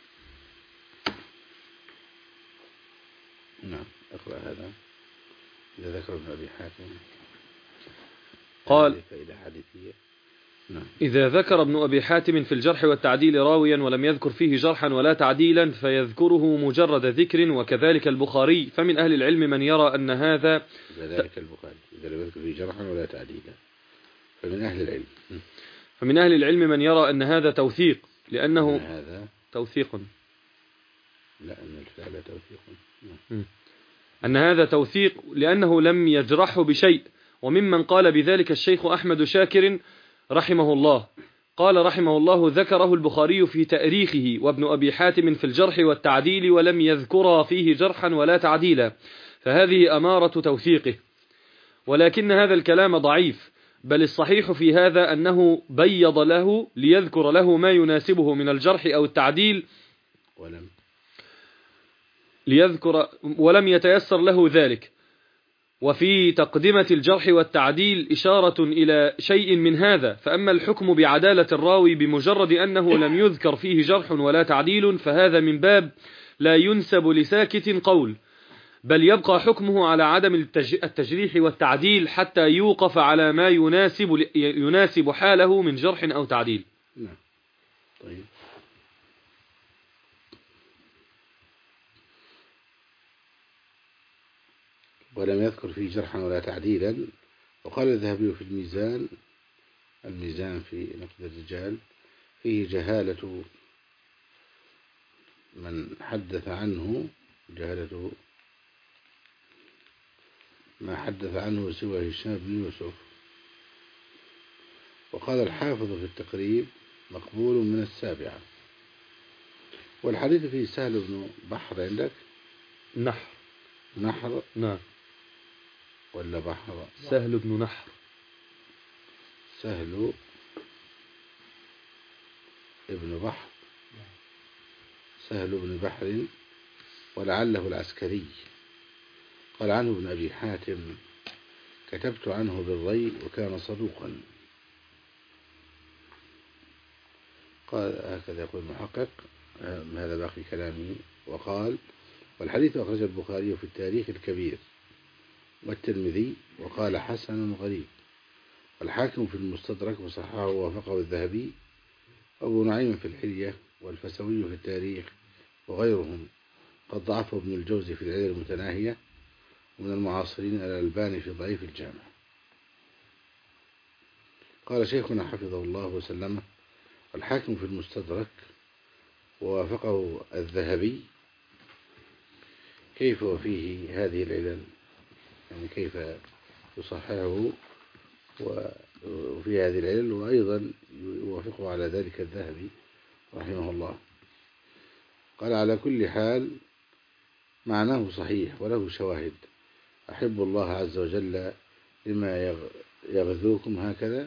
نعم اقرأ هذا. إذا ذكر ابن أبي حاتم قال: فإلى حديثية. نعم. إذا ذكر ابن أبي حاتم في الجرح والتعديل راويا ولم يذكر فيه جرحا ولا تعديلا فيذكره مجرد ذكر، وكذلك البخاري. فمن أهل العلم من يرى أن هذا كذلك البخاري إذا لم يذكر فيه جرحا ولا تعديلا فمن أهل العلم من يرى أن هذا توثيق، لأنه هذا توثيق. لا، أن الفعل توثيق. أن هذا توثيق لأنه لم يجرحه بشيء. وممن قال بذلك الشيخ أحمد شاكر رحمه الله، قال رحمه الله: ذكره البخاري في تأريخه وابن أبي حاتم في الجرح والتعديل ولم يذكر فيه جرحا ولا تعديلا، فهذه أمارة توثيقه. ولكن هذا الكلام ضعيف، بل الصحيح في هذا أنه بيض له ليذكر له ما يناسبه من الجرح أو التعديل، ولم يتيسر له ذلك. وفي تقدمة الجرح والتعديل إشارة إلى شيء من هذا. فأما الحكم بعدالة الراوي بمجرد أنه لم يذكر فيه جرح ولا تعديل فهذا من باب لا ينسب لساكت قول، بل يبقى حكمه على عدم التجريح والتعديل حتى يوقف على ما يناسب حاله من جرح أو تعديل. نعم. طيب. ولم يذكر فيه جرحا ولا تعديلا. وقال الذهبي في الميزان في نقد الرجال: فيه جهالة من حدث عنه، جهالة ما حدث عنه سوى هشام بن يوسف. وقال الحافظ في التقريب: مقبول من السابعة. والحديث فيه سهل بن بحر عندك؟ نحر. نعم. ولا بحر؟ سهل بن نحر. سهل ابن بحر، سهل بن بحر، ولعله العسكري. قال عنه ابن أبي حاتم: كتبت عنه بالضي وكان صدوقا. قال هكذا يقول المحقق، هذا باقي كلامي. وقال: والحديث أخرج البخاري في التاريخ الكبير والترمذي، وقال: حسن غريب. والحاكم في المستدرك وصححه ووافقه الذهبي، أبو نعيم في الحلية، والفسوي في التاريخ، وغيرهم قد ضعفه ابن الجوزي في العلل المتناهية، ومن المعاصرين الألباني في ضعيف الجامع. قال شيخنا حفظه الله وسلمه: الحاكم في المستدرك ووافقه الذهبي. كيف وفيه هذه العلل؟ يعني كيف يصححه وفي هذه العلل، وأيضا يوافقه على ذلك الذهبي رحمه الله. قال: على كل حال معناه صحيح وله شواهد. أحب الله عز وجل لما يغذوكم هكذا،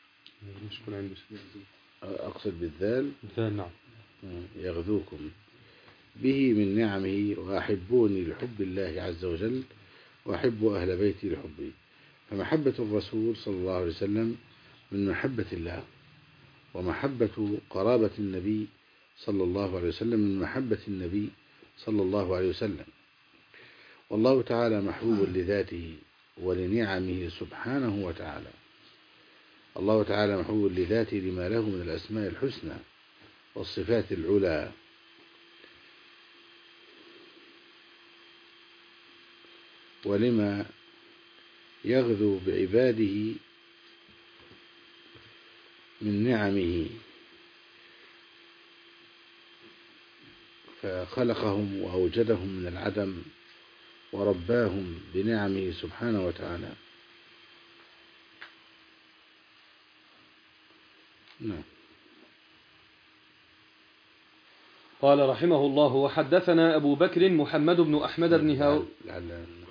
أقصد بالذال، نعم، يغذوكم به من نعمه، وأحبوني لحب الله عز وجل، وأحب أهل بيتي لحبي. فمحبة الرسول صلى الله عليه وسلم من محبة الله، ومحبة قرابة النبي صلى الله عليه وسلم من محبة النبي صلى الله عليه وسلم. والله تعالى محبوب لذاته ولنعمه سبحانه وتعالى. الله تعالى محبوب لذاته لما له من الأسماء الحسنى والصفات العلى، ولما يغذو بعباده من نعمه، فخلقهم وأوجدهم من العدم ورباهم بنعمه سبحانه وتعالى. نعم. قال رحمه الله: وحدثنا أبو بكر محمد بن أحمد بن هاو. لعل